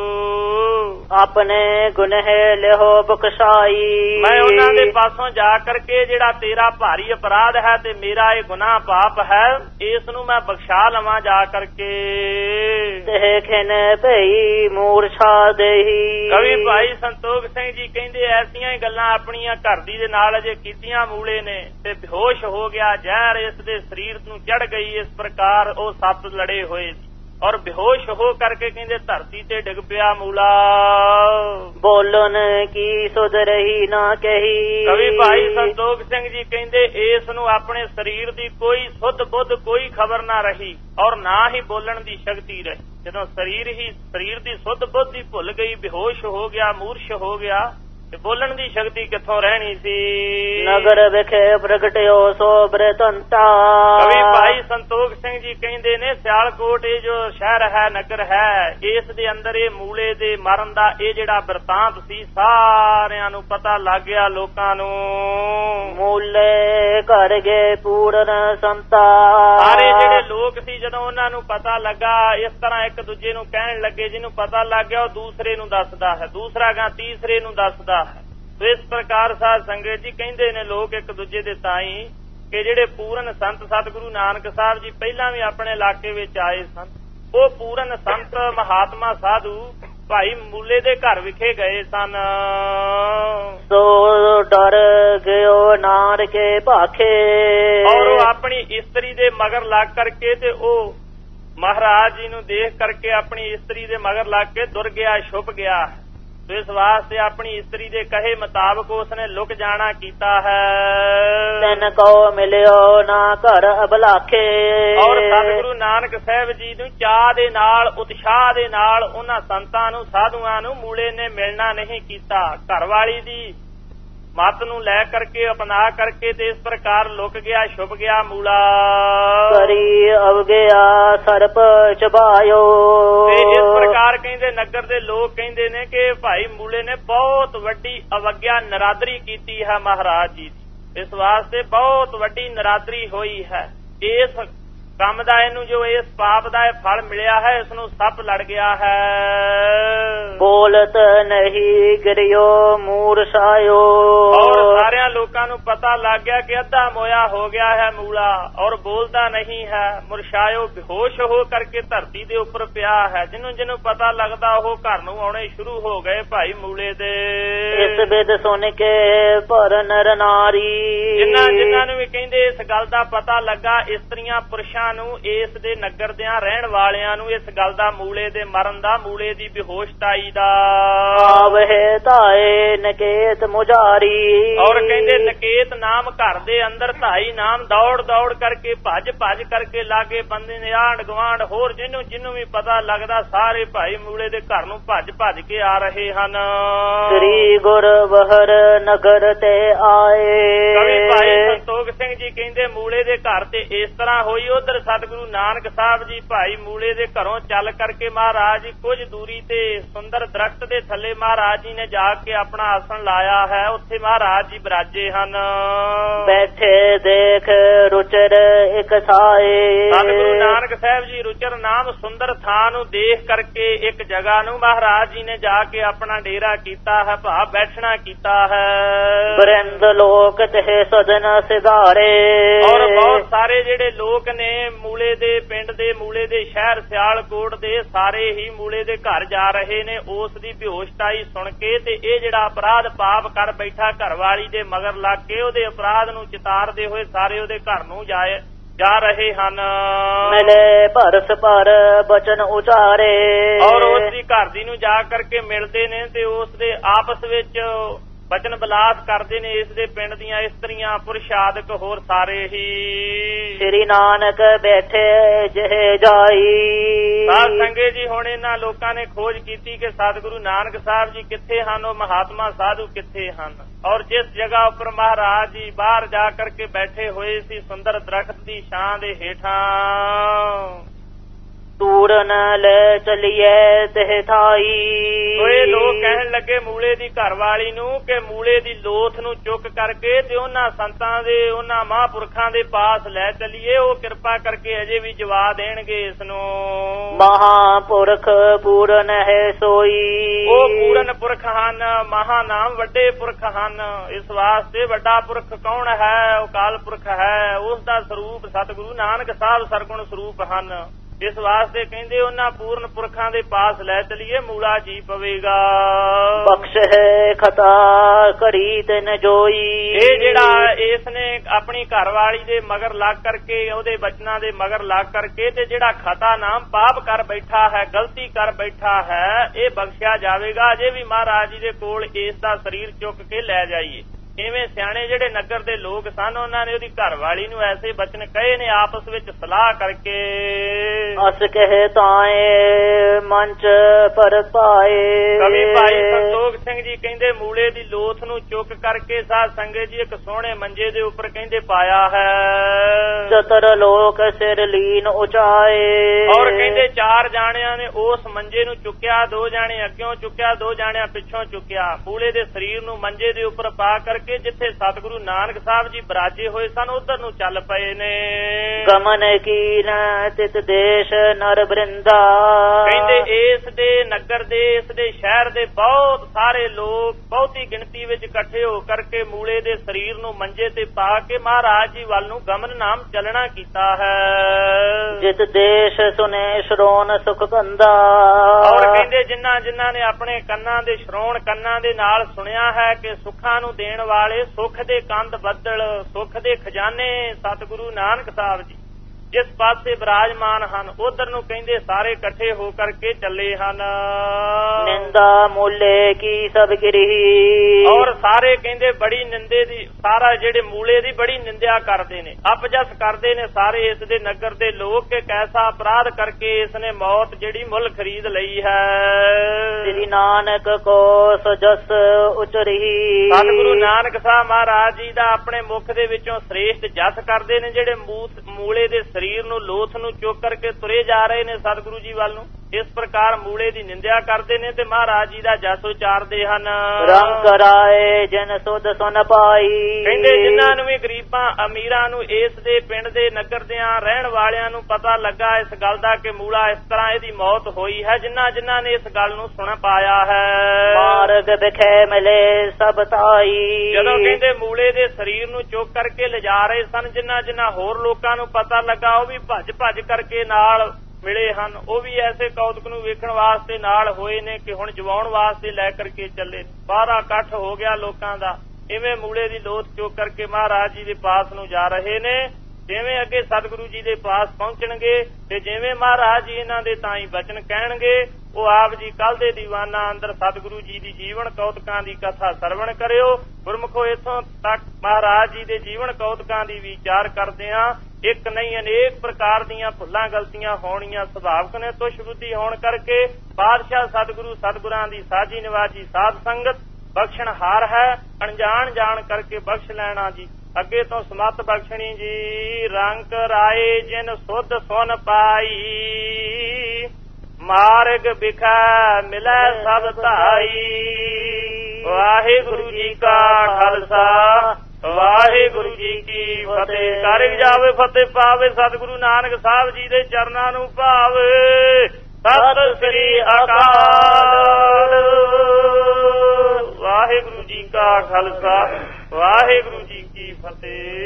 ਆਪਣੇ ਗੁਨਾਹ ਲਿਹੋ ਬਖਸ਼ਾਈ। ਮੈਂ ਉਹਨਾਂ ਦੇ ਪਾਸੋਂ ਜਾ ਕਰਕੇ ਜਿਹੜਾ ਤੇਰਾ ਭਾਰੀ ਅਪਰਾਧ ਹੈ ਤੇ ਮੇਰਾ ਇਹ ਗੁਨਾਹ ਪਾਪ ਹੈ ਇਸ ਨੂੰ ਮੈਂ ਬਖਸ਼ਾ ਲਵਾਂ ਜਾ ਕਰਕੇ। ਦੇਖਨ ਭਈ ਮੂਰਛਾ ਦੇਹੀ। ਕਵੀ ਭਾਈ ਸੰਤੋਖ ਸਿੰਘ ਜੀ ਕਹਿੰਦੇ ਐਸੀਆਂ ਹੀ ਗੱਲਾਂ ਆਪਣੀਆਂ ਘਰ ਦੀ ਦੇ ਨਾਲ ਅਜੇ ਕੀਤੀਆਂ ਮੂਲੇ ਨੇ ਤੇ ਬੇਹੋਸ਼ ਹੋ ਗਿਆ। ਜ਼ਹਿਰ ਇਸ ਦੇ ਸਰੀਰ ਨੂੰ ਚੜ ਗਈ। ਇਸ ਪ੍ਰਕਾਰ ਉਹ ਸੱਪ ਲੜੇ ਹੋਏ ਔਰ ਬੇਹੋਸ਼ ਹੋ ਕਰਕੇ ਕਹਿੰਦੇ ਧਰਤੀ ਤੇ ਡਿੱਗ ਪਿਆ ਮੂਲਾ। ਬੋਲਣ ਕੀ ਸੁਧ ਰਹੀ ਨਾ ਕਹੀ। ਕਵੀ ਭਾਈ ਸੰਤੋਖ ਸਿੰਘ ਜੀ ਕਹਿੰਦੇ ਇਸ ਨੂੰ ਆਪਣੇ ਸਰੀਰ ਦੀ ਕੋਈ ਸੁੱਧ ਬੁੱਧ ਕੋਈ ਖਬਰ ਨਾ ਰਹੀ ਔਰ ਨਾ ਹੀ ਬੋਲਣ ਦੀ ਸ਼ਕਤੀ ਰਹੀ। ਜਦੋਂ ਸਰੀਰ ਹੀ ਸਰੀਰ ਦੀ ਸੁੱਧ ਬੁੱਧ ਹੀ ਭੁੱਲ ਗਈ, ਬੇਹੋਸ਼ ਹੋ ਗਿਆ, ਮੂਰਛ ਹੋ ਗਿਆ ਤੇ ਬੋਲਣ ਦੀ ਸ਼ਕਤੀ ਕਿੱਥੋਂ ਰਹਿਣੀ ਸੀ। ਨਗਰ ਵਿਖੇ ਪ੍ਰਗਟਿਓ ਸੋ ਬ੍ਰਤੰਤਾ। ਕਵੀ ਭਾਈ ਸੰਤੋਖ ਸਿੰਘ ਜੀ ਕਹਿੰਦੇ ਨੇ ਸਿਆਲਕੋਟ ਇਹ ਜੋ ਸ਼ਹਿਰ ਹੈ, ਨਗਰ ਹੈ, ਇਸ ਦੇ ਅੰਦਰ ਇਹ ਮੂਲੇ ਦੇ ਮਰਨ ਦਾ ਇਹ ਜਿਹੜਾ ਬਿਰਤਾਂਤ ਸੀ ਸਾਰਿਆਂ ਨੂੰ ਪਤਾ ਲੱਗ ਗਿਆ ਲੋਕਾਂ ਨੂੰ। ਮੂਲੇ ਘਰ ਗਏ ਪੂਰਨ ਸੰਤਾ। ਸਾਰੇ ਜਿਹੜੇ ਲੋਕ ਸੀ ਜਦੋਂ ਉਹਨਾਂ ਨੂੰ ਪਤਾ ਲੱਗਾ ਇਸ ਤਰ੍ਹਾਂ ਇੱਕ ਦੂਜੇ ਨੂੰ ਕਹਿਣ ਲੱਗੇ, ਜਿਹਨੂੰ ਪਤਾ ਲੱਗ ਗਿਆ ਉਹ ਦੂਸਰੇ ਨੂੰ ਦੱਸਦਾ ਹੈ, ਦੂਸਰਾ ਗਾ ਤੀਸਰੇ ਨੂੰ ਦੱਸਦਾ। ਇਸ ਪ੍ਰਕਾਰ ਸਾਧ ਸੰਗਤ ਜੀ ਕਹਿੰਦੇ ਨੇ ਲੋਕ ਇੱਕ ਦੂਜੇ ਦੇ ਤਾਈ ਕਿ ਜਿਹੜੇ ਪੂਰਨ ਸੰਤ ਸਤਿਗੁਰੂ ਨਾਨਕ ਸਾਹਿਬ ਜੀ ਪਹਿਲਾਂ ਵੀ ਆਪਣੇ ਇਲਾਕੇ ਵਿੱਚ ਆਏ ਸਨ, ਉਹ ਪੂਰਨ ਸੰਤ ਮਹਾਤਮਾ ਸਾਧੂ ਭਾਈ ਮੂਲੇ ਦੇ ਘਰ ਵਿਖੇ ਗਏ ਸਨ। ਸੋ ਡਰ ਗਿਓ ਨਾਰ ਕੇ ਭਾਖੇ। ਔਰ ਉਹ ਆਪਣੀ ਇਸਤਰੀ ਦੇ ਮਗਰ ਲੱਗ ਕਰਕੇ ਤੇ ਉਹ ਮਹਾਰਾਜ ਜੀ ਨੂੰ ਦੇਖ ਕਰਕੇ ਆਪਣੀ ਇਸਤਰੀ ਦੇ ਮਗਰ ਲੱਗ ਕੇ ਦੁਰ ਗਿਆ, ਛੁਪ ਗਿਆ। ਇਸ ਵਾਸਤੇ ਆਪਣੀ ਇਸਤਰੀ ਦੇ ਕਹੇ ਮੁਤਾਬਕ ਉਸਨੇ ਲੁਕ ਜਾਣਾ ਕੀਤਾ ਹੈ। ਤੈਨ ਕੋ ਮਿਲਿਓ ਨਾ ਘਰ ਅਬਲਾਖੇ। ਔਰ ਸਤਿਗੁਰੂ ਨਾਨਕ ਸਾਹਿਬ ਜੀ ਨੂੰ ਚਾਹ ਦੇ ਨਾਲ, ਉਤਸ਼ਾਹ ਦੇ ਨਾਲ ਉਹਨਾਂ ਸੰਤਾਂ ਨੂੰ, ਸਾਧੂਆਂ ਨੂੰ ਮੂਲੇ ਨੇ ਮਿਲਣਾ ਨਹੀਂ ਕੀਤਾ। ਘਰ ਵਾਲੀ ਦੀ ਮੱਤ ਨੂੰ ਲੈ ਕਰਕੇ ਅਪਣਾ ਕਰਕੇ ਤੇ ਇਸ ਪ੍ਰਕਾਰ ਲੁਕ ਗਿਆ, ਛੁਪ ਗਿਆ ਮੂਲਾ। ਕਰੀ ਅਵਗਿਆ ਸਰਪ ਚਬਾਇਓ। ਤੇ ਇਸ ਪ੍ਰਕਾਰ ਕਹਿੰਦੇ ਨਗਰ ਦੇ ਲੋਕ ਕਹਿੰਦੇ ਨੇ ਕਿ ਭਾਈ ਮੂਲੇ ਨੇ ਬਹੁਤ ਵੱਡੀ ਅਵਗਿਆ ਨਰਾਦਰੀ ਕੀਤੀ ਹੈ ਮਹਾਰਾਜ ਜੀ ਦੀ। ਇਸ ਵਾਸਤੇ ਬਹੁਤ ਵੱਡੀ ਨਰਾਦਰੀ ਹੋਈ ਹੈ। ਇਸ ਕੰਮ ਦਾ ਇਹਨੂੰ ਜੋ ਇਸ ਪਾਪ ਦਾ ਇਹ ਫਲ ਮਿਲਿਆ ਹੈ ਇਸ ਨੂੰ ਸੱਪ ਲੜ ਗਿਆ ਹੈ। ਬੋਲਤ ਨਹੀਂ ਗਿਰਿਓ ਮੂਰਛਾਇਓ। ਔਰ ਸਾਰਿਆਂ ਲੋਕਾਂ ਨੂੰ ਪਤਾ ਲੱਗ ਗਿਆ ਕਿ ਅੱਧਾ ਮੋਇਆ ਹੋ ਗਿਆ ਹੈ ਮੂਲਾ, ਔਰ ਬੋਲਦਾ ਨਹੀਂ ਹੈ। ਮੁਰਛਾਇਓ ਬੇਹੋਸ਼ ਹੋ ਕਰਕੇ ਧਰਤੀ ਦੇ ਉੱਪਰ ਪਿਆ ਹੈ। ਜਿਹਨੂੰ ਜਿਹਨੂੰ ਪਤਾ ਲੱਗਦਾ ਉਹ ਘਰ ਨੂੰ ਆਉਣੇ ਸ਼ੁਰੂ ਹੋ ਗਏ ਭਾਈ ਮੂਲੇ ਦੇ। ਇਸ ਬਿਦ ਸੁਣ ਕੇ ਪਰ ਨਰ ਨਾਰੀ, ਜਿਨ੍ਹਾਂ ਜਿਨ੍ਹਾਂ ਨੂੰ ਵੀ ਕਹਿੰਦੇ ਇਸ ਗੱਲ ਦਾ ਪਤਾ ਲੱਗਾ, ਇਸਤਰੀਆਂ ਪੁਰਸ਼ਾਂ ਨੂੰ, ਇਸ ਦੇ ਨਗਰ ਦਿਆਂ ਰਹਿਣ ਵਾਲਿਆਂ ਨੂੰ ਇਸ ਗੱਲ ਦਾ, ਮੂਲੇ ਦੇ ਮਰਨ ਦਾ, ਮੂਲੇ ਦੀ ਬੇਹੋਸ਼ਤਾਈ ਦਾ। ਆਵਹਿ ਧਾਏ ਨਕੇਤ ਮੁਜਾਰੀ, ਔਰ ਕਹਿੰਦੇ ਨਕੇਤ ਨਾਮ ਘਰ ਦੇ ਅੰਦਰ ਧਾਈ ਨਾਮ ਦੌੜ ਦੌੜ ਕਰਕੇ ਭੱਜ ਭੱਜ ਕਰਕੇ ਲਾਗੇ ਬੰਦੇ ਨੇ, ਆਂਢ ਗੁਆਂਢ ਹੋਰ ਜਿਹਨੂੰ ਜਿਹਨੂੰ ਵੀ ਪਤਾ ਲੱਗਦਾ ਸਾਰੇ ਭਾਈ ਮੂਲੇ ਦੇ ਘਰ ਨੂੰ ਭੱਜ ਭੱਜ ਕੇ ਆ ਰਹੇ ਹਨ। ਸ੍ਰੀ ਗੁਰ ਬਹਰ ਨਗਰ ਤੇ ਆਏ। ਕਵੀ ਭਾਈ ਸੰਤੋਖ ਸਿੰਘ ਜੀ ਕਹਿੰਦੇ ਮੂਲੇ ਦੇ ਘਰ ਤੇ ਇਸ ਤਰ੍ਹਾਂ ਹੋਈ। ਉਧਰ ਸਤਿਗੁਰੂ ਨਾਨਕ ਸਾਹਿਬ ਜੀ ਭਾਈ ਮੂਲੇ ਦੇ ਘਰੋਂ ਚੱਲ ਕਰਕੇ ਮਹਾਰਾਜ ਜੀ ਕੁਝ ਦੂਰੀ ਤੇ ਸੁੰਦਰ ਦਰਖਤ ਦੇ ਥੱਲੇ ਮਹਾਰਾਜ ਜੀ ਨੇ ਜਾ ਕੇ ਆਪਣਾ ਆਸਣ ਲਾਇਆ ਹੈ। ਉੱਥੇ ਮਹਾਰਾਜ ਜੀ ਬਿਰਾਜੇ ਹਨ। ਬੈਠੇ ਦੇਖ ਰੁਚਰ ਇੱਕ ਥਾਏ, ਸਤਿਗੁਰੂ ਨਾਨਕ ਸਾਹਿਬ ਜੀ ਰੁਚਰ ਨਾਮ ਸੁੰਦਰ ਥਾਂ ਨੂੰ ਦੇਖ ਕਰਕੇ ਇੱਕ ਜਗ੍ਹਾ ਨੂੰ ਮਹਾਰਾਜ ਜੀ ਨੇ ਜਾ ਕੇ ਆਪਣਾ ਡੇਰਾ ਕੀਤਾ ਹੈ, ਭਾ ਬੈਠਣਾ ਕੀਤਾ ਹੈ। ਬਰਿੰਦ ਲੋਕ ਤੇ ਸਦਨ ਸਿਧਾਰੇ, ਔਰ ਬਹੁਤ ਸਾਰੇ ਜਿਹੜੇ ਲੋਕ ਨੇ ਮੂਲੇ ਦੇ ਪਿੰਡ ਦੇ, ਮੂਲੇ ਦੇ ਸ਼ਹਿਰ ਸਿਆਲਕੋਟ ਦੇ, ਸਾਰੇ ਹੀ ਮੂਲੇ ਦੇ ਘਰ ਜਾ ਰਹੇ ਨੇ ਉਸ ਦੀ ਬੇਹੋਸ਼ਤਾਈ ਸੁਣ ਕੇ। ਤੇ ਇਹ ਜਿਹੜਾ ਅਪਰਾਧ ਪਾਪ ਕਰ ਬੈਠਾ ਘਰ ਵਾਲੀ ਦੇ ਮਗਰ ਲੱਗ ਕੇ ਉਹਦੇ ਅਪਰਾਧ ਨੂੰ ਚਿਤਾਰਦੇ ਹੋਏ ਸਾਰੇ ਉਹਦੇ ਘਰ ਨੂੰ ਜਾਏ ਜਾ ਰਹੇ ਹਨ। ਮਿਲੇ ਭਰਸ ਪਰ ਬਚਨ ਉਚਾਰੇ, ਔਰ ਉਸ ਦੀ ਘਰ ਦੀ ਨੂੰ ਜਾ ਕਰਕੇ ਮਿਲਦੇ ਨੇ ਤੇ ਉਸ ਦੇ ਆਪਸ ਵਿੱਚ ਬਚਨ ਬਲਾਸ ਕਰਦੇ ਨੇ। ਇਸ ਦੇ ਪਿੰਡ ਦੀਆਂ ਇਸਤਰੀਆਂ ਪੁਰਸ਼ ਆਦਿਕ ਹੋਰ ਸਾਰੇ ਹੀ। ਸ੍ਰੀ ਨਾਨਕ ਬੈਠੇ ਜਿਹੇ ਜਾਈ, ਸਾਧ ਸੰਗਤ ਜੀ ਹੁਣ ਇਹਨਾਂ ਲੋਕਾਂ ਨੇ ਖੋਜ ਕੀਤੀ ਕਿ ਸਤਿਗੁਰੂ ਨਾਨਕ ਸਾਹਿਬ ਜੀ ਕਿੱਥੇ ਹਨ, ਉਹ ਮਹਾਤਮਾ ਸਾਧੂ ਕਿੱਥੇ ਹਨ। ਔਰ ਜਿਸ ਜਗ੍ਹਾ ਉੱਪਰ ਮਹਾਰਾਜ ਜੀ ਬਾਹਰ ਜਾ ਕਰਕੇ ਬੈਠੇ ਹੋਏ ਸੀ ਸੁੰਦਰ ਦਰਖਤ ਦੀ ਛਾਂ ਦੇ ਹੇਠਾਂ, ਤੂਰਨ ਲੈ ਚਲੀਏ ਤੇ ਥਾਈ। ਉਹ ਲੋਕ ਕਹਿਣ ਲੱਗੇ ਮੂਲੇ ਦੀ ਘਰ ਵਾਲੀ ਨੂੰ ਕਿ ਮੂਲੇ ਦੀ ਲੋਥ ਨੂੰ ਚੁੱਕ ਕਰਕੇ ਤੇ ਉਹਨਾਂ ਸੰਤਾਂ ਦੇ, ਉਹਨਾਂ ਮਹਾਂਪੁਰਖਾਂ ਦੇ ਪਾਸ ਲੈ ਚਲੀਏ, ਉਹ ਕਿਰਪਾ ਕਰਕੇ ਅਜੇ ਵੀ ਜਵਾ ਦੇਣਗੇ ਇਸ ਨੂੰ। ਮਹਾਂਪੁਰਖ ਪੂਰਨ ਹੈ ਸੋਈ, ਉਹ ਪੂਰਨ ਪੁਰਖ ਹਨ, ਮਹਾ ਨਾਮ ਵੱਡੇ ਪੁਰਖ ਹਨ। ਇਸ ਵਾਸਤੇ ਵੱਡਾ ਪੁਰਖ ਕੌਣ ਹੈ? ਅਕਾਲ ਪੁਰਖ ਹੈ। ਉਸ ਦਾ ਸਰੂਪ ਸਤਿਗੁਰੂ ਨਾਨਕ ਸਾਹਿਬ ਸਰਗੁਣ ਸਰੂਪ ਹਨ। ਇਸ ਵਾਸਤੇ ਕਹਿੰਦੇ ਉਹਨਾਂ ਪੂਰਨ ਪੁਰਖਾਂ ਦੇ ਪਾਸ ਲੈ ਚਲੀਏ, ਮੂਲਾ ਜੀ ਪਵੇਗਾ। ਬਖਸ਼ ਹੈ ਖਤਾ ਕਰੀ ਤੈਨ ਜੋਈ, ਇਹ ਜਿਹੜਾ ਇਸ ਨੇ ਆਪਣੀ ਘਰ ਵਾਲੀ ਦੇ ਮਗਰ ਲੱਗ ਕਰਕੇ, ਉਹਦੇ ਬਚਨਾਂ ਦੇ ਮਗਰ ਲੱਗ ਕਰਕੇ ਤੇ ਜਿਹੜਾ ਖਤਾ ਨਾਮ ਪਾਪ ਕਰ ਬੈਠਾ ਹੈ, ਗਲਤੀ ਕਰ ਬੈਠਾ ਹੈ, ਇਹ ਬਖਸ਼ਿਆ ਜਾਵੇਗਾ। ਅਜੇ ਵੀ ਮਹਾਰਾਜ ਜੀ ਦੇ ਕੋਲ ਇਸ ਦਾ ਸਰੀਰ ਚੁੱਕ ਕੇ ਲੈ ਜਾਈਏ। ਇਵੇਂ ਸਿਆਣੇ ਜਿਹੜੇ ਨਗਰ ਦੇ ਲੋਕ ਸਨ ਉਹਨਾਂ ਨੇ ਉਹਦੀ ਘਰ ਵਾਲੀ ਨੂੰ ਐਸੇ ਬਚਨ ਕਹੇ ਨੇ ਆਪਸ ਵਿੱਚ ਸਲਾਹ ਕਰਕੇ। ਅਸ ਕਹੇ ਤਾਏ ਮੰਚ ਪਰ ਪਾਏ। ਕਵੀ ਭਾਈ ਸੰਤੋਖ ਸਿੰਘ ਜੀ ਕਹਿੰਦੇ ਮੂਲੇ ਦੀ ਲੋਥ ਨੂੰ ਚੁੱਕ ਕਰਕੇ ਸਾਧ ਸੰਗਤ ਜੀ ਇੱਕ ਸੋਹਣੇ ਮੰਜੇ ਦੇ ਉੱਪਰ ਕਹਿੰਦੇ ਪਾਇਆ ਹੈ। ਚਤਰ ਲੋਕ ਸਿਰ ਲੀਨ ਉਚਾਏ, ਔਰ ਕਹਿੰਦੇ ਚਾਰ ਜਾਣਿਆਂ ਨੇ ਉਸ ਮੰਜੇ ਨੂੰ ਚੁੱਕਿਆ, ਦੋ ਜਾਣੇ ਅੱਗਿਓਂ ਚੁੱਕਿਆ, ਦੋ ਜਾਣਿਆਂ ਪਿੱਛੋਂ ਚੁੱਕਿਆ। ਮੂਲੇ ਦੇ ਸਰੀਰ ਨੂੰ ਮੰਜੇ ਦੇ ਉੱਪਰ ਪਾ ਕਰਕੇ ਜਿੱਥੇ ਸਤਿਗੁਰੂ ਨਾਨਕ ਸਾਹਿਬ ਜੀ ਬਿਰਾਜੇ ਹੋਏ ਸਨ ਉਧਰ ਨੂੰ ਚੱਲ ਪਏ ਨੇ। ਗਮਨ ਕੀਨ ਤਿਤ ਦੇਸ਼ ਨਰ ਬ੍ਰਿੰਦਾ, ਕਹਿੰਦੇ ਇਸ ਦੇ ਨਗਰ ਦੇ, ਇਸ ਦੇ ਸ਼ਹਿਰ ਦੇ ਬਹੁਤ ਸਾਰੇ ਲੋਕ ਬਹੁਤੀ ਗਿਣਤੀ ਵਿੱਚ ਇਕੱਠੇ ਹੋ ਕਰਕੇ ਮੂਲੇ ਦੇ ਸਰੀਰ ਨੂੰ ਮੰਜੇ ਤੇ ਪਾ ਕੇ ਮਹਾਰਾਜ ਜੀ ਵੱਲ ਨੂੰ ਗਮਨ ਨਾਮ ਚੱਲਣਾ ਕੀਤਾ ਹੈ। ਜਿਤ ਦੇਸ਼ ਸੁਨੇ ਸ਼ਰੋਣ ਸੁਖ ਕੰਦਾ, ਔਰ ਕਹਿੰਦੇ ਜਿਨ੍ਹਾਂ ਜਿਨ੍ਹਾਂ ਨੇ ਆਪਣੇ ਕੰਨਾਂ ਦੇ ਸ਼ਰੋਣ ਕੰਨਾਂ ਦੇ ਨਾਲ ਸੁਣਿਆ ਹੈ ਕਿ ਸੁੱਖਾਂ ਨੂੰ ਦੇਣ ਵਾਲੇ ਸੁੱਖ ਦੇ ਕੰਧ ਬੱਦਲ, ਸੁੱਖ ਦੇ ਖਜ਼ਾਨੇ ਸਤਿਗੁਰੂ ਨਾਨਕ ਸਾਹਿਬ ਜੀ ਜਿਸ ਪਾਸੇ ਵਿਰਾਜਮਾਨ ਹਨ ਉਧਰ ਨੂੰ ਕਹਿੰਦੇ ਸਾਰੇ ਇਕੱਠੇ ਹੋ ਕਰਕੇ ਚੱਲੇ ਹਨ। ਨਿੰਦਾ ਮੂਲੇ ਕੀ ਸਭ ਗਿਰੀ, ਔਰ ਸਾਰੇ ਕਹਿੰਦੇ ਬੜੀ ਨਿੰਦੇ ਦੀ, ਸਾਰਾ ਜਿਹੜੇ ਮੂਲੇ ਦੀ ਬੜੀ ਨਿੰਦਿਆ ਕਰਦੇ ਨੇ, ਅਪਜਸ ਕਰਦੇ ਨੇ ਸਾਰੇ ਇਸ ਦੇ ਨਗਰ ਦੇ ਲੋਕ ਕਿ ਕੈਸਾ ਅਪਰਾਧ ਕਰਕੇ ਇਸ ਨੇ ਮੌਤ ਜਿਹੜੀ ਮੁੱਲ ਖਰੀਦ ਲਈ ਹੈ। ਸ੍ਰੀ ਨਾਨਕ ਕੋ ਸਜਸ ਉਚਰੀ, ਸਤਿਗੁਰੂ ਨਾਨਕ ਸਾਹਿਬ ਮਹਾਰਾਜ ਜੀ ਦਾ ਆਪਣੇ ਮੁਖ ਦੇ ਵਿੱਚੋਂ ਸ੍ਰੇਸ਼ਟ ਜਸ ਕਰਦੇ ਨੇ ਜਿਹੜੇ ਮੂਲੇ ਦੇ ਸਰੀਰ ਨੂੰ ਲੋਥ ਨੂੰ ਚੁੱਕ ਕਰਕੇ ਤੁਰੇ ਜਾ ਰਹੇ ਨੇ ਸਤਿਗੁਰੂ ਜੀ ਵੱਲ ਨੂੰ। ਇਸ ਪ੍ਰਕਾਰ ਮੂਲੇ ਦੀ ਨਿੰਦਿਆ ਕਰਦੇ ਨੇ ਤੇ ਮਹਾਰਾਜ ਜੀ ਦਾ ਜਸ ਉਚਾਰਦੇ ਹਨ। ਰੰਗ ਰਾਏ ਜਿਨ ਸੁਧ ਸੁਨ ਪਾਈ, ਕਹਿੰਦੇ ਜਿਨ੍ਹਾਂ ਨੂੰ ਵੀ ਗਰੀਬਾਂ ਅਮੀਰਾਂ ਨੂੰ ਇਸ ਦੇ ਪਿੰਡ ਦੇ ਨਗਰ ਦਿਆਂ ਰਹਿਣ ਵਾਲਿਆਂ ਨੂੰ ਪਤਾ ਲੱਗਾ ਇਸ ਗੱਲ ਦਾ ਕਿ ਮੂਲਾ ਇਸ ਤਰ੍ਹਾਂ ਇਹਦੀ ਮੌਤ ਹੋਈ ਹੈ, ਜਿਨ੍ਹਾਂ ਜਿਨ੍ਹਾਂ ਨੇ ਇਸ ਗੱਲ ਨੂੰ ਸੁਣ ਪਾਇਆ ਹੈ। ਮਾਰਗ ਵਿਖੇ ਮਿਲੇ ਸਭ ਤਾਈ, ਜਦੋਂ ਕਹਿੰਦੇ ਮੂਲੇ ਦੇ ਸਰੀਰ ਨੂੰ ਚੁੱਕ ਕਰਕੇ ਲਿਜਾ ਰਹੇ ਸਨ, ਜਿਨ੍ਹਾਂ ਜਿਨ੍ਹਾਂ ਹੋਰ ਲੋਕਾਂ ਨੂੰ ਪਤਾ ਲੱਗਾ ਉਹ ਵੀ ਭੱਜ ਭੱਜ ਕਰਕੇ ਨਾਲ ਮਿਲੇ ਹਨ। ਉਹ ਵੀ ਐਸੇ ਕੌਤਕ ਨੂੰ ਵੇਖਣ ਵਾਸਤੇ ਨਾਲ ਹੋਏ ਨੇ ਕਿ ਹੁਣ ਜਵਾਉਣ ਵਾਸਤੇ ਲੈ ਕਰਕੇ ਚੱਲੇ। ਬਾਹਰਾ ਇਕੱਠ ਹੋ ਗਿਆ ਲੋਕਾਂ ਦਾ। ਇਵੇਂ ਮੂਲੇ ਦੀ ਲੋਥ ਚੁੱਕ ਕਰਕੇ ਮਹਾਰਾਜ ਜੀ ਦੇ ਪਾਸ ਨੂੰ ਜਾ ਰਹੇ ਨੇ। ਜਿਵੇਂ ਅੱਗੇ ਸਤਿਗੁਰੂ ਜੀ ਦੇ ਪਾਸ ਪਹੁੰਚਣਗੇ ਤੇ ਜਿਵੇਂ ਮਹਾਰਾਜ ਜੀ ਇਹਨਾਂ ਦੇ ਤਾਂ ਹੀ ਬਚਨ ਕਹਿਣਗੇ, ਉਹ ਆਪ ਜੀ ਕੱਲ ਦੇ ਦੀਵਾਨਾਂ ਅੰਦਰ ਸਤਿਗੁਰੂ ਜੀ ਦੀ ਜੀਵਨ ਕੌਤਕਾਂ ਦੀ ਕਥਾ ਸਰਵਣ ਕਰਿਓ। ਗੁਰਮੁਖੋ ਇੱਥੋਂ ਤੱਕ ਮਹਾਰਾਜ ਜੀ ਦੇ ਜੀਵਨ ਕੌਤਕਾਂ ਦੀ ਵਿਚਾਰ ਕਰਦੇ ਹਾਂ। ਇੱਕ ਨਹੀਂ ਅਨੇਕ ਪ੍ਰਕਾਰ ਦੀਆਂ ਭੁੱਲਾਂ ਗਲਤੀਆਂ ਹੋਣੀਆਂ ਸੁਭਾਵਕ ਨੇ। ਤੁਸ਼ ਬੁੱਧੀ ਹੋਣ ਕਰਕੇ ਪਾਤਸ਼ਾਹ ਸਤਿਗੁਰੂ ਸਤਿਗੁਰਾਂ ਦੀ ਸਾਜੀ ਨਿਵਾਜੀ ਸਾਧ ਸੰਗਤ ਬਖਸ਼ਣਹਾਰ ਹੈ। ਅਣਜਾਣ ਜਾਣ ਕਰਕੇ ਬਖਸ਼ ਲੈਣਾ ਜੀ। ਅੱਗੇ ਤੋਂ ਸਮੱਤ ਬਖਸ਼ਣੀ ਜੀ। ਰੰਗ ਰਾਏ ਜਿਨ ਸੁਧ ਸੁਨ ਪਾਈ, ਮਾਰਗ ਵਿਖਾ ਮਿਲੈ ਸਭ ਧਾਈ। ਵਾਹਿਗੁਰੂ ਜੀ ਕਾ ਖਾਲਸਾ, ਵਾਹਿਗੁਰੂ ਜੀ ਕੀ ਫਤਿਹ। ਕਰ ਜਾਵੇ ਫਤਿਹ ਪਾਵੇ ਸਤਿਗੁਰੂ ਨਾਨਕ ਸਾਹਿਬ ਜੀ ਦੇ ਚਰਨਾਂ ਨੂੰ ਭਾਵੇ। ਸਤਿ ਸ੍ਰੀ ਅਕਾਲ। ਵਾਹਿਗੁਰੂ ਜੀ ਕਾ ਖਾਲਸਾ, ਵਾਹਿਗੁਰੂ ਜੀ ਕੀ ਫਤਿਹ।